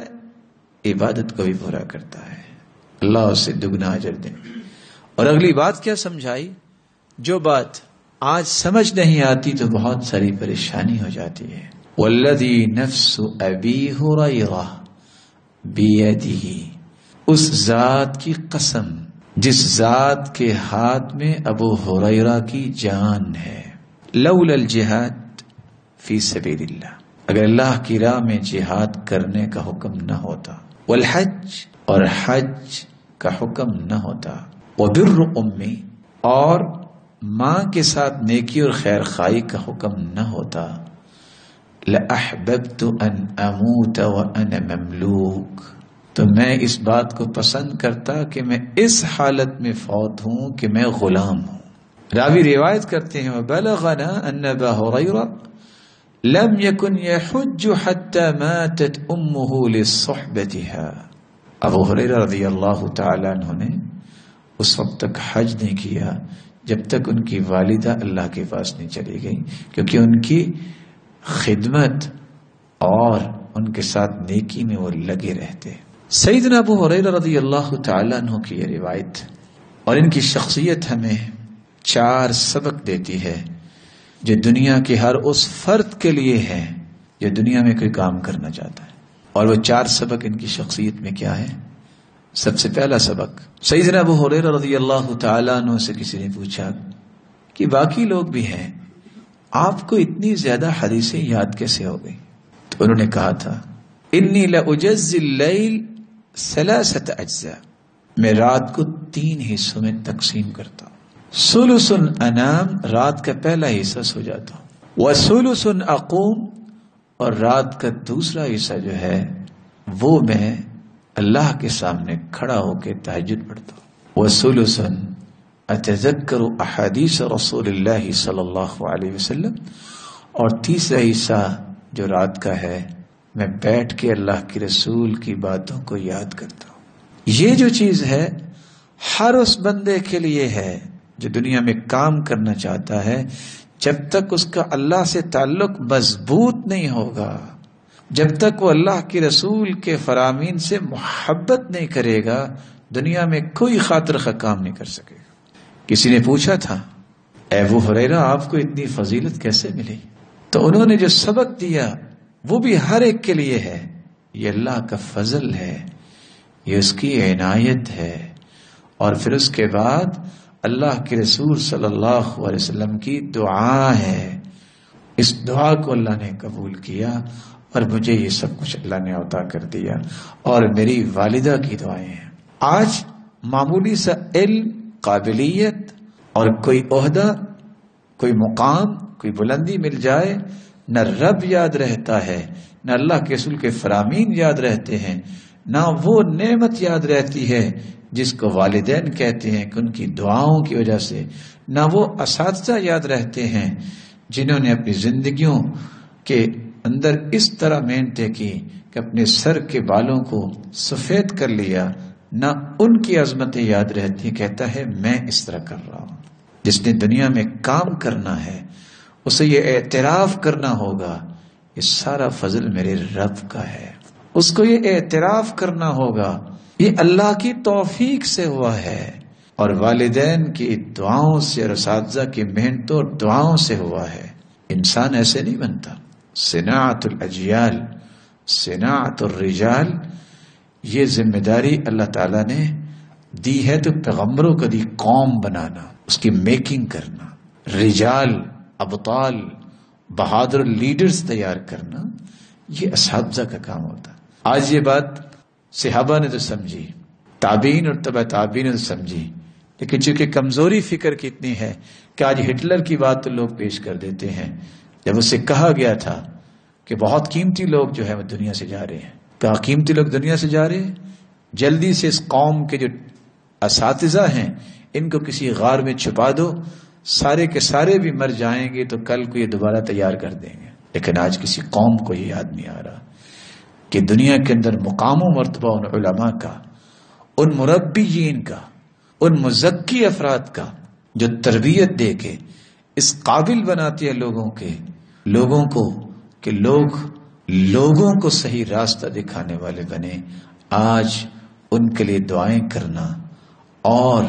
عبادت کو بھی پورا کرتا ہے۔ اللہ اسے دگنا اجر دے۔ اور اگلی بات کیا سمجھائی؟ جو بات آج سمجھ نہیں آتی تو بہت ساری پریشانی ہو جاتی ہے۔ والذی نفس ابی ہریرہ بیدہ، اس ذات کی قسم جس ذات کے ہاتھ میں ابو ہریرہ کی جان ہے، لولا الجہاد فی سبیل اللہ، اگر اللہ کی راہ میں جہاد کرنے کا حکم نہ ہوتا، والحج، اور حج کا حکم نہ ہوتا، وبر امی، اور ماں کے ساتھ نیکی اور خیر خواہی کا حکم نہ ہوتا، لأحببت ان اموت وانا مملوک، تو میں اس بات کو پسند کرتا کہ میں اس حالت میں فوت ہوں کہ میں غلام ہوں۔ راوی روایت کرتے ہیں وبلغنا ان ابا ہریرہ لم يكن يحج حتى ماتت امه لصحبتها، ابو ہریرہ رضی اللہ تعالی عنہ نے اس وقت تک حج نہیں کیا جب تک ان کی والدہ اللہ کے پاس نہیں چلی گئی، کیونکہ ان کی خدمت اور ان کے ساتھ نیکی میں وہ لگے رہتے۔ سیدنا ابو ہریرہ رضی اللہ تعالی عنہ کی یہ روایت اور ان کی شخصیت ہمیں 4 سبق دیتی ہے جو دنیا کے ہر اس فرد کے لیے ہے جو دنیا میں کوئی کام کرنا چاہتا ہے. اور وہ 4 سبق ان کی شخصیت میں کیا ہے؟ سب سے پہلا سبق، سیدنا ابو ہریرہ رضی اللہ تعالیٰ عنہ سے کسی نے پوچھا کہ باقی لوگ بھی ہیں، آپ کو اتنی زیادہ حدیثیں یاد کیسے ہو گئی؟ تو انہوں نے کہا تھا انی لأجزی اللیل 3 اجزاء، میں رات کو 3 حصوں میں تقسیم کرتا ہوں. ثلث انام، رات کا پہلا حصہ سو جاتا ہوں، وثلث اقوم، اور رات کا دوسرا حصہ جو ہے وہ میں اللہ کے سامنے کھڑا ہو کے تہجد پڑھتا ہوں. وثلث اتذکر احادیث رسول اللہ صلی اللہ علیہ وسلم، اور تیسرا حصہ جو رات کا ہے میں بیٹھ کے اللہ کے رسول کی باتوں کو یاد کرتا ہوں. یہ جو چیز ہے ہر اس بندے کے لیے ہے جو دنیا میں کام کرنا چاہتا ہے. جب تک اس کا اللہ سے تعلق مضبوط نہیں ہوگا، جب تک وہ اللہ کے رسول کے فرامین سے محبت نہیں کرے گا، دنیا میں کوئی خاطر خواہ کام نہیں کر سکے گا. کسی نے پوچھا تھا اے ابو ہریرہ آپ کو اتنی فضیلت کیسے ملی؟ تو انہوں نے جو سبق دیا وہ بھی ہر ایک کے لیے ہے. یہ اللہ کا فضل ہے، یہ اس کی عنایت ہے. اور پھر اس کے بعد اللہ کے رسول صلی اللہ علیہ وسلم کی دعا ہے. اس دعا کو اللہ نے قبول کیا اور مجھے یہ سب کچھ اللہ نے عطا کر دیا، اور میری والدہ کی دعائیں ہیں. آج معمولی سا علم، قابلیت اور کوئی عہدہ، کوئی مقام، کوئی بلندی مل جائے، نہ رب یاد رہتا ہے، نہ اللہ کے رسول کے فرامین یاد رہتے ہیں، نہ وہ نعمت یاد رہتی ہے جس کو والدین کہتے ہیں کہ ان کی دعاؤں کی وجہ سے، نہ وہ اساتذہ یاد رہتے ہیں جنہوں نے اپنی زندگیوں کے اندر اس طرح محنتیں کی کہ اپنے سر کے بالوں کو سفید کر لیا، نہ ان کی عظمتیں یاد رہتی. کہتا ہے میں اس طرح کر رہا ہوں. جس نے دنیا میں کام کرنا ہے اسے یہ اعتراف کرنا ہوگا یہ سارا فضل میرے رب کا ہے. اس کو یہ اعتراف کرنا ہوگا یہ اللہ کی توفیق سے ہوا ہے، اور والدین کی دعاؤں سے اور اساتذہ کی محنتوں اور دعاؤں سے ہوا ہے. انسان ایسے نہیں بنتا. صناعت الاجیال، صناعت الرجال، یہ ذمہ داری اللہ تعالیٰ نے دی ہے تو پیغمبروں کو دی، قوم بنانا، اس کی میکنگ کرنا، رجال، ابطال، بہادر لیڈرز تیار کرنا، یہ اساتذہ کا کام ہوتا. آج یہ بات صحابہ نے تو سمجھی، تابعین اور تبع تابعین نے تو سمجھی، لیکن چونکہ کمزوری فکر کی اتنی ہے کہ آج ہٹلر کی بات تو لوگ پیش کر دیتے ہیں. جب اسے کہا گیا تھا کہ بہت قیمتی لوگ جو ہے وہ دنیا سے جا رہے ہیں، کہا قیمتی لوگ دنیا سے جا رہے ہیں، جلدی سے اس قوم کے جو اساتذہ ہیں ان کو کسی غار میں چھپا دو، سارے کے سارے بھی مر جائیں گے تو کل کو یہ دوبارہ تیار کر دیں گے. لیکن آج کسی قوم کو یہ یاد نہیں آ رہا کہ دنیا کے اندر مقام و مرتبہ ان علماء کا، ان مربیین کا، ان مزکی افراد کا جو تربیت دے کے اس قابل بناتی ہے لوگوں کو کہ لوگوں کو صحیح راستہ دکھانے والے بنے. آج ان کے لیے دعائیں کرنا اور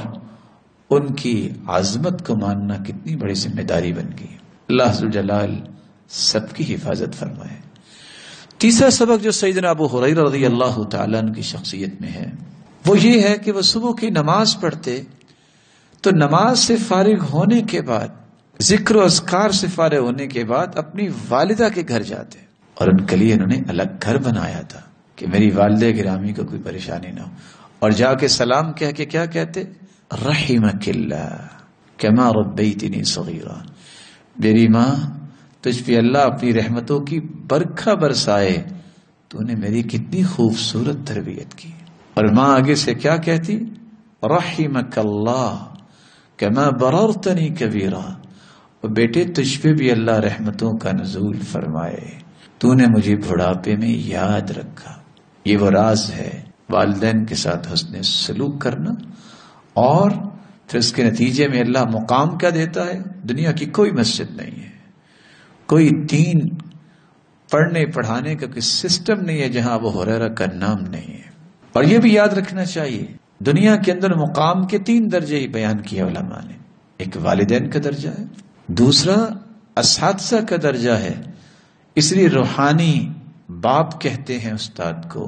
ان کی عظمت کو ماننا کتنی بڑی ذمہ داری بن گئی. اللہ ذو الجلال سب کی حفاظت فرمائے. تیسرا سبق جو سیدنا ابو ہریرہ رضی اللہ تعالیٰ عنہ کی شخصیت میں ہے وہ یہ ہے کہ وہ صبح کی نماز پڑھتے تو نماز سے فارغ ہونے کے بعد، ذکر و اذکار سے فارغ ہونے کے بعد اپنی والدہ کے گھر جاتے، اور ان کے لیے انہوں نے الگ گھر بنایا تھا کہ میری والدہ گرامی کو کوئی پریشانی نہ ہو. اور جا کے سلام کہہ کے کیا کہتے؟ رحمک اللہ کما ربیتنی صغیرا، میری ماں تجھ پہ اللہ اپنی رحمتوں کی برکھا برسائے، تو نے میری کتنی خوبصورت تربیت کی. اور ماں آگے سے کیا کہتی؟ رحمک اللہ کما بررتنی کبیرا، اور بیٹے تجھ پہ بھی اللہ رحمتوں کا نزول فرمائے، تو نے مجھے بڑھاپے میں یاد رکھا. یہ وہ راز ہے والدین کے ساتھ حسن سلوک کرنا، اور پھر اس کے نتیجے میں اللہ مقام کیا دیتا ہے؟ دنیا کی کوئی مسجد نہیں ہے، کوئی دین پڑھنے پڑھانے کا کوئی سسٹم نہیں ہے جہاں ابو ہریرہ کا نام نہیں ہے. اور یہ بھی یاد رکھنا چاہیے دنیا کے اندر مقام کے 3 درجے ہی بیان کیے علماء نے. ایک والدین کا درجہ ہے، دوسرا اساتذہ کا درجہ ہے. اس لیے روحانی باپ کہتے ہیں استاد کو.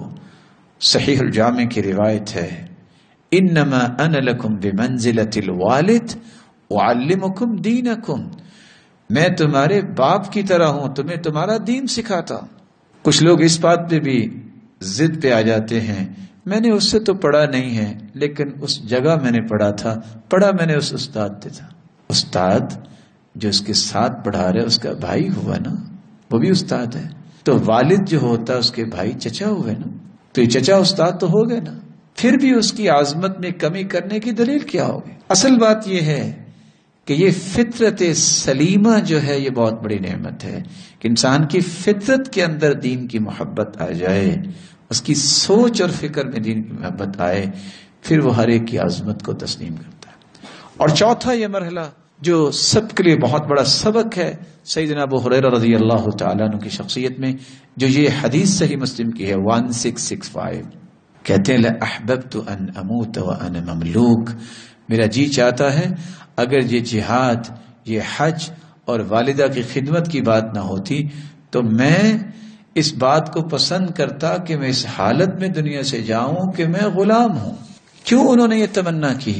صحیح الجامع کی روایت ہے، انما انا لکم بمنزلۃ الوالد اعلمکم دینکم، میں تمہارے باپ کی طرح ہوں، تمہیں تمہارا دین سکھاتا ہوں. کچھ لوگ اس بات پہ بھی ضد پہ آ جاتے ہیں، میں نے اس سے تو پڑھا نہیں ہے، لیکن اس جگہ میں نے پڑھا تھا، پڑھا میں نے اس استاد سے تھا. استاد جو اس کے ساتھ پڑھا رہے اس کا بھائی ہوا نا، وہ بھی استاد ہے. تو والد جو ہوتا ہے اس کے بھائی چچا ہوئے نا، تو یہ چچا استاد تو ہو گئے نا. پھر بھی اس کی عظمت میں کمی کرنے کی دلیل کیا ہوگی؟ اصل بات یہ ہے کہ یہ فطرت سلیمہ جو ہے یہ بہت بڑی نعمت ہے کہ انسان کی فطرت کے اندر دین کی محبت آ جائے، اس کی سوچ اور فکر میں دین کی محبت آئے، پھر وہ ہر ایک کی عظمت کو تسلیم کرتا ہے. اور چوتھا یہ مرحلہ جو سب کے لیے بہت بڑا سبق ہے، سیدنا ابو ہریرہ رضی اللہ تعالیٰ عنہ کی شخصیت میں جو یہ حدیث صحیح مسلم کی ہے 1665، کہتے ہیں لَأَحْبَبْتُ أَنْ أَمُوتَ وَأَنَا مَمْلُوكٌ، میرا جی چاہتا ہے اگر یہ جہاد، یہ حج اور والدہ کی خدمت کی بات نہ ہوتی تو میں اس بات کو پسند کرتا کہ میں اس حالت میں دنیا سے جاؤں کہ میں غلام ہوں. کیوں انہوں نے یہ تمنا کی؟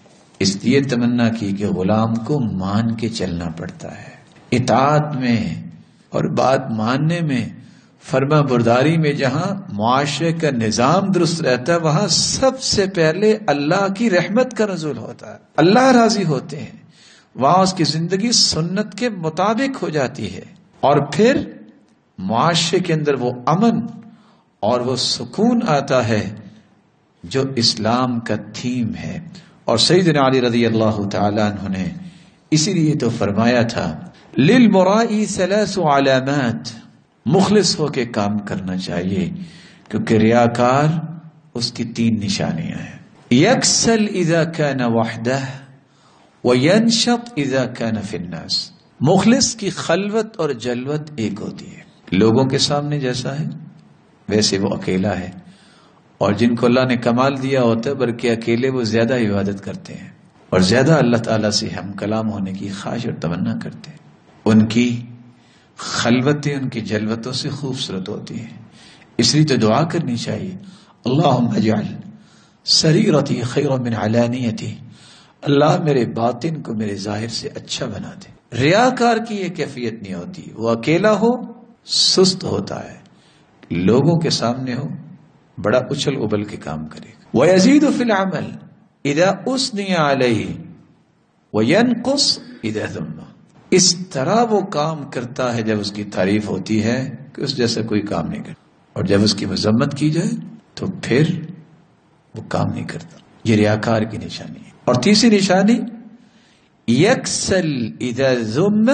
اس لیے تمنا کی کہ غلام کو مان کے چلنا پڑتا ہے، اطاعت میں اور بات ماننے میں، فرما برداری میں جہاں معاشرے کا نظام درست رہتا ہے وہاں سب سے پہلے اللہ کی رحمت کا نزول ہوتا ہے، اللہ راضی ہوتے ہیں، وہاں اس کی زندگی سنت کے مطابق ہو جاتی ہے، اور پھر معاشرے کے اندر وہ امن اور وہ سکون آتا ہے جو اسلام کا تھیم ہے. اور سیدنا علی رضی اللہ تعالیٰ عنہ نے اسی لیے تو فرمایا تھا للمرائی ثلاث علامات، مخلص ہو کے کام کرنا چاہیے کیونکہ ریاکار اس کی 3 نشانیاں ہیں. یکسل اذا کان وحدہ وینشط اذا کان فی الناس، مخلص کی خلوت اور جلوت ایک ہوتی ہے، لوگوں کے سامنے جیسا ہے ویسے وہ اکیلا ہے، اور جن کو اللہ نے کمال دیا ہوتا ہے بلکہ اکیلے وہ زیادہ عبادت کرتے ہیں اور زیادہ اللہ تعالیٰ سے ہم کلام ہونے کی خواہش اور تمنا کرتے ہیں. ان کی خلوتیں ان کی جلوتوں سے خوبصورت ہوتی ہیں، اس لیے تو دعا کرنی چاہیے اللہم اجعل سریرتی خیر من علانیتی، اللہ میرے باطن کو میرے ظاہر سے اچھا بنا دے. ریاکار کی یہ کیفیت نہیں ہوتی، وہ اکیلا ہو سست ہوتا ہے، لوگوں کے سامنے ہو بڑا اچھل ابل کے کام کرے گا. وَيَزِيدُ فِي الْعَمَلِ اِذَا أُثْنِيَ عَلَيْهِ وَيَنْقُصْ اِذَا ذُمَّ، اس طرح وہ کام کرتا ہے جب اس کی تعریف ہوتی ہے کہ اس جیسا کوئی کام نہیں کرتا، اور جب اس کی مذمت کی جائے تو پھر وہ کام نہیں کرتا. یہ ریاکار کی نشانی ہے. اور تیسری نشانی یکسل اذا ذم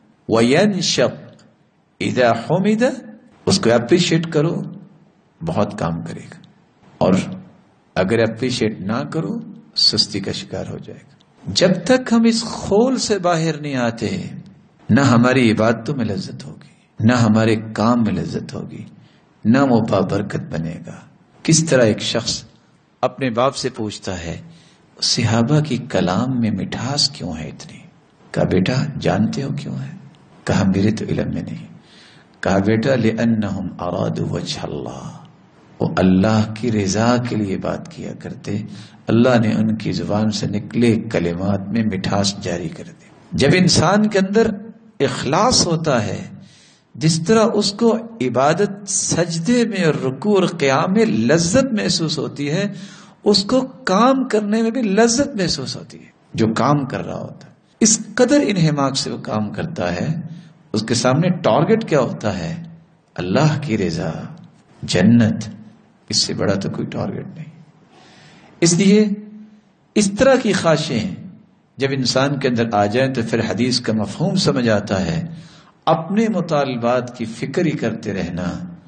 وینشط اذا حمد، اس کو اپریشیٹ کرو بہت کام کرے گا، اور اگر اپریشیٹ نہ کرو سستی کا شکار ہو جائے گا. جب تک ہم اس خول سے باہر نہیں آتے نہ ہماری عبادتوں میں لذت ہوگی، نہ ہمارے کام میں لذت ہوگی، نہ وہ بابرکت بنے گا. کس طرح ایک شخص اپنے باپ سے پوچھتا ہے صحابہ کی کلام میں مٹھاس کیوں ہے اتنی؟ کہا بیٹا جانتے ہو کیوں ہے؟ کہا میرے تو علم میں نہیں. کہا بیٹا لأنہم ارادوا وجہ اللہ، وہ اللہ کی رضا کے لیے بات کیا کرتے، اللہ نے ان کی زبان سے نکلے کلمات میں مٹھاس جاری کر دی. جب انسان کے اندر اخلاص ہوتا ہے، جس طرح اس کو عبادت سجدے میں اور رکوع اور قیام میں لذت محسوس ہوتی ہے، اس کو کام کرنے میں بھی لذت محسوس ہوتی ہے. جو کام کر رہا ہوتا ہے اس قدر انہماک سے وہ کام کرتا ہے، اس کے سامنے ٹارگٹ کیا ہوتا ہے؟ اللہ کی رضا، جنت، اس سے بڑا تو کوئی ٹارگٹ نہیں. اس لیے اس طرح کی خواہشیں جب انسان کے اندر آ جائیں تو پھر حدیث کا مفہوم سمجھ آتا ہے. اپنے مطالبات کی فکر ہی کرتے رہنا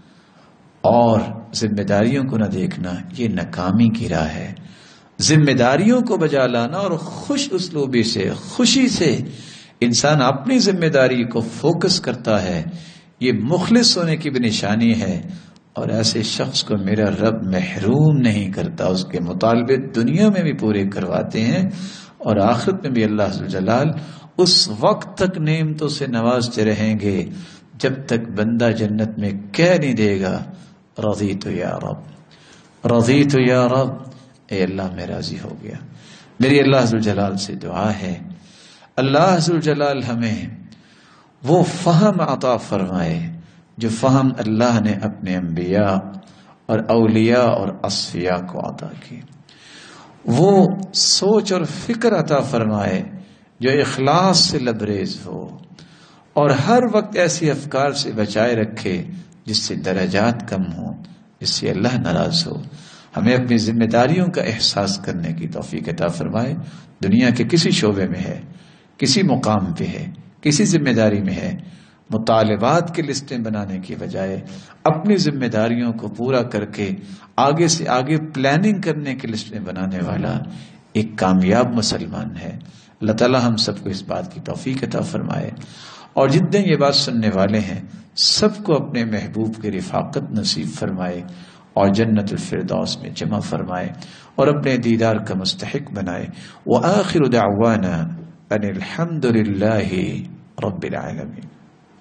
اور ذمہ داریوں کو نہ دیکھنا یہ ناکامی کی راہ ہے. ذمہ داریوں کو بجا لانا اور خوش اسلوبی سے، خوشی سے انسان اپنی ذمہ داری کو فوکس کرتا ہے، یہ مخلص ہونے کی بھی نشانی ہے. اور ایسے شخص کو میرا رب محروم نہیں کرتا، اس کے مطالبے دنیا میں بھی پورے کرواتے ہیں اور آخرت میں بھی اللہ عز و جلال اس وقت تک نعمتوں سے نوازتے رہیں گے جب تک بندہ جنت میں کہہ نہیں دے گا رضیت یا رب، رضیت یا رب، اے اللہ میں راضی ہو گیا۔ میری اللہ عز و جلال سے دعا ہے اللہ عز و جلال ہمیں وہ فہم عطا فرمائے جو فہم اللہ نے اپنے انبیاء اور اولیاء اور اصفیاء کو عطا کی، وہ سوچ اور فکر عطا فرمائے جو اخلاص سے لبریز ہو، اور ہر وقت ایسی افکار سے بچائے رکھے جس سے درجات کم ہوں، جس سے اللہ ناراض ہو۔ ہمیں اپنی ذمہ داریوں کا احساس کرنے کی توفیق عطا فرمائے۔ دنیا کے کسی شعبے میں ہے، کسی مقام پہ ہے، کسی ذمہ داری میں ہے، مطالبات کی لسٹیں بنانے کی بجائے اپنی ذمہ داریوں کو پورا کر کے آگے سے آگے پلاننگ کرنے کی لسٹیں بنانے والا ایک کامیاب مسلمان ہے۔ اللہ تعالی ہم سب کو اس بات کی توفیق عطا فرمائے، اور جتنے یہ بات سننے والے ہیں سب کو اپنے محبوب کی رفاقت نصیب فرمائے اور جنت الفردوس میں جمع فرمائے اور اپنے دیدار کا مستحق بنائے۔ وآخر دعوانا ان الحمد للہ رب العالمین۔